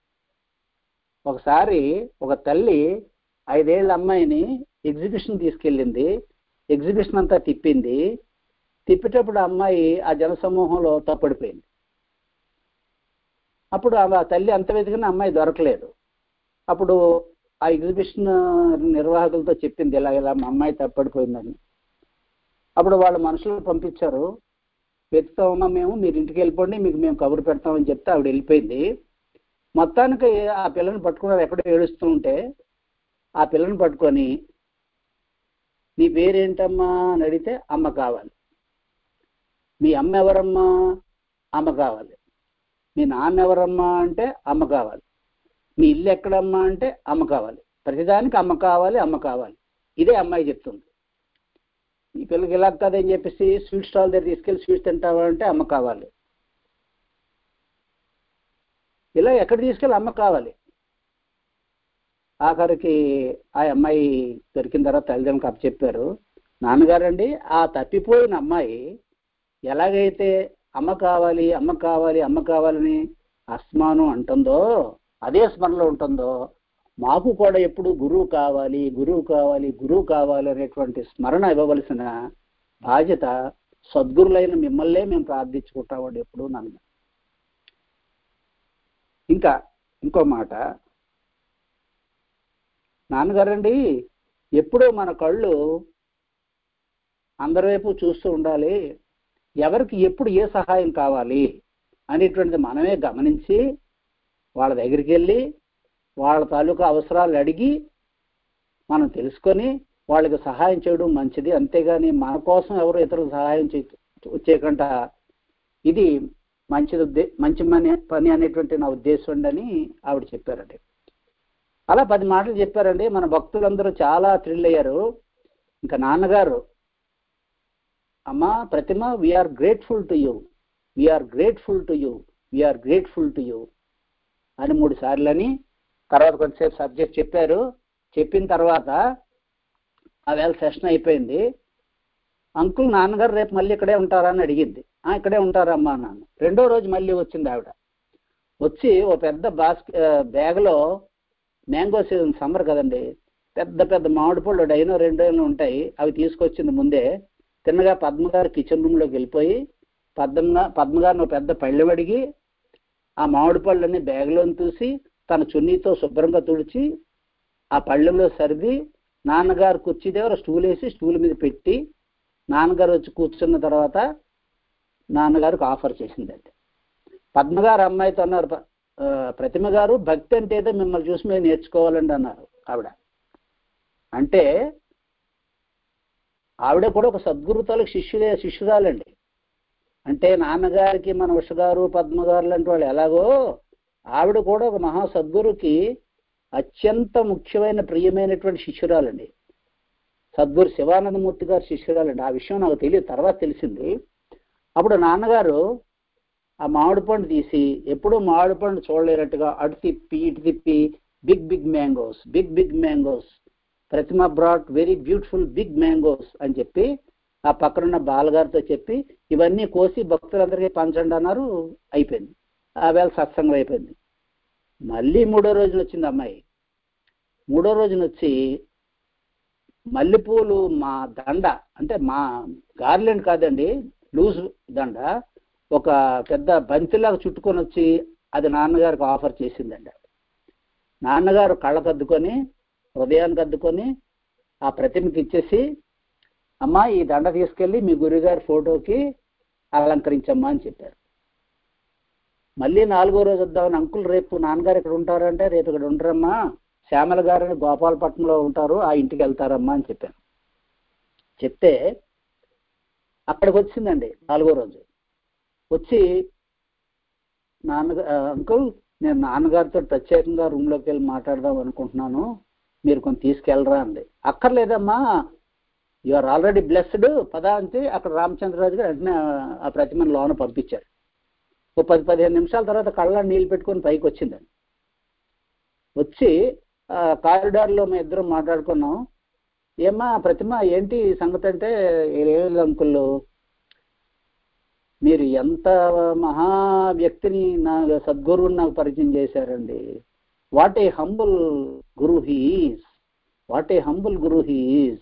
ఒకసారి ఒక తల్లి ఐదేళ్ల అమ్మాయిని ఎగ్జిబిషన్ తీసుకెళ్ళింది. ఎగ్జిబిషన్ అంతా తిప్పింది. తిప్పేటప్పుడు ఆ అమ్మాయి ఆ జనసమూహంలో తప్పడిపోయింది. అప్పుడు ఆ తల్లి అంత వెతికిన అమ్మాయి దొరకలేదు. అప్పుడు ఆ ఎగ్జిబిషన్ నిర్వాహకులతో చెప్పింది, ఇలా ఇలా మా అమ్మాయి తప్పడిపోయిందని. అప్పుడు వాళ్ళ మనుషులు పంపించారు, వెతుకుతా ఉన్నాం మేము, మీరు ఇంటికి వెళ్ళిపోండి, మీకు మేము కబురు పెడతామని చెప్తే ఆవిడ వెళ్ళిపోయింది. మొత్తానికి ఆ పిల్లని పట్టుకున్నారు. ఎక్కడో ఏడుస్తూ ఉంటే ఆ పిల్లని పట్టుకొని, నీ పేరేంటమ్మా అని అడిగితే అమ్మ కావాలి. మీ అమ్మ ఎవరమ్మా? అమ్మ కావాలి. మీ నాన్న ఎవరమ్మా అంటే అమ్మ కావాలి. మీ ఇల్లు ఎక్కడమ్మా అంటే అమ్మ కావాలి. ప్రతిదానికి అమ్మ కావాలి, అమ్మ కావాలి. ఇదే అమ్మాయి చెప్తుంది. ఈ పిల్లకి ఇలా కదని చెప్పేసి స్వీట్ స్టాల్ దగ్గర తీసుకెళ్ళి స్వీట్స్ తింటావా అంటే అమ్మ కావాలి. ఇలా ఎక్కడ తీసుకెళ్ళి అమ్మ కావాలి. ఆఖరికి ఆ అమ్మాయి దొరికిన తర్వాత తల్లిదండ్రులకు అప్పచెప్పారు. నాన్నగారండి, ఆ తప్పిపోయిన అమ్మాయి ఎలాగైతే అమ్మ కావాలి అమ్మ కావాలి అమ్మ కావాలని అస్మానం అంటుందో, అదే స్మరణలో ఉంటుందో, మాకు కూడా ఎప్పుడు గురువు కావాలి గురువు కావాలి గురువు కావాలి అనేటువంటి స్మరణ ఇవ్వవలసిన బాధ్యత సద్గురులైన మిమ్మల్నే మేము ప్రార్థించుకుంటామండి ఎప్పుడు. నన్ను ఇంకా ఇంకో మాట, నాన్నగారండి ఎప్పుడూ మన కళ్ళు అందరి వైపు చూస్తూ ఉండాలి, ఎవరికి ఎప్పుడు ఏ సహాయం కావాలి అనేటువంటిది మనమే గమనించి వాళ్ళ దగ్గరికి వెళ్ళి వాళ్ళ తాలూకా అవసరాలు అడిగి మనం తెలుసుకొని వాళ్ళకి సహాయం చేయడం మంచిది. అంతేగాని మన కోసం ఎవరు ఇతరులకు సహాయం చేయకుండా ఇది మంచిది, మంచి పని పని అనేటువంటి నా ఉద్దేశం అని ఆవిడ చెప్పారండి. అలా పది మాటలు చెప్పారండి. మన భక్తులందరూ చాలా థ్రిల్ అయ్యారు. ఇంకా నాన్నగారు అమ్మా Pratima, we are grateful to you, we are grateful to you, we are grateful to you అని మూడు సార్లు అని తర్వాత కొంతసేపు సబ్జెక్ట్ చెప్పారు. చెప్పిన తర్వాత ఆ వేళ సెషన్ అయిపోయింది. అంకుల్ నాన్నగారు రేపు మళ్ళీ ఇక్కడే ఉంటారా అని అడిగింది. ఇక్కడే ఉంటారమ్మా అన్నాను. రెండో రోజు మళ్ళీ వచ్చింది ఆవిడ. వచ్చి ఓ పెద్ద బాస్ బ్యాగ్లో మ్యాంగో సీజన్ సమ్మర్ కదండి, పెద్ద పెద్ద మామిడి పళ్ళు డైనో రెండు డైనో ఉంటాయి, అవి తీసుకొచ్చింది ముందే. తిన్నగా పద్మగారు కిచెన్ రూమ్లోకి వెళ్ళిపోయి పద్మ పద్మగారిని ఒక పెద్ద పళ్ళెం అడిగి ఆ మామిడి పళ్ళని బ్యాగ్లోని చూసి తన చున్నీతో శుభ్రంగా తుడిచి ఆ పళ్ళెంలో సర్ది నాన్నగారు కుర్చీ దగ్గర స్టూల్ వేసి స్టూల్ మీద పెట్టి నాన్నగారు వచ్చి కూర్చున్న తర్వాత నాన్నగారికి ఆఫర్ చేసిందండి. పద్మగారు అమ్మాయితో అన్నారు, ప్రతిమ గారు భక్తి అంటే ఏదో మిమ్మల్ని చూసి మేము నేర్చుకోవాలండి అన్నారు ఆవిడ. అంటే ఆవిడ కూడా ఒక సద్గురుతాలకు శిష్యులే శిష్యురాలండి. అంటే నాన్నగారికి మన ఉషగారు పద్మగారు లాంటి వాళ్ళు ఎలాగో ఆవిడ కూడా ఒక మహా సద్గురుకి అత్యంత ముఖ్యమైన ప్రియమైనటువంటి శిష్యురాలండి. సద్గురు శివానందమూర్తి గారు శిష్యురాలండి. ఆ విషయం నాకు తెలియదు, తర్వాత తెలిసింది. అప్పుడు నాన్నగారు ఆ మామిడి పండు తీసి, ఎప్పుడూ మామిడి పండు చూడలేనట్టుగా అటు తిప్పి ఇటు తిప్పి big big mangoes, big big mangoes, Pratima brought very beautiful big mangoes అని చెప్పి ఆ పక్కనున్న బాలగారితో చెప్పి ఇవన్నీ కోసి భక్తులందరికీ పంచండి అన్నారు. అయిపోయింది. ఆ వేళ సత్సంగం అయిపోయింది. మళ్ళీ మూడో రోజున వచ్చింది అమ్మాయి. మూడో రోజున వచ్చి మల్లెపూలు మా దండ, అంటే మా గార్లెండ్ కాదండి, లూజ్ దండ ఒక పెద్ద బంతిలాగా చుట్టుకొని వచ్చి అది నాన్నగారికి ఆఫర్ చేసిందండి. నాన్నగారు కళ్ళకు అద్దుకొని హృదయానికి అద్దుకొని ఆ ప్రతిమకి ఇచ్చేసి, అమ్మా ఈ దండ తీసుకెళ్ళి మీ గురుగారి ఫోటోకి అలంకరించమ్మా అని చెప్పారు. మళ్ళీ నాలుగో రోజు వద్దామని, అంకుల్ రేపు నాన్నగారు ఇక్కడ ఉంటారంటే రేపు ఇక్కడ ఉంటారమ్మా, శ్యామల గారిని గోపాలపట్నంలో ఉంటారు, ఆ ఇంటికి వెళ్తారమ్మా అని చెప్పాను. చెప్తే అక్కడికి వచ్చిందండి నాలుగో రోజు. వచ్చి నాన్నగా అంకుల్ నేను నాన్నగారితో ప్రత్యేకంగా రూమ్లోకి వెళ్ళి మాట్లాడదాం అనుకుంటున్నాను, మీరు కొంచెం తీసుకెళ్ళరా అండి. అక్కర్లేదమ్మా, యు ఆర్ ఆల్రెడీ బ్లెస్డ్ పదా అంటే అక్కడ రామచంద్రరాజు గారు వెంటనే ఆ ప్రతిమను లోన పంపించారు. ఓ పది పదిహేను నిమిషాల తర్వాత కళ్ళ నీళ్ళు పెట్టుకొని పైకి వచ్చిందండి. వచ్చి కారిడార్లో మేము ఇద్దరం మాట్లాడుకున్నాం. ఏమ్మా ప్రతిమ ఏంటి సంగతి అంటే, ఏం అంకుల్ మీరు ఎంత మహా వ్యక్తిని నా సద్గురువుని నాకు పరిచయం చేశారండి. What a humble guru he is, what a humble guru he is.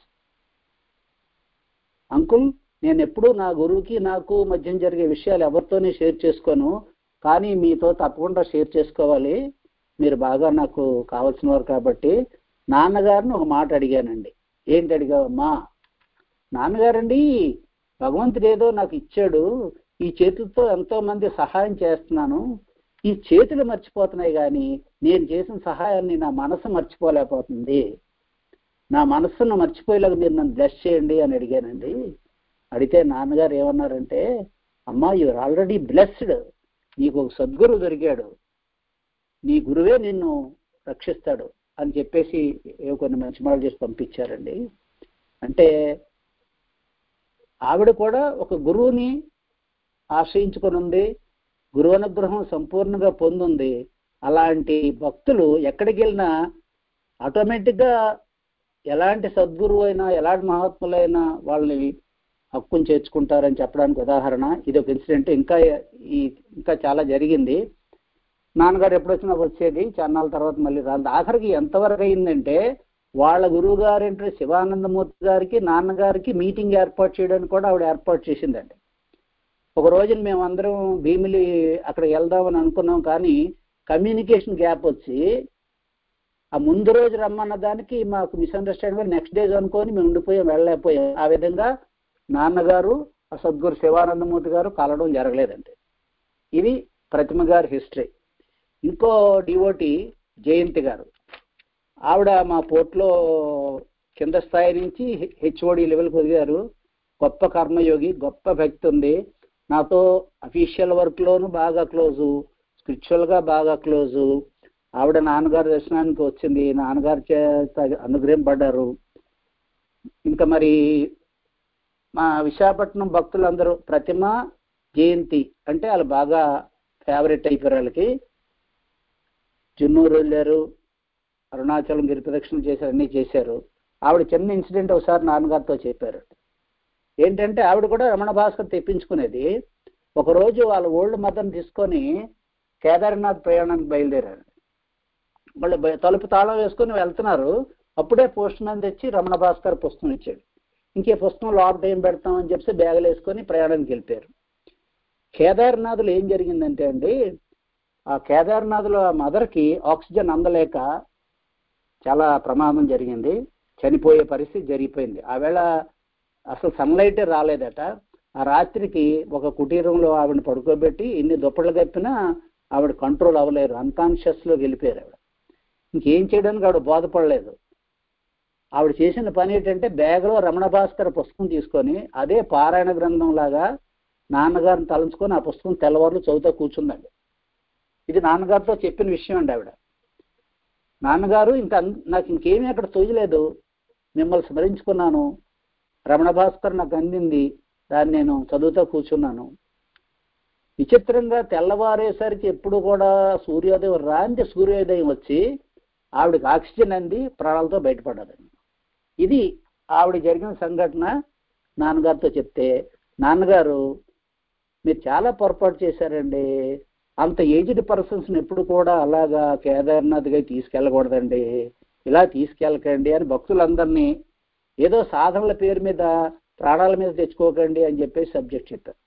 Uncle నేను ఎప్పుడూ నా గురువుకి నాకు మధ్య జరిగే విషయాలు ఎవరితోనే షేర్ చేసుకోను, కానీ మీతో తప్పకుండా షేర్ చేసుకోవాలి, మీరు బాగా నాకు కావాల్సిన వారు కాబట్టి. నాన్నగారిని ఒక మాట అడిగానండి. ఏంటి అడిగావమ్మా? నాన్నగారండి భగవంతుడు ఏదో నాకు ఇచ్చాడు, ఈ చేతులతో ఎంతో మంది సహాయం చేస్తున్నాను, ఈ చేతులు మర్చిపోతున్నాయి కానీ నేను చేసిన సహాయాన్ని నా మనసు మర్చిపోలేకపోతుంది, నా మనస్సును మర్చిపోయేలాగా మీరు నన్ను బ్లెస్ చేయండి అని అడిగానండి. అడిగితే నాన్నగారు ఏమన్నారంటే, అమ్మా యూఆర్ ఆల్రెడీ బ్లెస్డ్, నీకు ఒక సద్గురువు దొరికాడు, నీ గురువే నిన్ను రక్షిస్తాడు అని చెప్పేసి ఏవో కొన్ని మంచి మాటలు చేసి పంపించారండి. అంటే ఆవిడ కూడా ఒక గురువుని ఆశ్రయించుకొని ఉంది, గురువు అనుగ్రహం సంపూర్ణంగా పొందుంది. అలాంటి భక్తులు ఎక్కడికి వెళ్ళినా ఆటోమేటిక్గా ఎలాంటి సద్గురువు అయినా ఎలాంటి మహాత్ములైనా వాళ్ళని హక్కును చేర్చుకుంటారని చెప్పడానికి ఉదాహరణ ఇది ఒక ఇన్సిడెంట్. ఇంకా ఈ ఇంకా చాలా జరిగింది. నాన్నగారు ఎప్పుడు వచ్చినా వచ్చేది, చాన్నాళ్ళ తర్వాత మళ్ళీ రాదు. ఆఖరికి ఎంతవరకు అయిందంటే వాళ్ళ గురువు గారింటి శివానందమూర్తి గారికి నాన్నగారికి మీటింగ్ ఏర్పాటు చేయడానికి కూడా ఆవిడ ఏర్పాటు చేసిందండి. ఒక రోజున మేమందరం భీమిలి అక్కడికి వెళ్దామని అనుకున్నాం, కానీ కమ్యూనికేషన్ గ్యాప్ వచ్చి ఆ ముందు రోజు రమ్మన్న దానికి మాకు మిస్అండర్స్టాండింగ్ నెక్స్ట్ డే అనుకొని మేము ఉండిపోయాం, వెళ్ళలేకపోయాం. ఆ విధంగా నాన్నగారు ఆ సద్గురు శివానందమూర్తి గారు కలవడం జరగలేదండి. ఇది ప్రతిమ గారి హిస్టరీ. ఇంకో డివోటి జయంతి గారు, ఆవిడ మా పోర్ట్లో కింద స్థాయి నుంచి హెచ్ఓడి లెవెల్కి ఎదిగారు. గొప్ప కర్మయోగి, గొప్ప భక్తి ఉంది. నాతో అఫీషియల్ వర్క్లోనూ బాగా క్లోజు, స్పిరిచువల్గా బాగా క్లోజు. ఆవిడ నాన్నగారి దర్శనానికి వచ్చింది, నాన్నగారి చేత అనుగ్రహం పడ్డారు. ఇంకా మరి మా విశాఖపట్నం భక్తులందరూ ప్రతిమ జయంతి అంటే వాళ్ళు బాగా ఫేవరెట్ అయిపోయారు. వాళ్ళకి జున్నూరు వెళ్ళారు, అరుణాచలం గిరి ప్రదక్షిణ చేశారు, అన్నీ చేశారు. ఆవిడ చిన్న ఇన్సిడెంట్ ఒకసారి నాన్నగారితో చెప్పారు. ఏంటంటే ఆవిడ కూడా రమణ భాస్కర్ తెప్పించుకునేది. ఒకరోజు వాళ్ళ ఓల్డ్ మదర్ని తీసుకొని కేదార్నాథ్ ప్రయాణానికి బయలుదేరారు. వాళ్ళు తలుపు తాళం వేసుకొని వెళ్తున్నారు. అప్పుడే పోస్ట్ మ్యాన్ తెచ్చి రమణ భాస్కర్ పుస్తకం ఇచ్చాడు. ఇంకే పుస్తకం లోపల ఏం పెడతామని చెప్పి బ్యాగులు వేసుకొని ప్రయాణానికి వెళ్ళిపోయారు. కేదార్నాథ్లో ఏం జరిగిందంటే అండి, ఆ కేదార్నాథ్లో మదర్కి ఆక్సిజన్ అందలేక చాలా ప్రమాదం జరిగింది. చనిపోయే పరిస్థితి జరిగిపోయింది. ఆవేళ అసలు సన్లైటే రాలేదట. ఆ రాత్రికి ఒక కుటీరంలో ఆవిడని పడుకోబెట్టి ఇన్ని దుప్పట్లు కప్పినా ఆవిడ కంట్రోల్ అవ్వలేరు, అన్కాన్షియస్లో వెళ్ళిపోయారు. ఆవిడ ఇంకేం చేయడానికి ఆవిడ బోధపడలేదు. ఆవిడ చేసిన పని ఏంటంటే బ్యాగ్లో రమణ భాస్కర్ పుస్తకం తీసుకొని అదే పారాయణ గ్రంథం లాగా నాన్నగారిని తలంచుకొని ఆ పుస్తకం తెల్లవారులు చదువుతూ కూర్చుందండి. ఇది నాన్నగారితో చెప్పిన విషయం అండి. ఆవిడ నాన్నగారు ఇంకా నాకు ఇంకేమీ అక్కడ తోయలేదు, మిమ్మల్ని స్మరించుకున్నాను, రమణ భాస్కర్ నాకు అందింది, దాన్ని నేను చదువుతూ కూర్చున్నాను. విచిత్రంగా తెల్లవారేసరికి ఎప్పుడు కూడా సూర్యోదయం రాంది సూర్యోదయం వచ్చి ఆవిడకి ఆక్సిజన్ అంది ప్రాణాలతో బయటపడ్డదండి. ఇది ఆవిడ జరిగిన సంఘటన నాన్నగారితో చెప్తే, నాన్నగారు మీరు చాలా పొరపాటు చేశారండి, అంత ఏజ్డ్ పర్సన్స్ని ఎప్పుడు కూడా అలాగా కేదార్నాథ్గా తీసుకెళ్ళకూడదండి, ఇలా తీసుకెళ్ళకండి అని భక్తులందరినీ ఏదో సాధనల పేరు మీద ప్రాణాల మీద తెచ్చుకోకండి అని చెప్పేసి సబ్జెక్ట్ చెప్పారు.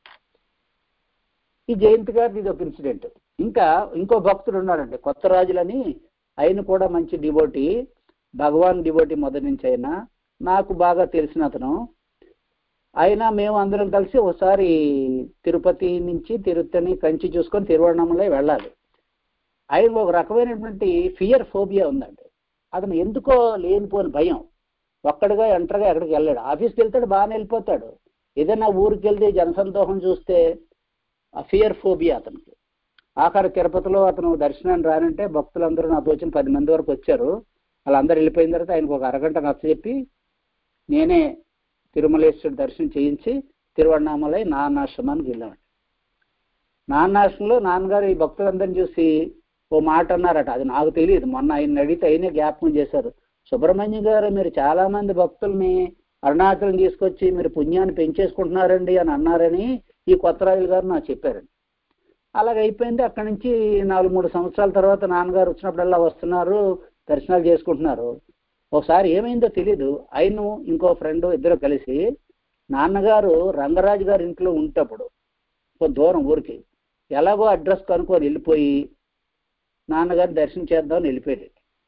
ఈ జయంతి గారిది ఇది ఒక ఇన్సిడెంట్. ఇంకా ఇంకో భక్తుడు ఉన్నాడండి, కొత్త రాజులని. ఆయన కూడా మంచి డివోటీ, భగవాన్ డివోటీ మొదటి నుంచి. అయినా నాకు బాగా తెలిసిన అతను. అయినా మేము అందరం కలిసి ఒకసారి తిరుపతి నుంచి తిరుత్తని కంచి చూసుకొని తిరువణమలై వెళ్ళాలి. ఆయన ఒక రకమైనటువంటి ఫియర్ ఫోబియా ఉందండి. అతను ఎందుకో లేనిపోని భయం, ఒక్కడిగా ఎంటర్గా ఎక్కడికి వెళ్ళాడు. ఆఫీస్కి వెళ్తాడు, బాగానే వెళ్ళిపోతాడు. ఏదైనా ఊరికి వెళ్తే జనసందోహం చూస్తే ఆ ఫియర్ ఫోబియా అతనికి. ఆఖరి తిరుపతిలో అతను దర్శనాన్ని రానంటే భక్తులందరూ నాతో వచ్చిన పది మంది వరకు వచ్చారు. వాళ్ళందరూ వెళ్ళిపోయిన తర్వాత ఆయనకు ఒక అరగంట నచ్చజెప్పి నేనే తిరుమలేశ్వరుడు దర్శనం చేయించి తిరువణామలై నాన్నాశ్రమానికి వెళ్ళామండి. నాన్నాశ్రమంలో నాన్నగారు ఈ భక్తులందరినీ చూసి ఓ మాట అన్నారట. అది నాకు తెలియదు, మొన్న ఆయన అడిగితే ఆయనే జ్ఞాపకం చేశారు. సుబ్రహ్మణ్యం గారు, మీరు చాలా మంది భక్తుల్ని అరుణాచలం తీసుకొచ్చి మీరు పుణ్యాన్ని పెంచేసుకుంటున్నారండి అని అన్నారని ఈ కొత్తరాజులు గారు నాకు చెప్పారండి. అలాగ అయిపోయింది. అక్కడి నుంచి నాలుగు మూడు సంవత్సరాల తర్వాత నాన్నగారు వచ్చినప్పుడల్లా వస్తున్నారు, దర్శనాలు చేసుకుంటున్నారు. ఒకసారి ఏమైందో తెలీదు, ఆయన ఇంకో ఫ్రెండ్ ఇద్దరు కలిసి నాన్నగారు రంగరాజు గారి ఇంట్లో ఉంటప్పుడు కొంత దూరం ఊరికి ఎలాగో అడ్రస్ కనుక్కొని వెళ్ళిపోయి నాన్నగారు దర్శనం చేద్దామని వెళ్ళిపోయాడు.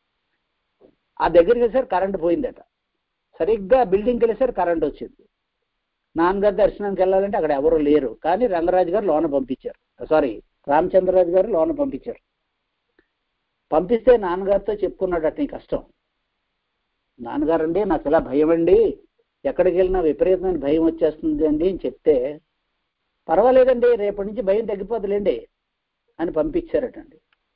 ఆ దగ్గరికి వెళ్ళేసరి కరెంట్ పోయిందట. సరిగ్గా బిల్డింగ్కి వెళ్ళేసరి కరెంట్ వచ్చింది. నాన్నగారు దర్శనానికి వెళ్ళాలంటే అక్కడ ఎవరు లేరు, కానీ రంగరాజు గారు లోన పంపించారు. సారీ రామచంద్రరాజు గారు లోన పంపించారు. పంపిస్తే నాన్నగారితో చెప్పుకున్నాడట ఈ కష్టం. నాన్నగారు అండి నాకు ఇలా భయం అండి, ఎక్కడికి వెళ్ళినా విపరీతమైన భయం వచ్చేస్తుంది అండి అని చెప్తే, పర్వాలేదండి రేపటి నుంచి భయం తగ్గిపోతులేండి అని పంపించారటండి.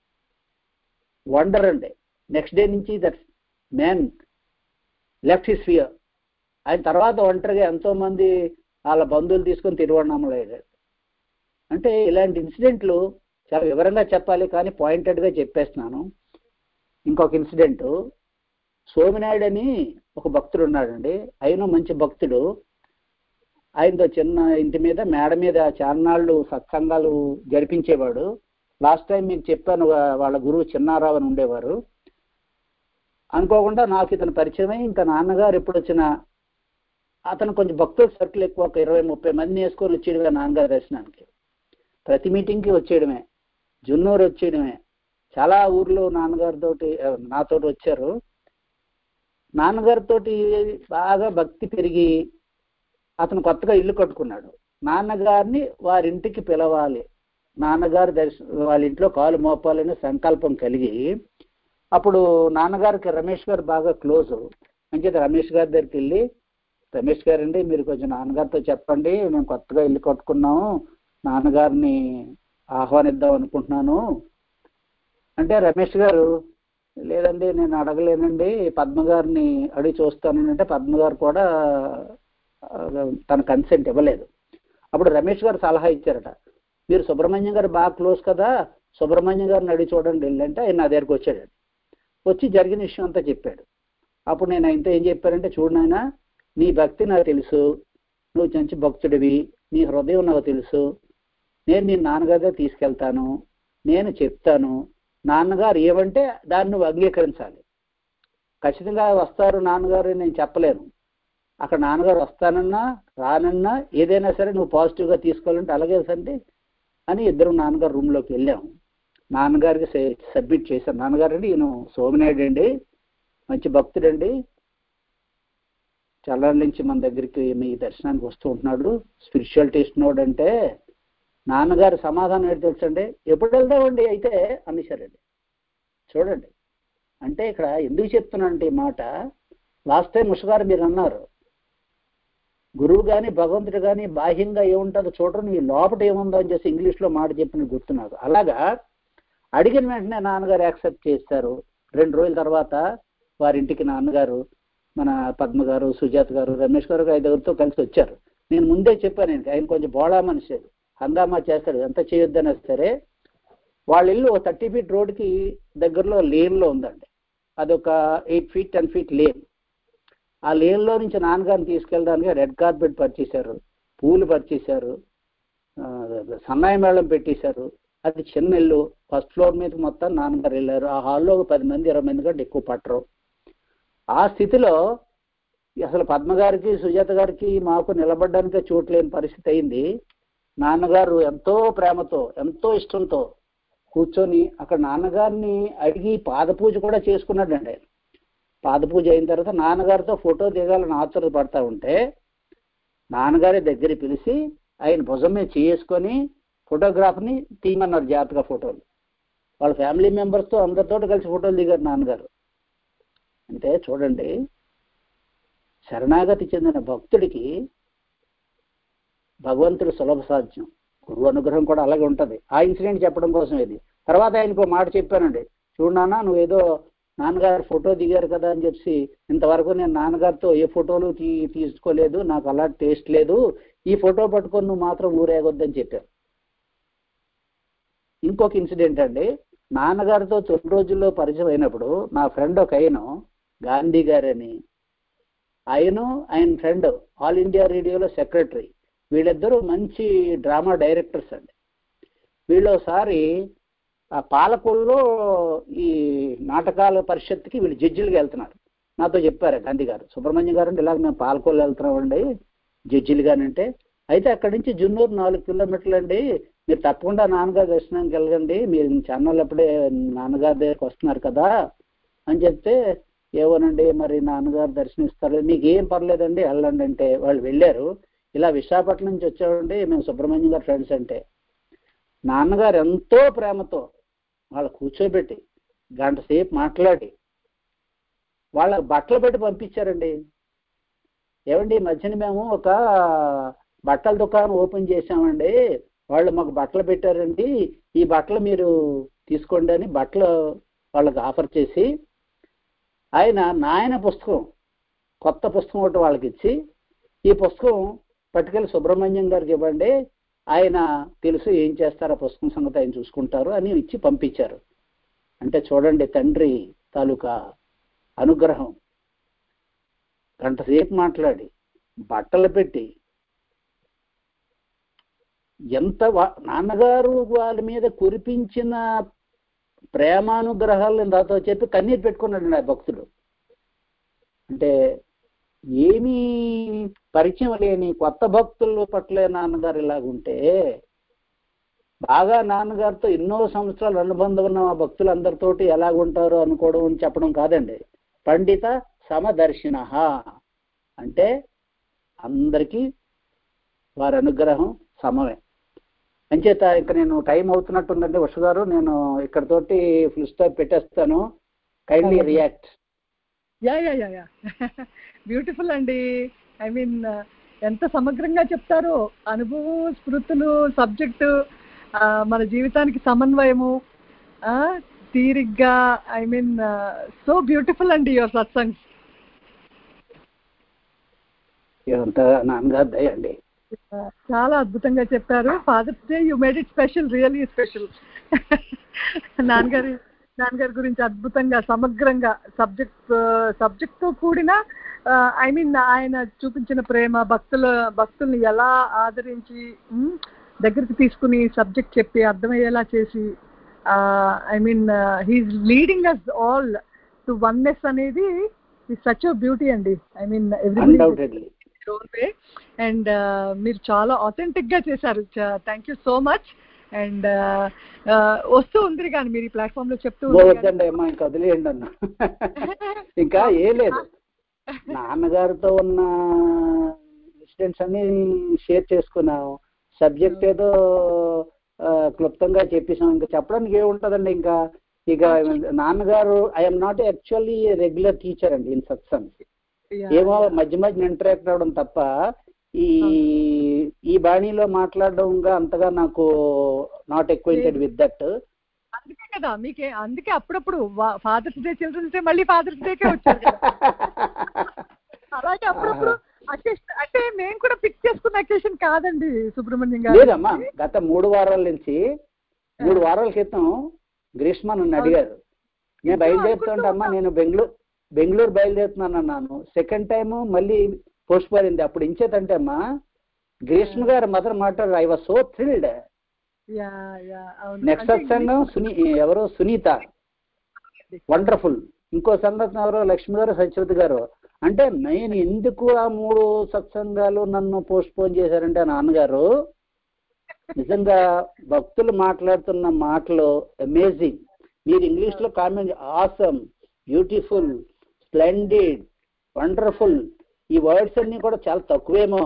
వండర్ అండి. నెక్స్ట్ డే నుంచి that man left his fear. ఆయన తర్వాత ఒంటరిగా ఎంతో మంది వాళ్ళ బంధువులు తీసుకొని తిరువణామలై అయ్యారు. అంటే ఇలాంటి ఇన్సిడెంట్లు చాలా వివరంగా చెప్పాలి, కానీ పాయింటెడ్గా చెప్పేస్తున్నాను. ఇంకొక ఇన్సిడెంటు, సోమినాయుడు అని ఒక భక్తుడు ఉన్నాడండి. ఆయన మంచి భక్తుడు. ఆయనతో చిన్న ఇంటి మీద మేడ మీద చాన్నాళ్ళు సత్సంగాలు జరిపించేవాడు. లాస్ట్ టైం మీకు చెప్పాను, వాళ్ళ గురువు చిన్నారావు అని ఉండేవారు. అనుకోకుండా నాకు ఇతను పరిచయమై ఇంకా నాన్నగారు ఎప్పుడు వచ్చినా అతను కొంచెం భక్తుల సర్కిల్ ఎక్కువ, ఒక ఇరవై ముప్పై మందిని వేసుకొని వచ్చేయడమే నాన్నగారి దర్శనానికి. ప్రతి మీటింగ్కి వచ్చేయడమే, జున్నూరు వచ్చేయడమే. చాలా ఊర్లో నాన్నగారితో నాతో వచ్చారు. నాన్నగారితో బాగా భక్తి పెరిగి అతను కొత్తగా ఇల్లు కట్టుకున్నాడు. నాన్నగారిని వారింటికి పిలవాలి, నాన్నగారు దర్శనం వాళ్ళ ఇంట్లో కాలు మోపాలనే సంకల్పం కలిగి, అప్పుడు నాన్నగారికి రమేష్ గారు బాగా క్లోజు. అంచేత రమేష్ గారి దగ్గరికి వెళ్ళి, రమేష్ గారండి మీరు కొంచెం నాన్నగారితో చెప్పండి, మేము కొత్తగా ఇల్లు కట్టుకున్నాము, నాన్నగారిని ఆహ్వానిద్దాం అనుకుంటున్నాను అంటే, రమేష్ గారు లేదండి నేను అడగలేనండి, పద్మగారిని అడిగి చూస్తాను అంటే, పద్మగారు కూడా తన కన్సెంట్ ఇవ్వలేదు. అప్పుడు రమేష్ గారు సలహా ఇచ్చారట, మీరు సుబ్రహ్మణ్యం గారు బాగా క్లోజ్ కదా, సుబ్రహ్మణ్యం గారిని అడిగి చూడండి వెళ్ళంటే ఆయన నా దగ్గరికి వచ్చాడు. వచ్చి జరిగిన విషయం అంతా చెప్పాడు. అప్పుడు నేను ఆయనతో ఏం చెప్పానంటే, చూడు నాయనా, నీ భక్తి నాకు తెలుసు, నువ్వు మంచి భక్తుడివి, నీ హృదయం నాకు తెలుసు, నేను నీ నాన్నగారితో తీసుకెళ్తాను, నేను చెప్తాను, నాన్నగారు ఏమంటే దాన్ని నువ్వు అంగీకరించాలి. ఖచ్చితంగా వస్తారు నాన్నగారు నేను చెప్పలేను. అక్కడ నాన్నగారు వస్తానన్నా రానన్నా ఏదైనా సరే నువ్వు పాజిటివ్గా తీసుకోవాలంటే అలాగే సండి అని ఇద్దరు నాన్నగారు రూమ్లోకి వెళ్ళాము. నాన్నగారికి సబ్మిట్ చేశాను. నాన్నగారు అండి ఈయన సోమినాయుడు అండి, మంచి భక్తుడండి, చాలా నుంచి మన దగ్గరికి మీ దర్శనానికి వస్తూ ఉంటున్నాడు, స్పిరిచువల్ టేస్ట్ నోడ్ అంటే. నాన్నగారి సమాధానం ఏంటి తెలుసండి, ఎప్పుడు వెళ్దామండి అయితే అనేసారండి. చూడండి, అంటే ఇక్కడ ఎందుకు చెప్తున్నానంటే ఈ మాట, లాస్ట్ టైం ముషగారు మీరు అన్నారు, గురువు కానీ భగవంతుడు కానీ బాహ్యంగా ఏముంటుందో చూడరు, నీ లోపల ఏముందో అని చేసి ఇంగ్లీష్లో మాట చెప్పిన గుర్తున్నారు. అలాగా అడిగిన వెంటనే నాన్నగారు యాక్సెప్ట్ చేస్తారు. రెండు రోజుల తర్వాత వారింటికి నాన్నగారు మన పద్మ గారు, సుజాత గారు, రమేష్ గారు ఐదుగురితో కలిసి వచ్చారు. నేను ముందే చెప్పాను, నేను ఆయన కొంచెం బోళా మనిషి, హంగామా చేస్తాడు, ఎంత చేయొద్దనే సరే. వాళ్ళ ఇల్లు థర్టీ ఫీట్ రోడ్కి దగ్గరలో లేన్లో ఉందండి. అదొక eight feet ten feet lane. ఆ లేన్లో నుంచి నాన్నగారిని తీసుకెళ్ళడానికి రెడ్ కార్పెట్ పరిచేశారు, పూలు పరిచేశారు, సన్నాయి మేళం పెట్టేశారు. అది చిన్న ఇల్లు, ఫస్ట్ ఫ్లోర్ మీద మొత్తం నాన్నగారు వెళ్ళారు. ఆ హాల్లో ఒక పది మంది ఇరవై మంది కంటే ఎక్కువ పట్టరు. ఆ స్థితిలో అసలు పద్మగారికి సుజాత గారికి మాకు నిలబడడానికే చోటు లేని పరిస్థితి అయింది. నాన్నగారు ఎంతో ప్రేమతో ఎంతో ఇష్టంతో కూర్చొని అక్కడ నాన్నగారిని అడిగి పాదపూజ కూడా చేసుకున్నాడండి. ఆయన పాదపూజ అయిన తర్వాత నాన్నగారితో ఫోటో దిగాలని ఆతురత పడతా ఉంటే నాన్నగారి దగ్గర పిలిచి ఆయన భుజం మీద చేసుకొని ఫోటోగ్రాఫర్ని తీయమన్నారు, జాగ్రత్తగా ఫోటోలు. వాళ్ళ ఫ్యామిలీ మెంబర్స్తో అందరితో కలిసి ఫోటోలు దిగారు నాన్నగారు. అంటే చూడండి, శరణాగతి చెందిన భక్తుడికి భగవంతుడు సులభ సాధ్యం, గురువు అనుగ్రహం కూడా అలాగే ఉంటుంది. ఆ ఇన్సిడెంట్ చెప్పడం కోసం ఇది. తర్వాత ఆయనకు మాట చెప్పానండి, చూడు నాన్న, నువ్వేదో నాన్నగారు ఫోటో దిగారు కదా అని చెప్పి ఇంతవరకు నేను నాన్నగారితో ఏ ఫోటోలు తీ తీసుకోలేదు నాకు అలా టేస్ట్ లేదు, ఈ ఫోటో పట్టుకొని నువ్వు మాత్రం ఊరేగొద్దని చెప్పారు. ఇంకొక ఇన్సిడెంట్ అండి, నాన్నగారితో తొలి రోజుల్లో పరిచయం అయినప్పుడు నా ఫ్రెండ్ ఒక ఆయన గాంధీ గారని, ఆయన ఆయన ఫ్రెండ్ ఆల్ ఇండియా రేడియోలో సెక్రటరీ, వీళ్ళిద్దరూ మంచి డ్రామా డైరెక్టర్స్ అండి. వీళ్ళు ఒకసారి ఆ పాలకొల్లో ఈ నాటకాల పరిషత్కి వీళ్ళు జడ్జిలుగా వెళ్తున్నారు. నాతో చెప్పారు గాంధీ గారు, సుబ్రహ్మణ్యం గారు అంటే ఇలాగ మేము పాలకొల్లు వెళ్తున్నామండి జడ్జిలుగానంటే, అయితే అక్కడి నుంచి జున్నూరు నాలుగు కిలోమీటర్లు అండి, మీరు తప్పకుండా నాన్నగారు దర్శనానికి వెళ్ళండి, మీరు ఛానల్ అప్పుడే నాన్నగారి దగ్గరికి వస్తున్నారు కదా అని చెప్తే, ఏమోనండి మరి నాన్నగారు దర్శనిస్తారు, మీకు ఏం పర్లేదండి వెళ్ళండి అంటే వాళ్ళు వెళ్ళారు. ఇలా విశాఖపట్నం నుంచి వచ్చామండి మేము సుబ్రహ్మణ్యం గారు ఫ్రెండ్స్ అంటే, నాన్నగారు ఎంతో ప్రేమతో వాళ్ళు కూర్చోబెట్టి గంట సేపు మాట్లాడి వాళ్ళకి బట్టలు పెట్టి పంపించారండి. ఏమండి ఈ మధ్యన మేము ఒక బట్టల దుకాణం ఓపెన్ చేసామండి, వాళ్ళు మాకు బట్టలు పెట్టారండి, ఈ బట్టలు మీరు తీసుకోండి అని బట్టలు వాళ్ళకి ఆఫర్ చేసి, ఆయన నాయన పుస్తకం కొత్త పుస్తకం ఒకటి వాళ్ళకి ఇచ్చి, ఈ పుస్తకం పట్టుకెళ్ళి సుబ్రహ్మణ్యం గారికి ఇవ్వండి, ఆయన తెలుసు ఏం చేస్తారో పుస్తకం సంగతి ఆయన చూసుకుంటారు అని ఇచ్చి పంపించారు. అంటే చూడండి తండ్రి తాలూకా అనుగ్రహం. గంట సేపు మాట్లాడి బట్టలు పెట్టి ఎంత నాన్నగారు వాళ్ళ మీద కురిపించిన ప్రేమానుగ్రహాలను నాతో చెప్పి కన్నీరు పెట్టుకున్నాడు నా భక్తుడు. అంటే ఏమీ పరిచయం లేని కొత్త భక్తుల పట్ల నాన్నగారు ఇలాగుంటే, బాగా నాన్నగారితో ఎన్నో సంవత్సరాలు అనుబంధం ఉన్న మా భక్తులందరితోటి ఎలాగుంటారో అనుకోవడం అని చెప్పడం కాదండి. పండిత సమదర్శిన అంటే అందరికీ వారి అనుగ్రహం సమమే. అంచేత ఇక నేను టైం అవుతున్నట్టుందండి ఉష గారు, నేను ఇక్కడతోటి ఫుల్ స్టాప్ పెట్టేస్తాను. Kindly react. Yeah yeah yeah yeah beautiful అండి. ఐ మీన్ ఎంత సమగ్రంగా చెప్తారో, అనుభవం, స్మృతులు, సబ్జెక్టు, మన జీవితానికి సమన్వయము, తీరిగ్గా, ఐ మీన్ సో బ్యూటిఫుల్ అండి యువర్ సత్సంగ్స్. ఇదంతా నాన్నగారు దయండి. చాలా అద్భుతంగా చెప్పారు. Father's Day you made it special, really special. నాన్నగారి నాన్నగారి గురించి అద్భుతంగా సమగ్రంగా సబ్జెక్ట్ సబ్జెక్ట్తో కూడిన ఐ మీన్ ఆయన చూపించిన ప్రేమ, భక్తుల భక్తుల్ని ఎలా ఆదరించి దగ్గరికి తీసుకుని సబ్జెక్ట్ చెప్పి అర్థమయ్యేలా చేసి I mean he is leading us all to oneness అనేది ఈజ్ సచ్ అ బ్యూటీ అండి. I mean everybody way and మీరు చాలా ఆథెంటిక్ గా చేశారు. Thank you so much. And వస్తూ ఉంది కానీ మీరు ఈ ప్లాట్ఫామ్ లో చెప్తూ వద్దండి అమ్మా, ఇంకా వదిలేయండి అన్న. ఇంకా ఏ లేదు, నాన్నగారితో ఉన్న ఇన్సిడెంట్స్ అన్ని షేర్ చేసుకున్నాం. సబ్జెక్ట్ ఏదో క్లుప్తంగా చెప్పేసాం, ఇంకా చెప్పడానికి ఏముంటదండి. ఇంకా ఇక నాన్నగారు I'm not actually regular teacher అండి ఇన్ సత్సంగ్. ఏమో మధ్య మధ్య ఇంటరాక్ట్ అవ్వడం తప్ప ఈ ఈ బాణీలో మాట్లాడడంగా అంతగా నాకు నాట్ అక్వైంటెడ్ విత్ దట్. అందుకే కదా మీకే, అందుకే అప్పుడప్పుడు ఫాదర్స్ డే, చిల్డ్రన్స్ డే మళ్ళీ ఫాదర్స్ డేకే వచ్చారు. అలాగే అప్పుడప్పుడు అకేషన్ అంటే మేము కూడా పిక్ చేసుకున్న అకేషన్ కాదండి సుబ్రహ్మణ్యం గారు. లేదమ్మా, గత మూడు వారాల నుంచి మూడు వారాల క్రితం గ్రీష్మ నన్ను అడిగారు, నేను బయలుదేరుతుంటే అమ్మా నేను బెంగళూరు బెంగళూరు బయలుదేరుతున్నాను అన్నాను. సెకండ్ టైము మళ్ళీ పోస్ట్ పోయింది. అప్పుడు ఇంచేతంటే అమ్మా గ్రీష్మ గారు మదర్ మాట్లాడారు, I was so thrilled. Next సత్సంగం సునీ ఎవరో సునీత, వండర్ఫుల్. ఇంకో సంగతి ఎవరో లక్ష్మి గారు, సత్యవతి గారు. అంటే నేను ఎందుకు ఆ మూడు సత్సంగాలు నన్ను పోస్ట్ పోన్ చేశారంటే నాన్నగారు నిజంగా భక్తులు మాట్లాడుతున్న మాటలు అమేజింగ్. మీరు ఇంగ్లీష్ లో comment awesome, beautiful, splendid, wonderful, ఈ వర్డ్స్ అన్ని కూడా చాలా తక్కువేమో.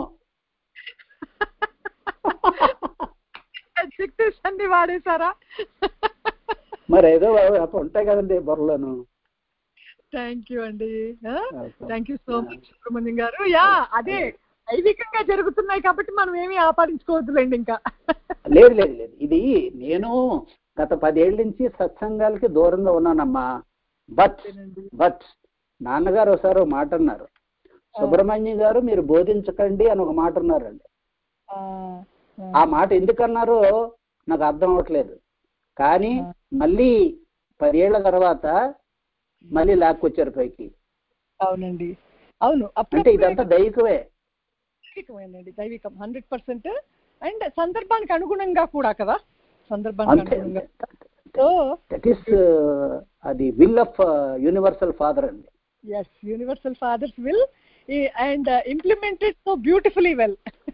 అన్ని వాడేశారా? మరి ఏదో ఉంటాయి కదండి బుర్రలోను. థ్యాంక్ యూ అండి, thank you so much Subrahmanyam గారు. యా అదే దైవికంగా జరుగుతున్నాయి కాబట్టి మనం ఏమీ ఆపాదించుకోవద్దులేండి ఇంకా. లేదు లేదు లేదు ఇది నేను గత పదేళ్ళ నుంచి సత్సంగాలకి దూరంగా ఉన్నానమ్మా. బట్ బట్ నాన్నగారు ఒకసారి ఒక మాట అన్నారు, సుబ్రహ్మణ్యం గారు మీరు బోధించకండి అని ఒక మాట అన్నారండి. ఆ మాట ఎందుకన్నారో నాకు అర్థం అవ్వట్లేదు. కానీ మళ్ళీ పదేళ్ల తర్వాత మళ్ళీ లాక్కొచ్చారు పైకి. అవునండి, అవును. అంటే ఇదంతా దైవికమే, దైవికమేనండి, దైవికం హండ్రెడ్ పర్సెంట్. అండ్ సందర్భానికి అనుగుణంగా కూడా కదా, సందర్భానికి అనుగుణంగా. సో దట్ ఈస్ అది విల్ ఆఫ్ యూనివర్సల్ ఫాదర్ అండి. Yes, universal father's will and implemented so beautifully well.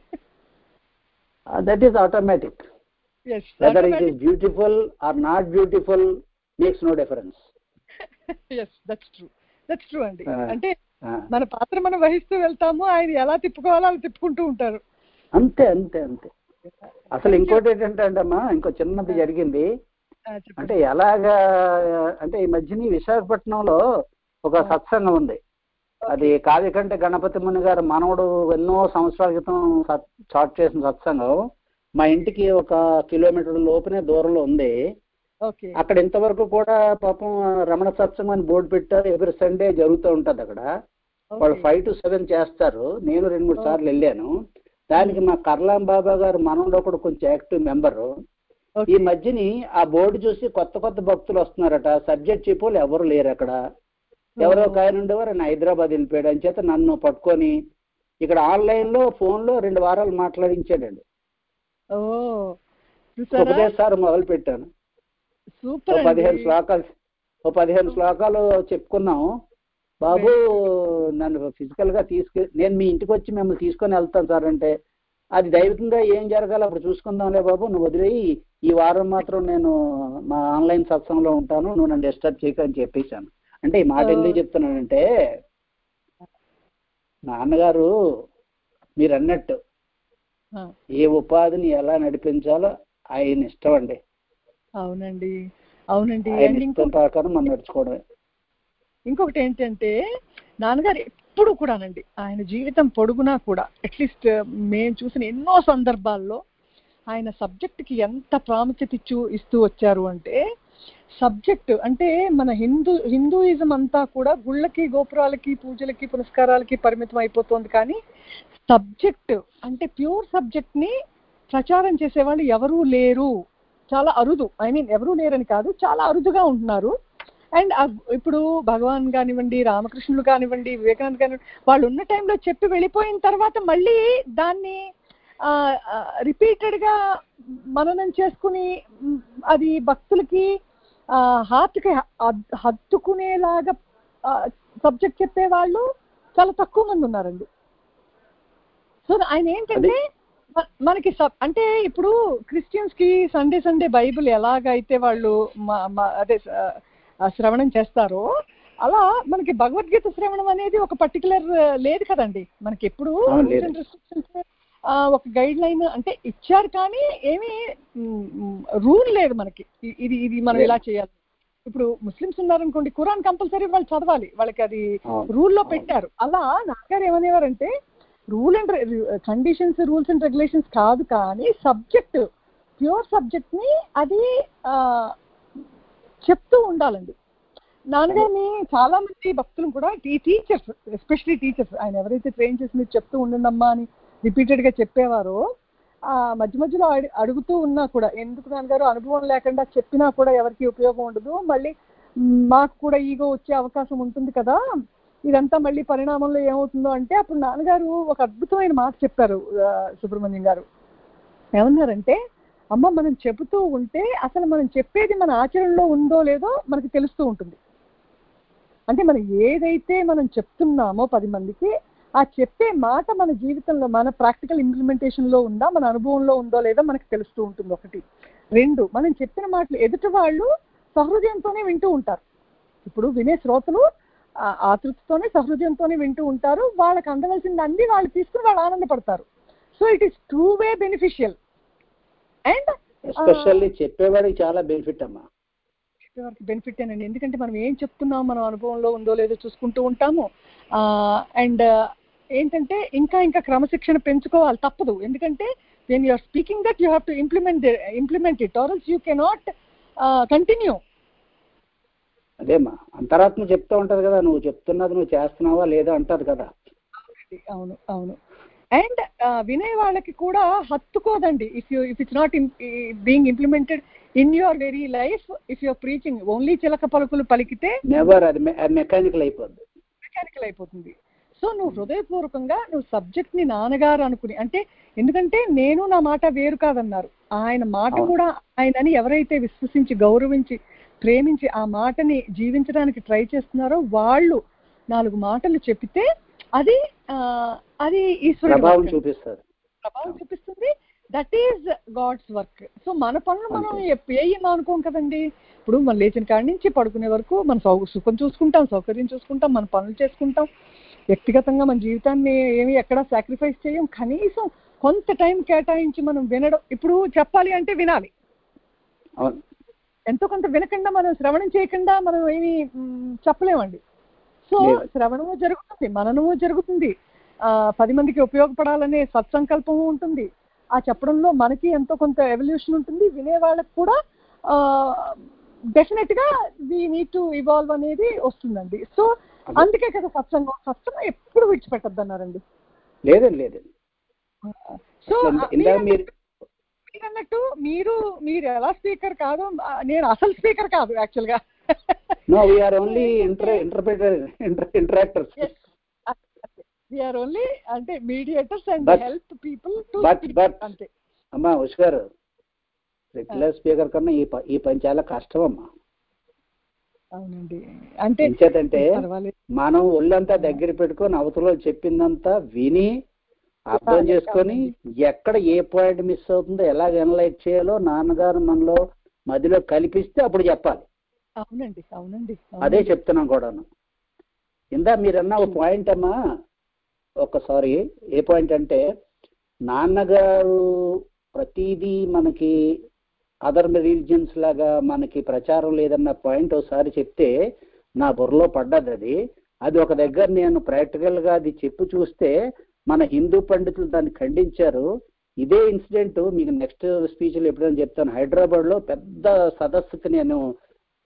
That is automatic. Yes, whether it is beautiful or not beautiful makes no difference. Yes, that's true, that's true అండి. అంటే మన పాత్ర మనం వహిస్తూ వెళ్తాము, ఆయన ఎలా తిప్పుకోవాలో అలా తిప్పుకుంటూ ఉంటారు. అంతే అంతే అంతే. అసలు ఇంకోటి ఏంటంటే అమ్మా, ఇంకో చిన్నది జరిగింది. అంటే ఎలాగా అంటే ఈ మధ్యని విశాఖపట్నంలో ఒక సత్సంగం ఉంది. అది కావ్యకంఠ గణపతి ముని గారు మనవడు ఎన్నో సంవత్సరాల క్రితం స్టార్ట్ చేసిన సత్సంగం. మా ఇంటికి ఒక కిలోమీటర్ లోపునే దూరంలో ఉంది. అక్కడ ఇంతవరకు కూడా పాపం రమణ సత్సంగం అని బోర్డు పెట్టారు. ఎవ్రీ సండే జరుగుతూ ఉంటుంది అక్కడ. వాళ్ళు ఫైవ్ టు సెవెన్ చేస్తారు. నేను రెండు మూడు సార్లు వెళ్ళాను. దానికి మా కర్లాం బాబా గారు మనవడు ఒకడు కొంచెం యాక్టివ్ మెంబరు. ఈ మధ్యని ఆ బోర్డు చూసి కొత్త కొత్త భక్తులు వస్తున్నారట. సబ్జెక్ట్ చెప్పోళ్ళు ఎవరు లేరు అక్కడ. ఎవరో ఒక ఆయన ఉండేవారు, ఆయన హైదరాబాద్ వెళ్ళిపోయాడు. అని చేత నన్ను పట్టుకొని ఇక్కడ ఆన్లైన్ లో ఫోన్ లో రెండు వారాలు మాట్లాడించాడండి. ఉపదేశాలు మొదలు పెట్టాను. పదిహేను శ్లోకాలు ఓ పదిహేను శ్లోకాలు చెప్పుకున్నాం. బాబు నన్ను ఫిజికల్ గా తీసుకు నేను మీ ఇంటికి వచ్చి మిమ్మల్ని తీసుకొని వెళ్తాను సార్ అంటే, అది దైవికంగా ఏం జరగాలో అప్పుడు చూసుకుందాంలే బాబు, నువ్వు వదిలేయి, ఈ వారం మాత్రం నేను మా ఆన్లైన్ సత్సంగంలో ఉంటాను, నువ్వు నన్ను డిస్టర్బ్ చేయకని చెప్పేశాను. అంటే ఈ మాట ఎందుకు చెప్తున్నానంటే, నాన్నగారు మీరు అన్నట్టు ఏ ఉపాధిని ఎలా నడిపించాలో ఆయన ఇష్టం అండి. అవునండి, అవునండి. ఆయన ఇష్టం ప్రకారం మనం నడుచుకోవడమే. ఇంకొకటి ఏంటంటే నాన్నగారు ఎప్పుడు కూడానండి ఆయన జీవితం పొడుగునా కూడా అట్లీస్ట్ మేము చూసిన ఎన్నో సందర్భాల్లో ఆయన సబ్జెక్ట్కి ఎంత ప్రాముఖ్యత ఇచ్చు ఇస్తూ వచ్చారు అంటే, సబ్జెక్ట్ అంటే మన హిందూ హిందూయిజం అంతా కూడా గుళ్ళకి గోపురాలకి పూజలకి పునస్కారాలకి పరిమితం అయిపోతుంది. కానీ సబ్జెక్ట్ అంటే ప్యూర్ సబ్జెక్ట్ ని ప్రచారం చేసేవాళ్ళు ఎవరూ లేరు, చాలా అరుదు. ఐ మీన్ ఎవరూ లేరని కాదు, చాలా అరుదుగా ఉంటున్నారు. అండ్ ఇప్పుడు భగవాన్ కానివ్వండి, రామకృష్ణులు కానివ్వండి, వివేకానంద కానివ్వండి, వాళ్ళు ఉన్న టైంలో చెప్పి వెళ్ళిపోయిన తర్వాత మళ్ళీ దాన్ని రిపీటెడ్గా మననం చేసుకుని అది భక్తులకి హార్ట్కి హత్తుకునేలాగా సబ్జెక్ట్ చెప్పే వాళ్ళు చాలా తక్కువ మంది ఉన్నారండి. సో ఆయన ఏంటంటే మనకి సబ్ అంటే ఇప్పుడు క్రిస్టియన్స్ కి సండే సండే బైబిల్ ఎలాగైతే వాళ్ళు అదే శ్రవణం చేస్తారో అలా మనకి భగవద్గీత శ్రవణం అనేది ఒక పర్టికులర్ లేదు కదండి. మనకి ఎప్పుడు ఒక గైడ్ లైన్ అంటే ఇచ్చారు, కానీ ఏమీ రూల్ లేదు మనకి, ఇది ఇది మనం ఇలా చేయాలి. ఇప్పుడు ముస్లిమ్స్ ఉన్నారనుకోండి, ఖురాన్ కంపల్సరీ వాళ్ళు చదవాలి, వాళ్ళకి అది రూల్లో పెట్టారు. అలా నాగారు ఏమనేవారంటే rule and conditions, rules and regulations కాదు, కానీ సబ్జెక్ట్ ప్యూర్ సబ్జెక్ట్ ని అది చెప్తూ ఉండాలండి. నాన్నగారిని చాలా మంది భక్తులు కూడా ఈ టీచర్స్, ఎస్పెషలీ టీచర్స్, ఆయన ఎవరైతే ట్రైన్ చేసి మీరు చెప్తూ ఉండండమ్మా అని రిపీటెడ్ గా చెప్పేవారో ఆ మధ్య మధ్యలో అడుగుతూ ఉన్నా కూడా, ఎందుకు నాన్నగారు అనుభవం లేకుండా చెప్పినా కూడా ఎవరికి ఉపయోగం ఉండదు, మళ్ళీ మాకు కూడా ఈగో వచ్చే అవకాశం ఉంటుంది కదా, ఇదంతా మళ్ళీ పరిణామంలో ఏమవుతుందో అంటే అప్పుడు నాన్నగారు ఒక అద్భుతమైన మాట చెప్పారు. సుబ్రహ్మణ్యం గారు ఏమన్నారంటే, అమ్మ మనం చెబుతూ ఉంటే అసలు మనం చెప్పేది మన ఆచరణలో ఉందో లేదో మనకు తెలుస్తూ ఉంటుంది. అంటే మనం ఏదైతే మనం చెప్తున్నామో పది మందికి, ఆ చెప్పే మాట మన జీవితంలో మన ప్రాక్టికల్ ఇంప్లిమెంటేషన్లో ఉందా, మన అనుభవంలో ఉందో లేదో మనకు తెలుస్తూ ఉంటుంది. ఒకటి. రెండు, మనం చెప్పిన మాటలు ఎదుటి వాళ్ళు సహృదయంతోనే వింటూ ఉంటారు. ఇప్పుడు వినే శ్రోతలు ఆతృతతోనే సహృదయంతోనే వింటూ ఉంటారు, వాళ్ళకి అందవలసింది అంది వాళ్ళు తీసుకుని వాళ్ళు ఆనందపడతారు. So it is two way beneficial. And especially చెప్పేవాడికి చాలా బెనిఫిట్ అమ్మా. చెప్పేవారికి బెనిఫిట్ ఏనండి, ఎందుకంటే మనం ఏం చెప్తున్నాం మనం అనుభవంలో ఉందో లేదో చూసుకుంటూ ఉంటాము. అండ్ ఏంటంటే ఇంకా ఇంకా క్రమశిక్షణ పెంచుకోవాలి, తప్పదు. ఎందుకంటే when you're speaking that you have to implement implement it or else you cannot continue. అదేమ్మా, అంతరాత్మ చెప్తూ ఉంటది కదా, నువ్వు చెప్తున్నది నువ్వు చేస్తున్నావా లేదా అంటారు కదా. అవును అవును. అండ్ వినే వాళ్ళకి కూడా హత్తుకోదండి. If you if it's not being implemented in your very life, if your preaching only చిలక పలుకులు పలికితే నెవర్ అది మెకానికల్ అయిపోద్ది మెకానికల్ అయిపోతుంది. సో నువ్వు హృదయపూర్వకంగా నువ్వు సబ్జెక్ట్ ని నాన్నగారు అనుకుని, అంటే ఎందుకంటే నేను నా మాట వేరు కాదన్నారు, ఆయన మాట కూడా ఆయనని ఎవరైతే విశ్వసించి గౌరవించి ప్రేమించి ఆ మాటని జీవించడానికి ట్రై చేస్తున్నారో వాళ్ళు నాలుగు మాటలు చెప్తే అది అది ఈశ్వరుడు ప్రభావం చూపిస్తుంది ప్రభావం చూపిస్తుంది that is God's work. So మన పనులు మనం ఏం అనుకోం కదండి. ఇప్పుడు మనం లేచిన కాడి నుంచి పడుకునే వరకు మన సౌ సుఖం చూసుకుంటాం, సౌకర్యం చూసుకుంటాం, మన పనులు చేసుకుంటాం, వ్యక్తిగతంగా మన జీవితాన్ని ఏమి ఎక్కడా సాక్రిఫైస్ చేయం. కనీసం కొంత టైం కేటాయించి మనం వినడం, ఇప్పుడు చెప్పాలి అంటే వినాలి, ఎంతో కొంత వినకుండా మనం శ్రవణం చేయకుండా మనం ఏమి చెప్పలేమండి. సో శ్రవణము జరుగుతుంది, మననము జరుగుతుంది, ఆ పది మందికి ఉపయోగపడాలనే సత్సంకల్పము ఉంటుంది, ఆ చెప్పడంలో మనకి ఎంతో కొంత ఎవల్యూషన్ ఉంటుంది, వినే వాళ్ళకి కూడా ఆ డెఫినెట్ గా వి నీడ్ టు ఇవాల్వ్ అనేది వస్తుందండి. సో అందుకే కదా సత్సంగం, సత్సంగం ఎప్పుడు విడిచిపెట్టద్దు అన్నారండి. లేదండి లేదండి. సో అన్నట్టు మీరు మీరు ఎలా స్పీకర్ కాదు, నేను అసలు స్పీకర్ కాదు యాక్చువల్ గా. No, we are only inter interpreter inter interactors. Yes, we are only అంటే mediators and but, help people to but, speak. but, అంతే అమ్మా ఉష్కర్, రెగ్యులర్ స్పీకర్ కన్నా ఈ ఈ పని చాలా కష్టం అమ్మా. అవునండి, అంటే ఎంచేతంటే మనం ఒళ్ళంతా దగ్గర పెట్టుకొని అవతల చెప్పిందంతా విని అర్థం చేసుకొని ఎక్కడ ఏ పాయింట్ మిస్ అవుతుందో ఎలా ఎనలైజ్ చేయాలో నాన్నగారు మనలో మధ్యలో కల్పిస్తే అప్పుడు చెప్పాలి. అవునండి అవునండి అదే చెప్తున్నాం కూడాను. ఇందా మీరన్నా ఒక పాయింట్ అమ్మా, ఒకసారి ఏ పాయింట్ అంటే నాన్నగారు ప్రతిదీ మనకి అదర్ రిలీజియన్స్ లాగా మనకి ప్రచారం లేదన్న పాయింట్ ఒకసారి చెప్తే నా బుర్రలో పడ్డది. అది అది ఒక దగ్గర నేను ప్రాక్టికల్ గా అది చెప్పి చూస్తే మన హిందూ పండితులు దాన్ని ఖండించారు. ఇదే ఇన్సిడెంట్ మీకు నెక్స్ట్ స్పీచ్ లో ఎప్పుడైనా చెప్తాను. హైదరాబాద్ లో పెద్ద సదస్సుకి నేను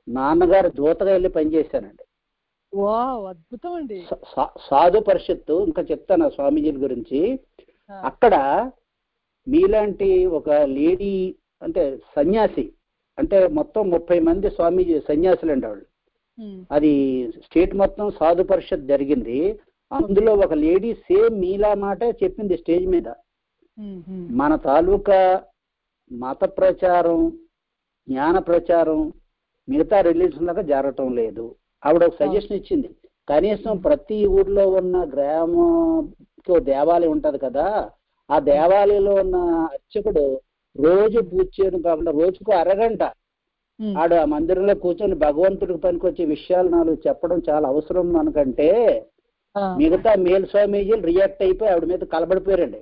నాన్నగారు దూతగా వెళ్ళి పనిచేశానండి. వావ్, అద్భుతం అండి. సాధు పరిషత్తు, ఇంకా చెప్తాను ఆ స్వామీజీల గురించి. అక్కడ మీలాంటి ఒక లేడీ అంటే సన్యాసి, అంటే మొత్తం ముప్పై మంది స్వామీజీ సన్యాసులు అండి వాళ్ళు. అది స్టేట్ మొత్తం సాధు పరిషత్ జరిగింది. అందులో ఒక లేడీ సేమ్ మీలా మాట చెప్పింది స్టేజ్ మీద. మన తాలూకా మత ప్రచారం, జ్ఞాన ప్రచారం మిగతా రిలీజన్ లాగా జరగటం లేదు. ఆవిడ ఒక సజెషన్ ఇచ్చింది, కనీసం ప్రతి ఊర్లో ఉన్న గ్రామంకి దేవాలయం ఉంటది కదా, ఆ దేవాలయంలో ఉన్న అర్చకుడు రోజు పూజ చేయడం కాకుండా రోజుకు అరగంట ఆడు ఆ మందిరంలో కూర్చొని భగవంతుడికి పనికొచ్చే విషయాలు నాలుగు చెప్పడం చాలా అవసరం మనకంటే మిగతా మేల్ స్వామీజీలు రియాక్ట్ అయిపోయి ఆవిడ మీద కలబడిపోయారండి.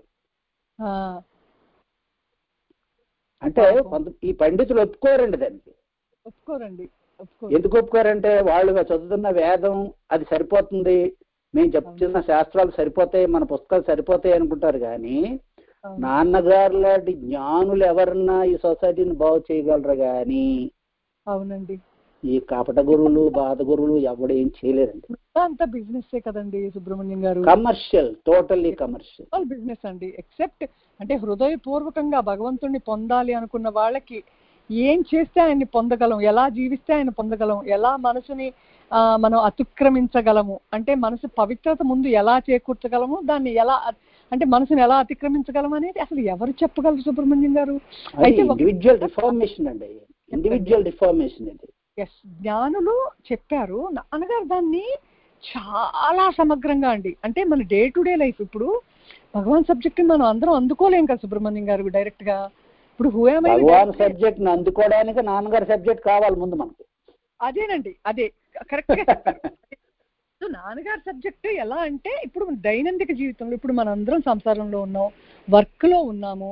అంటే ఈ పండితులు ఒప్పుకోరండి దానికి. ఒప్పుకోరండి. ఎందుకు ఒప్పుకోరంటే వాళ్ళు చదువుతున్న వేదం అది సరిపోతుంది, మేము చెప్తున్న శాస్త్రాలు సరిపోతాయి, మన పుస్తకాలు సరిపోతాయి అనుకుంటారు. కానీ నాన్నగారు లాంటి జ్ఞానులు ఎవరన్నా ఈ సొసైటీని బాగు చేయగలరు కానీ అవునండి ఈ కపట గురువులు, బాధ గురువులు ఎవడు ఏం చేయలేరండి. అంతా బిజినెస్ కదండి సుబ్రహ్మణ్యం గారు. కమర్షియల్, టోటల్లీ కమర్షియల్ బిజినెస్ అండి. ఎక్సెప్ట్ అంటే హృదయపూర్వకంగా భగవంతుణ్ణి పొందాలి అనుకున్న వాళ్ళకి ఏం చేస్తే ఆయన్ని పొందగలం, ఎలా జీవిస్తే ఆయన పొందగలం, ఎలా మనసుని ఆ మనం అతిక్రమించగలము, అంటే మనసు పవిత్రత ముందు ఎలా చేకూర్చగలము, దాన్ని ఎలా అంటే మనసుని ఎలా అతిక్రమించగలం అనేది అసలు ఎవరు చెప్పగలరు సుబ్రహ్మణ్యం గారు? అయితే ఇండివిజువల్ రిఫార్మేషన్ అండి, ఇండివిజువల్ రిఫార్మేషన్ ఇది. ఎస్, జ్ఞానులు చెప్పారు. నాన్నగారు దాన్ని చాలా సమగ్రంగా అండి, అంటే మన డే టు డే లైఫ్, ఇప్పుడు భగవాన్ సబ్జెక్ట్ మనం అందరం అందుకోలేం కదా సుబ్రహ్మణ్యం గారు డైరెక్ట్ గా. ఇప్పుడు భగవాన్ సబ్జెక్ట్ ని అందుకోవడానికి నాన్నగారి సబ్జెక్ట్ కావాలి ముందు మనకి. అదేనండి, అదే కరెక్ట్ గా చెప్పారు. నాన్నగారి సబ్జెక్ట్ ఎలా అంటే ఇప్పుడు దైనందిక జీవితంలో ఇప్పుడు మన అందరం సంసారంలో ఉన్నాం, వర్క్ లో ఉన్నాము,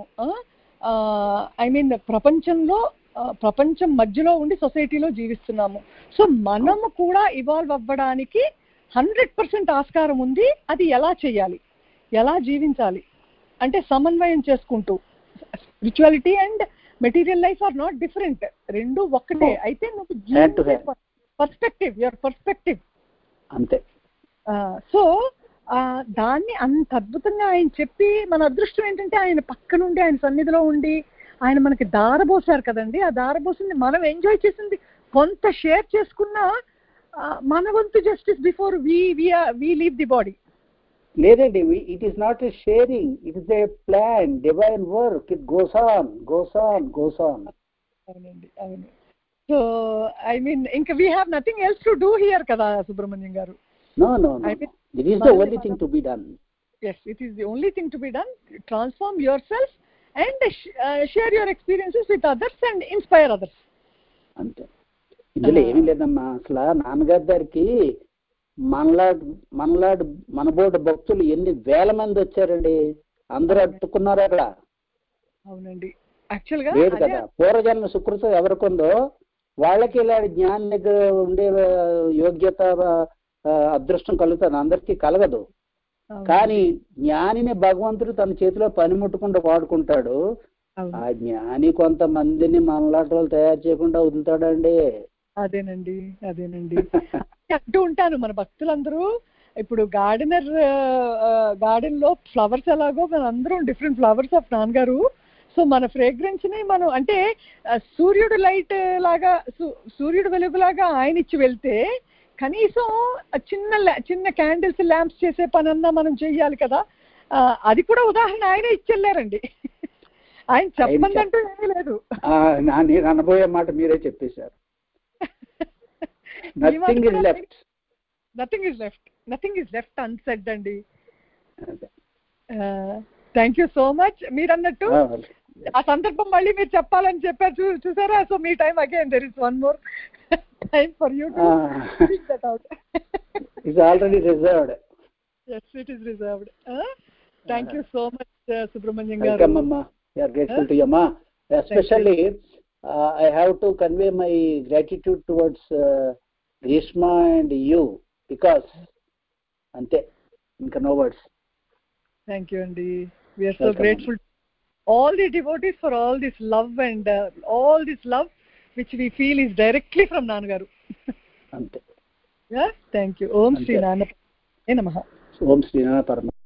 ఐ మీన్ ప్రపంచంలో ప్రపంచం మధ్యలో ఉండి సొసైటీలో జీవిస్తున్నాము. సో మనము కూడా ఇవాల్వ్ అవ్వడానికి హండ్రెడ్ పర్సెంట్ ఆస్కారం ఉంది. అది ఎలా చేయాలి, ఎలా జీవించాలి అంటే సమన్వయం చేసుకుంటూ. Spirituality and material life are not different, రెండు ఒక్కటే. అయితే నువ్వు పర్స్పెక్టివ్, యువర్ పర్స్పెక్టివ్ అంతే. సో దాన్ని అంత అద్భుతంగా ఆయన చెప్పి, మన అదృష్టం ఏంటంటే ఆయన పక్క నుండి ఆయన సన్నిధిలో ఉండి ఆయన మనకి దారబోసారు కదండి. ఆ దారబోసింది మనం ఎంజాయ్ చేసింది కొంత షేర్ చేసుకున్నా మన వంతు justice before we we leave the body. లేదండి, it is not a sharing, it is a plan, divine work, it goes on goes on goes on. అవునండి, అవును. సో ఐ మీన్ ఇంకా we have nothing else to do here కదా సుబ్రహ్మణ్యం గారు. No no no, it is the only thing to be done. yes, it is the only thing to be done. Transform yourself and uh, share your experiences with others and inspire others. అంతే, ఇందులో ఏమీ లేదమ్మా. అసలు నాన్నగారి దగ్గరికి మనలాడు మనలాడు మనబోటి భక్తులు ఎన్ని వేల మంది వచ్చారండి, అందరూ అట్టుకున్నారు అక్కడ. అవునండి, యాక్చువల్ గా లేదు కదా, పూర్వజన్మ సుకృతం ఎవరికి ఉందో వాళ్ళకి ఇలా జ్ఞానం దగ్గర ఉండే యోగ్యత అదృష్టం కలుగుతుంది, అందరికీ కలగదు. కానీ జ్ఞానిని భగవంతుడు తన చేతిలో పనిముట్టుకుంటూ వాడుకుంటాడు. ఆ జ్ఞాని కొంతమందిని మనలాంటి వాళ్ళు తయారు చేయకుండా వదులుతాడండి. అదేనండి, అదేనండి అంటూ ఉంటాను. మన భక్తులందరూ ఇప్పుడు గార్డెనర్ గార్డెన్ లో ఫ్లవర్స్ ఎలాగో మన అందరం డిఫరెంట్ ఫ్లవర్స్ ఆఫ్ నాన్నగారు. సో మన ఫ్రేగ్రెన్స్ ని మనం అంటే సూర్యుడు లైట్ లాగా, సూర్యుడు వెలుగులాగా ఆయన ఇచ్చి వెళ్తే కనీసం చిన్న చిన్న క్యాండిల్స్ ల్యాంప్స్ చేసే పనన్నా మనం చెయ్యాలి కదా. అది కూడా ఉదాహరణ ఆయన ఇచ్చెళ్ళారండి. ఆయన చెప్పమందంటూ ఏమీ లేదు. నేను అనబోయే మాట మీరే చెప్పేశారు. Nothing is left, nothing is left, nothing is left unsaid అండి. Thank you so much. మీరు అన్నట్టు ఆ సందర్భం మళ్ళీ మీరు చెప్పాలని చెప్పారు, చూ చూసారా సో మీ time again there is one more time for you to speak that out. It's already reserved. Yes, it is reserved. Uh, thank uh, you so much, uh, Subramanian garu. Welcome, Amma. We are grateful uh, to you, Amma. Especially, uh, I have to convey my gratitude towards uh, Grishma and you because, ante, inka no words. Thank you, Andy. We are so Welcome, grateful. Amma. All the devotees for all this love and uh, all this love which we feel is directly from నాన్నగారు. అంతే. Thank you. ఓం శ్రీ నాన్న నమః. ఓం శ్రీ నాన్న పరమ